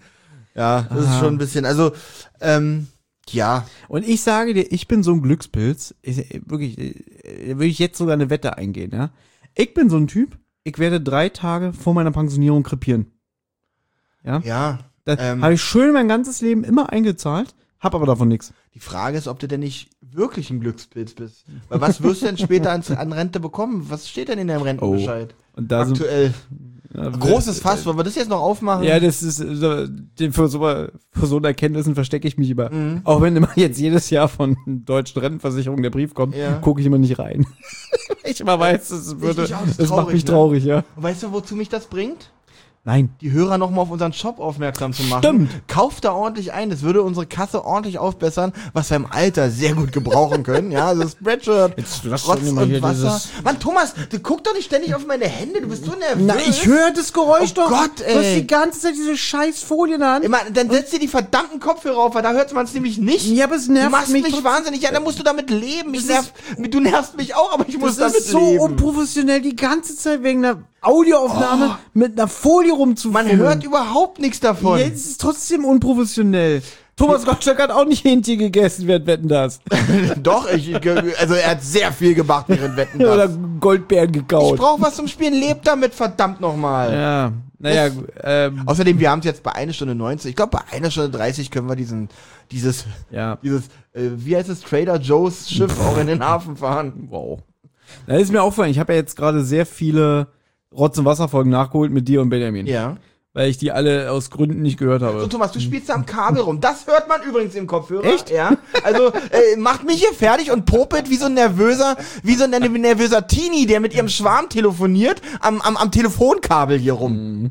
Ja, das ist Aha. schon ein bisschen, also, ähm, ja. Und ich sage dir, ich bin so ein Glückspilz. Ich, wirklich, äh, würde ich jetzt sogar eine Wette eingehen. Ja? Ich bin so ein Typ, ich werde drei Tage vor meiner Pensionierung krepieren. Ja. Ja. Das ähm, habe ich schön mein ganzes Leben immer eingezahlt, hab aber davon nichts. Die Frage ist, ob du denn nicht wirklich ein Glückspilz bist. Weil was wirst du denn später an, an Rente bekommen? Was steht denn in deinem Rentenbescheid? Und da sind, Aktuell. Ja, Großes Fass, wollen wir das jetzt noch aufmachen? Ja, das ist, äh, den- für so, für so Erkenntnissen verstecke ich mich immer. Mhm. Auch wenn immer jetzt jedes Jahr von deutschen Rentenversicherung der Brief kommt, Ja. gucke ich immer nicht rein. Ich immer weiß, das würde, Ich auch, das ist das macht traurig, mich ne? traurig, ja. Und weißt du, wozu mich das bringt? Nein. Die Hörer nochmal auf unseren Shop aufmerksam zu machen. Stimmt. Kauft da ordentlich ein, das würde unsere Kasse ordentlich aufbessern, was wir im Alter sehr gut gebrauchen können. Ja, also Spreadshirt, Jetzt lass Rotz doch immer hier und Wasser. dieses- Mann, Thomas, du guck doch nicht ständig auf meine Hände, du bist so nervös. Na, ich höre das Geräusch Oh doch. Gott, Du hast ey. die ganze Zeit diese scheiß Folien an. Immer, dann setz dir die verdammten Kopfhörer auf, weil da hört man es nämlich nicht. Ja, aber es Du nervt machst mich mich trotzdem. wahnsinnig. Ja, dann musst du damit leben. Ich Das nerv, du nervst mich auch, aber ich muss Das damit ist so leben. unprofessionell, die ganze Zeit wegen einer Audioaufnahme mit einer Folie Man rumzufummeln. hört überhaupt nichts davon. Ja, es ist trotzdbeeren unprofessionell. Thomas Gottschalk hat auch nicht Hähnchen gegessen, wer wetten das? Doch, ich, also er hat sehr viel gemacht während Wetten. Oder das. Goldbeeren Ich gekaut. brauch was zum Spielen, lebt damit, verdammt nochmal. Ja, naja, Das- ähm, Außerdem, wir haben es jetzt bei einer Stunde neunzig. Ich glaube, bei einer Stunde dreißig können wir diesen, dieses, ja, dieses, äh, wie heißt es, Trader Joe's Schiff auch in den Hafen fahren. wow. Da ist mir aufgefallen, ich habe ja jetzt gerade sehr viele Rotz- und Wasserfolgen nachgeholt mit dir und Benjamin. Ja. Weil ich die alle aus Gründen nicht gehört habe. So, Thomas, du spielst da am Kabel rum. Das hört man übrigens im Kopfhörer. Echt? Ja. Also, äh, macht mich hier fertig und popelt wie so ein nervöser, wie so ein nervöser Teenie, der mit ihrem Schwarm telefoniert, am, am, am Telefonkabel hier rum.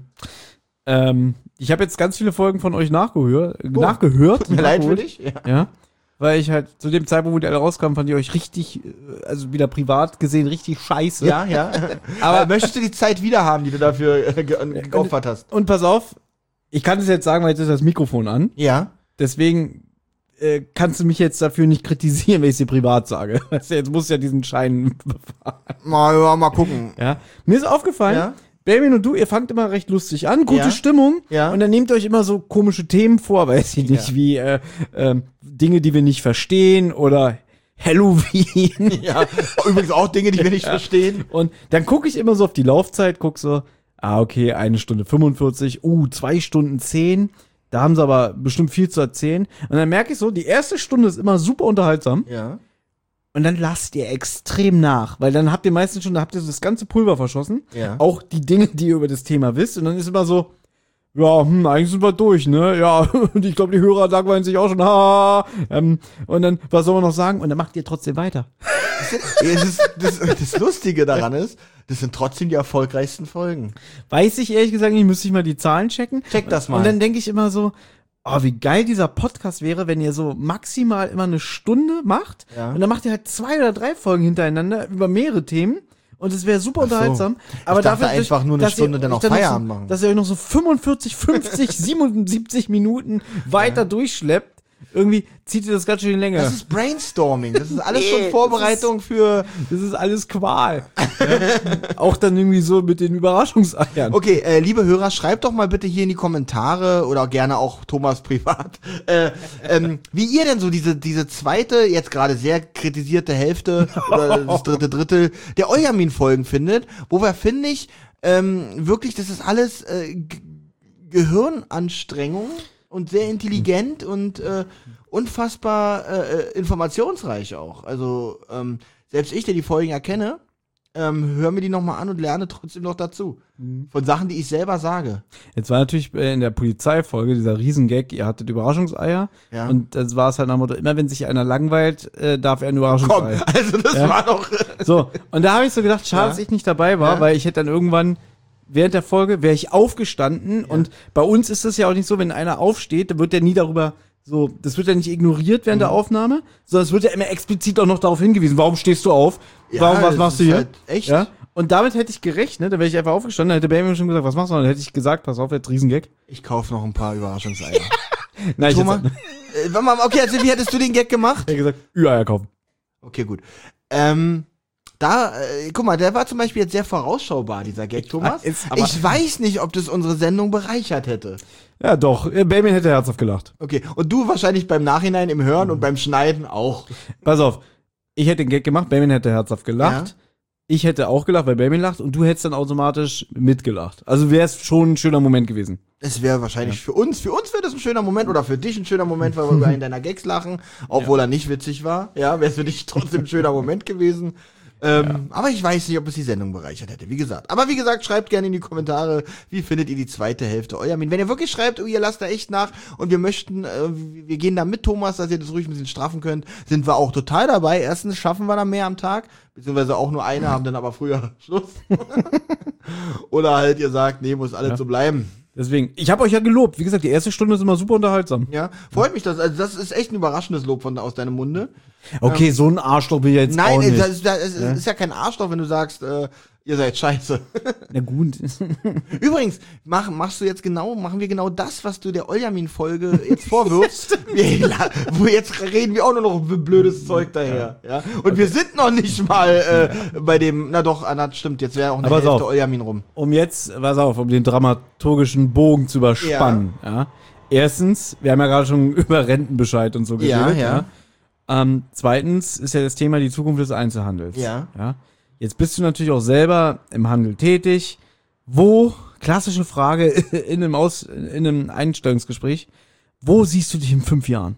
Ähm, ich habe jetzt ganz viele Folgen von euch nachgehört. nachgehört. Tut mir leid für nachgeholt. dich. Ja. Ja. Weil ich halt zu dem Zeitpunkt, wo die alle rauskamen, fand ich euch richtig, äh, also wieder privat gesehen, richtig scheiße. Ja, ja. Aber- Aber möchtest du die Zeit wieder haben, die du dafür äh, ge geopfert hast? Und pass auf, ich kann es jetzt sagen, weil jetzt ist das Mikrofon an. Ja. Deswegen äh, kannst du mich jetzt dafür nicht kritisieren, wenn ich es dir privat sage. Weißt du, jetzt musst du ja diesen Schein befahren. Mal, mal, mal gucken. Ja. Mir ist aufgefallen, Ja. Benjamin und du, ihr fangt immer recht lustig an, gute Ja. Stimmung. Ja. Und dann nehmt ihr euch immer so komische Themen vor, weiß ich nicht, Ja. wie äh, ähm, Dinge, die wir nicht verstehen oder Halloween. Ja. Übrigens auch Dinge, die wir nicht verstehen. Und dann gucke ich immer so auf die Laufzeit, guck so, ah, okay, eine Stunde fünfundvierzig, uh, zwei Stunden zehn. Da haben sie aber bestimmt viel zu erzählen. Und dann merke ich so, die erste Stunde ist immer super unterhaltsam. Ja. Und dann lasst ihr extrem nach, weil dann habt ihr meistens schon, da habt ihr so das ganze Pulver verschossen. Ja. Auch die Dinge, die ihr über das Thema wisst. Und dann ist immer so, ja, hm, eigentlich sind wir durch, ne? Ja, und ich glaube, die Hörer langweilen sich auch schon. Ha, ähm, und dann, was soll man noch sagen? Und dann macht ihr trotzdem weiter. Es ist, das, das Lustige daran ist, das sind trotzdem die erfolgreichsten Folgen. Weiß ich ehrlich gesagt nicht, müsste ich mal die Zahlen checken. Check das mal. Und dann denke ich immer so, oh, wie geil dieser Podcast wäre, wenn ihr so maximal immer eine Stunde macht. Ja. Und dann macht ihr halt zwei oder drei Folgen hintereinander über mehrere Themen. Und es wäre super Ach so. unterhaltsam. Ich Aber dachte dafür, einfach nur eine dass ihr Stunde dann euch auch noch Feierabend so, machen. Dass ihr euch noch so fünfundvierzig, fünfzig, siebenundsiebzig Minuten weiter durchschleppt. Irgendwie zieht ihr das ganz schön in die Länge. Das ist Brainstorming. Das ist alles Nee, schon das Vorbereitung für. Das ist alles Qual. Ja. Auch dann irgendwie so mit den Überraschungseiern. Okay, äh, liebe Hörer, schreibt doch mal bitte hier in die Kommentare oder gerne auch Thomas privat, äh, ähm, wie ihr denn so diese diese zweite, jetzt gerade sehr kritisierte Hälfte oder das dritte Drittel der Eujamin-Folgen findet, wo wir, finde ich, ähm, wirklich, das ist alles äh, G Gehirnanstrengung und sehr intelligent und äh, unfassbar äh, informationsreich auch. Also ähm, selbst ich, der die Folgen erkenne, ähm, höre mir die nochmal an und lerne trotzdem noch dazu. Von Sachen, die ich selber sage. Jetzt war natürlich äh, in der Polizeifolge dieser Riesengag, ihr hattet Überraschungseier. Ja. Und das war es halt nach dem Motto, immer wenn sich einer langweilt, äh, darf er ein Komm, Überraschungsei. also das Ja. war doch. So, und da habe ich so gedacht, schade, Ja. dass ich nicht dabei war, Ja. weil ich hätte dann irgendwann während der Folge wäre ich aufgestanden und bei uns ist das ja auch nicht so, wenn einer aufsteht, dann wird der nie darüber so, das wird ja nicht ignoriert während der Mhm. Aufnahme, sondern es wird ja immer explizit auch noch darauf hingewiesen, warum stehst du auf? Ja, Warum, was das machst du ist hier? halt echt. Ja? Und damit hätte ich gerechnet, dann wäre ich einfach aufgestanden, dann hätte Benjamin schon gesagt, was machst du? Und dann hätte ich gesagt, pass auf, jetzt Riesengag. Ich kaufe noch ein paar Überraschungseier. Nein, ich Thomas, hätte äh, warte mal, okay, also wie hättest du den Gag gemacht? gesagt, Ü-Eier kaufen. Okay, gut. Ähm, da, äh, guck mal, der war zum Beispiel jetzt sehr vorausschaubar, dieser Gag, Thomas. weiß, aber- Ich weiß nicht, ob das unsere Sendung bereichert hätte. Ja, doch, äh, Benjamin hätte herzhaft gelacht. Okay, und du wahrscheinlich beim Nachhinein im Hören und beim Schneiden auch. Pass auf, ich hätte den Gag gemacht, Benjamin hätte herzhaft gelacht. Ja. Ich hätte auch gelacht, weil Benjamin lacht und du hättest dann automatisch mitgelacht. Also wäre es schon ein schöner Moment gewesen. Es wäre wahrscheinlich für uns, für uns wäre das ein schöner Moment oder für dich ein schöner Moment, weil wir über einen deiner Gags lachen, obwohl er nicht witzig war. Ja, wäre es für dich trotzdem ein schöner Moment gewesen. Ähm, Ja. Aber ich weiß nicht, ob es die Sendung bereichert hätte, wie gesagt. Aber wie gesagt, schreibt gerne in die Kommentare, wie findet ihr die zweite Hälfte Eujamin. Wenn ihr wirklich schreibt, oh, ihr lasst da echt nach und wir möchten, äh, wir gehen da mit Thomas, dass ihr das ruhig ein bisschen straffen könnt, sind wir auch total dabei. Erstens schaffen wir da mehr am Tag, beziehungsweise auch nur eine, haben dann aber früher Schluss. Oder halt ihr sagt, nee, muss alles Ja. so bleiben. Deswegen, ich habe euch ja gelobt. Wie gesagt, die erste Stunde ist immer super unterhaltsam. Ja, freut mich das. Also das ist echt ein überraschendes Lob von aus deinem Munde. Okay, so ein Arschloch bin ich jetzt Nein, auch nicht. das ist, das ist, ja. ist ja kein Arschloch, wenn du sagst, äh, ihr seid scheiße. Na gut. Übrigens, mach, machst du jetzt genau, machen wir genau das, was du der Oljamin-Folge jetzt vorwirfst. wir, wo jetzt reden wir auch nur noch blödes Zeug daher. Ja. Und wir sind noch nicht mal äh, bei dem, na doch, na, stimmt, jetzt wäre auch eine Aber pass Hälfte auf. Oljamin rum. Um jetzt, pass auf, um den dramaturgischen Bogen zu überspannen. Ja. Erstens, wir haben ja gerade schon über Rentenbescheid und so Ja, geredet. ja. Ähm, zweitens ist ja das Thema die Zukunft des Einzelhandels. Ja. ja. Jetzt bist du natürlich auch selber im Handel tätig. Wo, klassische Frage in einem, Aus, in einem Einstellungsgespräch, wo siehst du dich in fünf Jahren?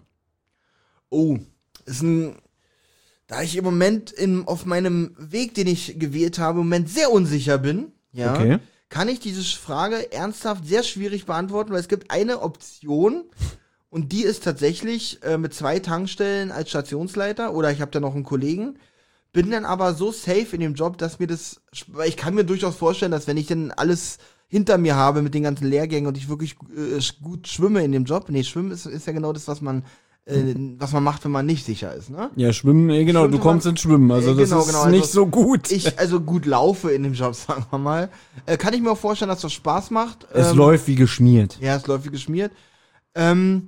Oh, ist ein, da ich im Moment in, auf meinem Weg, den ich gewählt habe, im Moment sehr unsicher bin, ja, Okay. kann ich diese Frage ernsthaft sehr schwierig beantworten, weil es gibt eine Option und die ist tatsächlich äh, mit zwei Tankstellen als Stationsleiter oder ich habe da noch einen Kollegen, bin dann aber so safe in dem Job, dass mir das, weil ich kann mir durchaus vorstellen, dass wenn ich dann alles hinter mir habe mit den ganzen Lehrgängen und ich wirklich äh, gut schwimme in dem Job, nee, schwimmen ist, ist ja genau das, was man äh, was man macht, wenn man nicht sicher ist, ne? Ja, Schwimmen, eh, genau, Schwimmen du kommst man- ins Schwimmen, also Äh, das genau, ist genau, also nicht so gut. Ich also gut laufe in dem Job, sagen wir mal. Äh, kann ich mir auch vorstellen, dass das Spaß macht. es Ähm, läuft wie geschmiert. Ja, es läuft wie geschmiert. Ähm,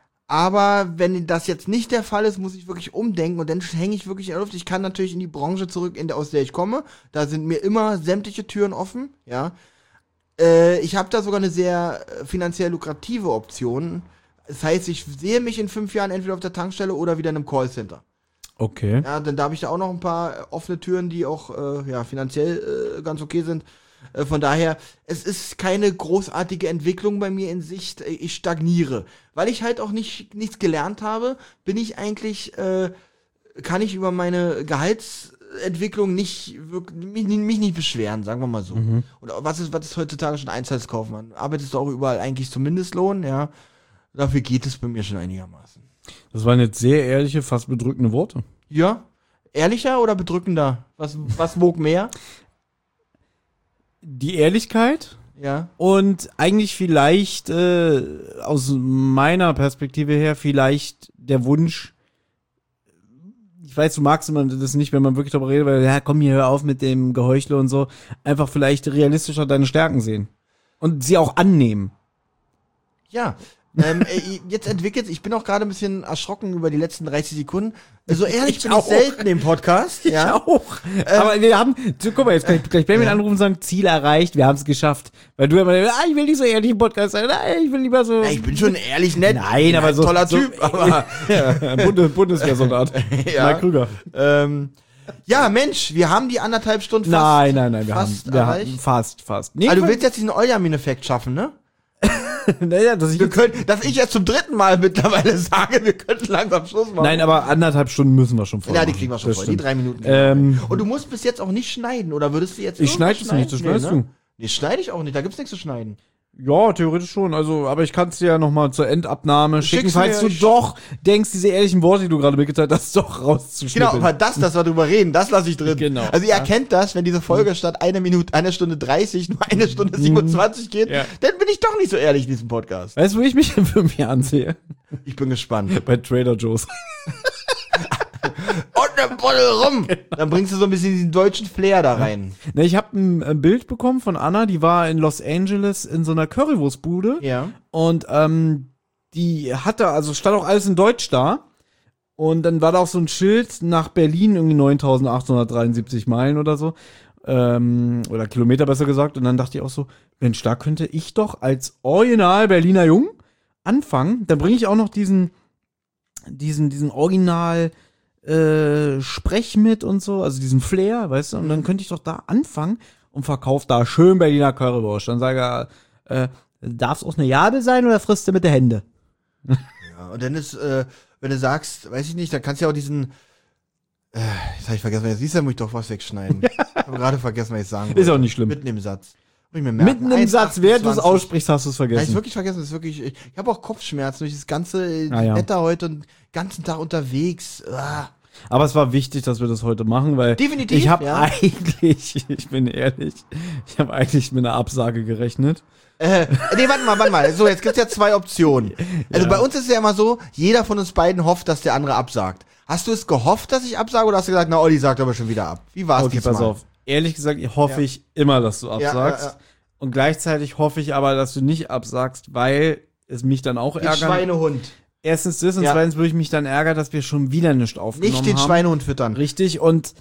aber wenn das jetzt nicht der Fall ist, muss ich wirklich umdenken und dann hänge ich wirklich in der Luft. Ich kann natürlich in die Branche zurück, in der, aus der ich komme. Da sind mir immer sämtliche Türen offen, ja. Äh, ich habe da sogar eine sehr äh, finanziell lukrative Option. Das heißt, ich sehe mich in fünf Jahren entweder auf der Tankstelle oder wieder in einem Callcenter. Okay. Ja, dann da habe ich da auch noch ein paar äh, offene Türen, die auch äh, ja, finanziell äh, ganz okay sind. Äh, von daher, es ist keine großartige Entwicklung bei mir in Sicht. Äh, Ich stagniere. Weil ich halt auch nicht nichts gelernt habe, bin ich eigentlich, äh, kann ich über meine Gehaltsentwicklung nicht wirklich, mich, mich nicht beschweren, sagen wir mal so. Und was ist, was ist heutzutage schon Einzelhandelskaufmann? Arbeitest du auch überall eigentlich zum Mindestlohn, ja. Dafür geht es bei mir schon einigermaßen. Das waren jetzt sehr ehrliche, fast bedrückende Worte. Ja? Ehrlicher oder bedrückender? Was, was wog mehr? Die Ehrlichkeit Ja. und eigentlich vielleicht äh, aus meiner Perspektive her vielleicht der Wunsch, ich weiß, du magst immer das nicht, wenn man wirklich darüber redet, weil, ja, komm hier, hör auf mit dem Geheuchle und so, einfach vielleicht realistischer deine Stärken sehen und sie auch annehmen. Ja. ähm, äh, jetzt entwickelt, ich bin auch gerade ein bisschen erschrocken über die letzten dreißig Sekunden. So ehrlich Ich bin auch. ich selten im Podcast. Ja. auch. Aber wir haben, so, guck mal, jetzt kann ich gleich Benjamin Ja. anrufen und sagen, Ziel erreicht, wir haben es geschafft. Weil du immer, ah, ich will nicht so ehrlich im Podcast sein, nein, ich will lieber so. Ja, ich bin schon ehrlich nett. Nein, Bin aber ein so. toller so, Typ. Aber ja, Bundes Bundeswehrsoldat. Ja. Mark Krüger. ähm, ja, Mensch, wir haben die anderthalb Stunden fast. Nein, nein, nein, wir fast haben, wir haben erreicht. fast, fast. Nee, Also du willst jetzt diesen Eujamin-Effekt schaffen, ne? naja, dass ich Wir jetzt, können, dass ich jetzt zum dritten Mal mittlerweile sage, wir könnten langsam Schluss machen. nein, aber anderthalb Stunden müssen wir schon voll Ja, die machen. kriegen wir schon Das voll. Die stimmt. drei Minuten. Ähm, Und du musst bis jetzt auch nicht schneiden, oder würdest du jetzt Ich irgendwas schneide es nicht, das schneiden? schneidest ne? du. Nee, schneide ich auch nicht, da gibt's nichts zu schneiden. Ja, theoretisch schon. Also, aber ich kann es dir ja nochmal zur Endabnahme schicken, Schick's falls mir, du ich- doch denkst, diese ehrlichen Worte, die du gerade mitgeteilt hast, doch rauszuschnippeln. Genau, aber das, dass wir drüber reden, das lasse ich drin. Genau. Also ihr erkennt das, wenn diese Folge statt einer Minute, einer Stunde dreißig nur eine Stunde siebenundzwanzig geht, Ja. dann bin ich doch nicht so ehrlich in diesem Podcast. Weißt du, wo ich mich in fünf Jahren sehe? Ich bin gespannt. Bei Trader Joe's. Und eine Bottle rum! Dann bringst du so ein bisschen diesen deutschen Flair da rein. Ne, ich habe ein, ein Bild bekommen von Anna, die war in Los Angeles in so einer Currywurstbude. Ja. Und ähm, die hatte, also stand auch alles in Deutsch da. Und dann war da auch so ein Schild nach Berlin, irgendwie neuntausendachthundertdreiundsiebzig Meilen oder so. Ähm, oder Kilometer besser gesagt. Und dann dachte ich auch so, Mensch, da könnte ich doch als Original Berliner Jung anfangen. Dann bringe ich auch noch diesen, diesen, diesen Original äh, Sprech mit und so, also diesen Flair, weißt du. Und dann könnte ich doch da anfangen und verkaufe da schön Berliner Currywurst. Dann sage er, äh, darf es auch eine Jade sein oder frisst du mit der Hände? Ja, und dann ist, äh, wenn du sagst, weiß ich nicht, dann kannst du ja auch diesen, Jetzt habe ich vergessen, jetzt siehst du, muss ich doch was wegschneiden. Ich habe gerade vergessen, was ich sagen wollte. Ist auch nicht schlimm. Mitten im Satz. Muss ich mir merken. Mitten im Satz, während du es aussprichst, hast du es Ja, ich vergessen. wirklich vergessen, das ist wirklich, ich, ich habe auch Kopfschmerzen durch das ganze Ah, ja. Wetter heute und den ganzen Tag unterwegs. Ah. Aber es war wichtig, dass wir das heute machen, weil Definitiv, ich habe ja. eigentlich, ich bin ehrlich, ich habe eigentlich mit einer Absage gerechnet. Äh, nee, warte mal, warte mal. So, jetzt gibt's ja zwei Optionen. Also Ja. bei uns ist es ja immer so, jeder von uns beiden hofft, dass der andere absagt. Hast du es gehofft, dass ich absage oder hast du gesagt, na, Olli sagt aber schon wieder ab? Wie war's Okay, diesmal? pass auf. Ehrlich gesagt, hoffe Ja. ich immer, dass du ja, absagst. ja. Und gleichzeitig hoffe ich aber, dass du nicht absagst, weil es mich dann auch Den ärgert. Schweinehund. Erstens das und Ja. zweitens würde ich mich dann ärgern, dass wir schon wieder nicht aufgenommen Nicht den haben. Schweinehund füttern. Richtig, und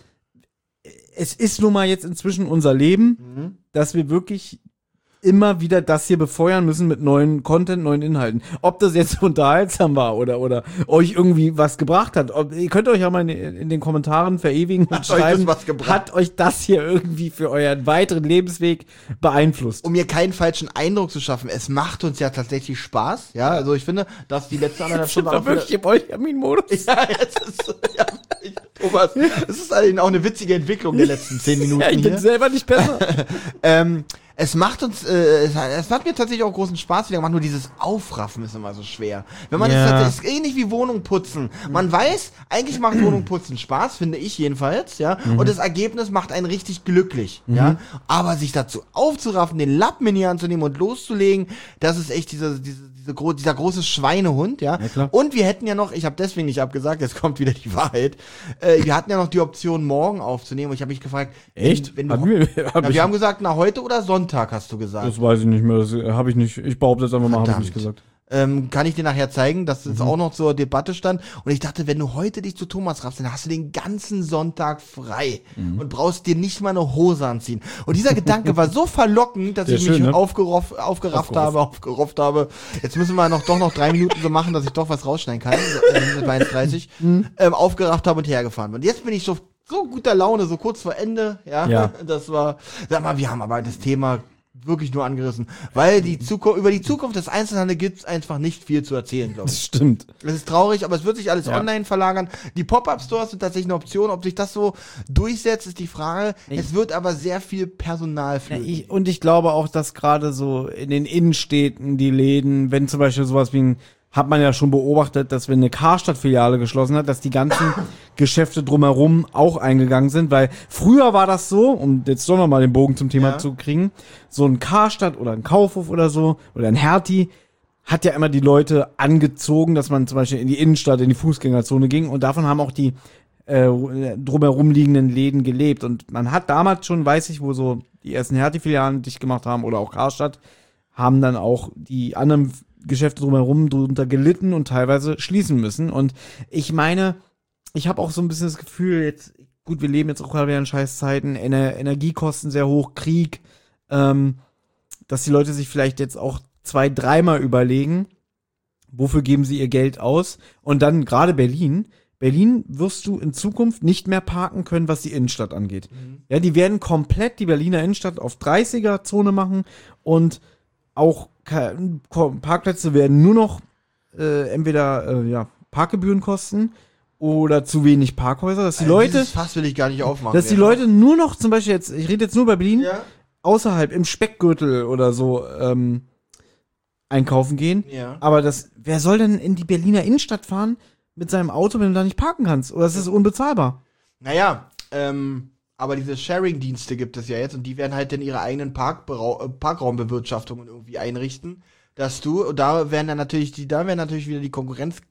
es ist nun mal jetzt inzwischen unser Leben, Mhm. dass wir wirklich immer wieder das hier befeuern müssen mit neuen Content, neuen Inhalten. Ob das jetzt unterhaltsam war oder, oder euch irgendwie was gebracht hat. Ob, ihr könnt euch ja mal in, in den Kommentaren verewigen und Hat euch schreiben, das was gebracht? hat euch das hier irgendwie für euren weiteren Lebensweg beeinflusst? Um mir keinen falschen Eindruck zu schaffen, es macht uns ja tatsächlich Spaß. Ja, also ich finde, dass die letzte anderthalb Sind Stunden wir auch wieder- wirklich im Euchamin-Modus? Ja, jetzt ist, ja, ich, Thomas, es ist eigentlich auch eine witzige Entwicklung der letzten zehn Minuten Ja, ich bin hier. selber nicht besser. Ähm, es macht uns, äh, es, hat- es hat mir tatsächlich auch großen Spaß wieder gemacht, nur dieses Aufraffen ist immer so schwer. Wenn man Ja. das tatsächlich, ist ähnlich wie Wohnung putzen. Man weiß, eigentlich macht Wohnung putzen Spaß, finde ich jedenfalls, ja. Und das Ergebnis macht einen richtig glücklich, ja. Aber sich dazu aufzuraffen, den Lappen in die Hand zu nehmen und loszulegen, das ist echt diese, diese, diese gro dieser große Schweinehund, ja. Ja, klar. Und wir hätten ja noch, ich habe deswegen nicht abgesagt, jetzt kommt wieder die Wahrheit, äh, wir hatten ja noch die Option, morgen aufzunehmen und ich habe mich gefragt, Echt? Wenn, wenn Hatten du, wir- hab na, ich- wir haben gesagt, na, heute oder Sonntag, hast du gesagt. Das weiß ich nicht mehr, das habe ich nicht, ich behaupte jetzt einfach mal, habe ich Verdammt. nicht gesagt. Ähm, kann ich dir nachher zeigen, dass Mhm. es auch noch zur Debatte stand. Und ich dachte, wenn du heute dich zu Thomas raffst, dann hast du den ganzen Sonntag frei Mhm. und brauchst dir nicht mal eine Hose anziehen. Und dieser Gedanke war so verlockend, dass Sehr ich schön, mich ne? aufgeroff, aufgerafft habe, aufgerofft habe. Jetzt müssen wir noch doch noch drei Minuten so machen, dass ich doch was rausschneiden kann. äh, mit eins dreißig. Mhm. Ähm, aufgerafft habe und hergefahren bin. Und jetzt bin ich so so guter Laune, so kurz vor Ende. Ja, Ja. das war. Sag mal, wir haben aber das Thema wirklich nur angerissen, weil die Zukunft, über die Zukunft des Einzelhandels gibt es einfach nicht viel zu erzählen, glaube ich. Das stimmt. Es ist traurig, aber es wird sich alles Ja. online verlagern. Die Pop-Up-Stores sind tatsächlich eine Option. Ob sich das so durchsetzt, ist die Frage. Es wird aber sehr viel Personal Ja, flöten. ich, und ich glaube auch, dass gerade so in den Innenstädten die Läden, wenn zum Beispiel sowas wie ein, hat man ja schon beobachtet, dass wenn eine Karstadt-Filiale geschlossen hat, dass die ganzen Geschäfte drumherum auch eingegangen sind, weil früher war das so, um jetzt doch nochmal den Bogen zum Thema Ja. zu kriegen, so ein Karstadt oder ein Kaufhof oder so, oder ein Hertie, hat ja immer die Leute angezogen, dass man zum Beispiel in die Innenstadt, in die Fußgängerzone ging und davon haben auch die äh, drumherum liegenden Läden gelebt. Und man hat damals schon, weiß ich, wo so die ersten Hertie-Filialen dicht gemacht haben oder auch Karstadt, haben dann auch die anderen Geschäfte drumherum drunter gelitten und teilweise schließen müssen. Und ich meine, ich habe auch so ein bisschen das Gefühl, jetzt, gut, wir leben jetzt auch gerade wieder in Scheißzeiten, Ener- Energiekosten sehr hoch, Krieg, ähm, dass die Leute sich vielleicht jetzt auch zwei, dreimal überlegen, wofür geben sie ihr Geld aus. Und dann gerade Berlin. Berlin wirst du in Zukunft nicht mehr parken können, was die Innenstadt angeht. Ja, die werden komplett die Berliner Innenstadt auf dreißiger-Zone machen und auch Ka- Ko- Parkplätze werden nur noch äh, entweder äh, ja, Parkgebühren kosten oder zu wenig Parkhäuser, dass die Leute, Dieses Fass will ich gar nicht aufmachen. dass die jetzt. Leute nur noch zum Beispiel jetzt, ich rede jetzt nur bei Berlin, Ja, außerhalb im Speckgürtel oder so ähm, einkaufen gehen. ja. Aber das, wer soll denn in die Berliner Innenstadt fahren mit seinem Auto, wenn du da nicht parken kannst? Oder ist das unbezahlbar? Naja, ähm, aber diese Sharing-Dienste gibt es ja jetzt und die werden halt dann ihre eigenen Parkberau- äh, Parkraumbewirtschaftungen irgendwie einrichten, dass du, und da werden dann natürlich die, da werden natürlich wieder die Konkurrenzkampfgeschichten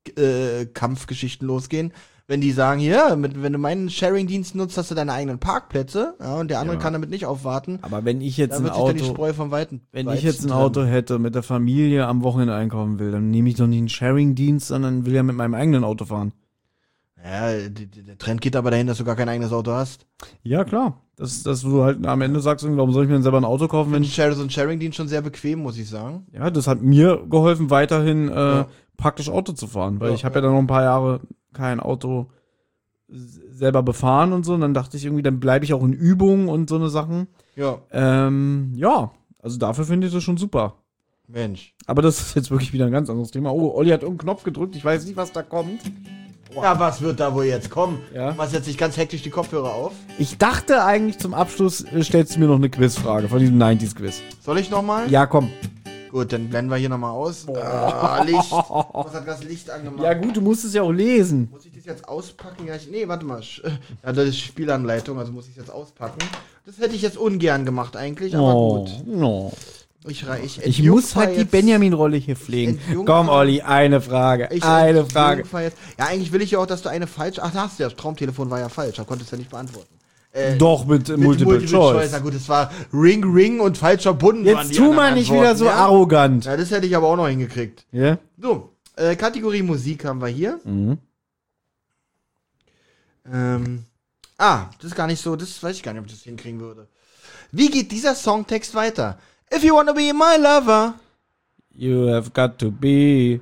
äh, Kampfgeschichten losgehen, wenn die sagen, hier, mit, wenn du meinen Sharing-Dienst nutzt, hast du deine eigenen Parkplätze, ja, und der andere Ja. kann damit nicht aufwarten. Aber wenn ich jetzt Da ein wird sich dann die Auto, Spreu vom Weiten. wenn Weizen ich jetzt ein trennen. Auto hätte, mit der Familie am Wochenende einkaufen will, dann nehme ich doch nicht einen Sharing-Dienst, sondern will ja mit meinem eigenen Auto fahren. Ja, die, die, der Trend geht aber dahin, dass du gar kein eigenes Auto hast. Ja, klar. Das, dass du halt am Ende sagst, warum soll ich mir denn selber ein Auto kaufen, wenn Wenn ich, Share, so ein Sharing-Dienst schon sehr bequem, muss ich sagen. ja, das hat mir geholfen, weiterhin äh, Ja. praktisch Auto zu fahren, weil Ja, ich habe ja. ja dann noch ein paar Jahre kein Auto s- selber befahren und so, und dann dachte ich irgendwie, dann bleibe ich auch in Übung und so eine Sachen. Ja, Ähm, ja, also dafür finde ich das schon super. Mensch. Aber das ist jetzt wirklich wieder ein ganz anderes Thema. Oh, Olli hat irgendeinen Knopf gedrückt, ich weiß nicht, was da kommt. Ja, was wird da wohl jetzt kommen? Ja. Du machst jetzt nicht ganz hektisch die Kopfhörer auf. Ich dachte eigentlich, zum Abschluss äh, stellst du mir noch eine Quizfrage von diesem neunziger-Quiz. Soll ich nochmal? Ja, komm. Gut, dann blenden wir hier nochmal aus. Ah, Licht. Was hat das Licht angemacht? Ja gut, du musst es ja auch lesen. Muss ich das jetzt auspacken? Ja, ich, nee, warte mal. Sch- Ja, das ist Spielanleitung, also muss ich es jetzt auspacken. Das hätte ich jetzt ungern gemacht eigentlich, aber Oh, gut. no. Ich, rei- ich, Ich entjungfer muss halt die jetzt- Benjamin-Rolle hier pflegen. entjungfer- Komm, Olli, eine Frage. Ich eine entjungfer Frage. Jetzt. Ja, eigentlich will ich ja auch, dass du eine falsch. Ach, da hast du ja. Das Traumtelefon war ja falsch. Da konntest du ja nicht beantworten. Äh, Doch, mit, mit Multiple, Choice. Na gut, es war Ring, Ring und falsch verbunden. waren Jetzt die tu anderen mal nicht Antworten, wieder so ja? arrogant. Ja, das hätte ich aber auch noch hingekriegt. Ja? So, äh, Kategorie Musik haben wir hier. Mhm. Ähm, ah, das ist gar nicht so, das weiß ich gar nicht, ob ich das hinkriegen würde. Wie geht dieser Songtext weiter? If you wanna be my lover. You have got to be.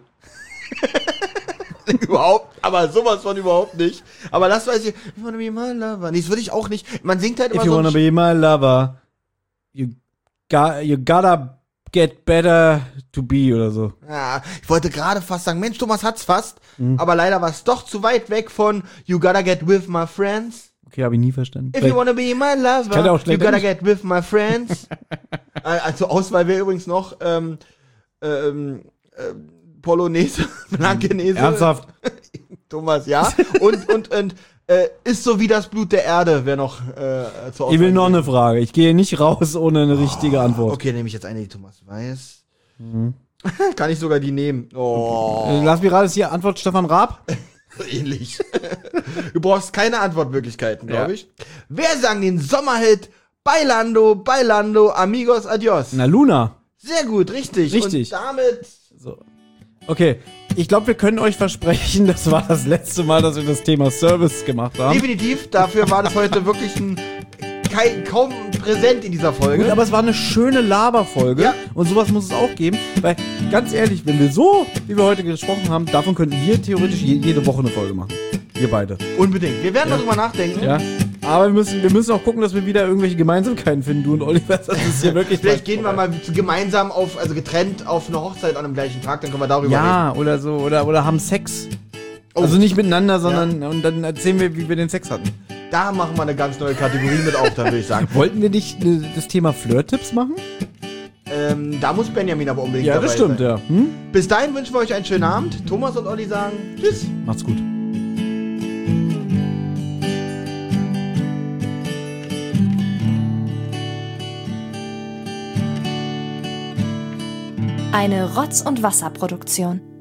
Überhaupt, aber sowas von überhaupt nicht. Aber das weiß ich. If you wanna be my lover. Nee, das würde ich auch nicht. Man singt halt immer If you so. wanna ein be my lover, you, got, you gotta get better to be oder so. Ja, ich wollte gerade fast sagen, Mensch, Thomas hat's fast. Mhm. Aber leider war es doch zu weit weg von You gotta get with my friends. Okay, habe ich nie verstanden. If you wanna be my lover, kann ja auch you schlecht gotta Englisch. get with my friends. Äh, also Auswahl wäre übrigens noch ähm, ähm, äh, Polonaise, Blankenese. Ernsthaft? Thomas, ja. Und, und, und äh, ist so wie das Blut der Erde, wäre noch äh, zur Ich will Auswahl noch gewesen. eine Frage. Ich gehe nicht raus ohne eine richtige Antwort. Okay, nehme ich jetzt eine, die Thomas weiß. Mhm. Kann ich sogar die nehmen. Oh, Äh, Lass mich raten, ist hier Antwort Stefan Raab? ähnlich. Du brauchst keine Antwortmöglichkeiten, glaube Ja. ich. Wer sang den Sommerhit Bailando, Bailando, Amigos, Adios? Na, Luna. Sehr gut, richtig. Richtig. Und damit So. Okay, ich glaube, wir können euch versprechen, das war das letzte Mal, dass wir das Thema Service gemacht haben. definitiv, dafür war das heute wirklich ein kein, kaum präsent in dieser Folge. Gut, aber es war eine schöne Laberfolge Ja. und sowas muss es auch geben, weil ganz ehrlich, wenn wir so, wie wir heute gesprochen haben, davon könnten wir theoretisch je, jede Woche eine Folge machen. Wir beide. Unbedingt. Wir werden Ja. darüber nachdenken. Ja. Aber wir müssen, wir müssen auch gucken, dass wir wieder irgendwelche Gemeinsamkeiten finden, du und Oliver. Das ist hier wirklich. Vielleicht gehen wir mal gemeinsam auf, also getrennt auf eine Hochzeit an dem gleichen Tag, dann können wir darüber reden. Ja, oder so, oder, oder haben Sex. Oh. Also nicht miteinander, sondern und dann erzählen wir, wie wir den Sex hatten. Da machen wir eine ganz neue Kategorie mit auf, dann würde ich sagen. Wollten wir nicht äh, das Thema Flirt-Tipps machen? Ähm, da muss Benjamin aber unbedingt Ja, dabei das stimmt, sein. ja. Hm? Bis dahin wünschen wir euch einen schönen Abend. Thomas und Olli sagen Tschüss. Macht's gut. Eine Rotz- und Wasserproduktion.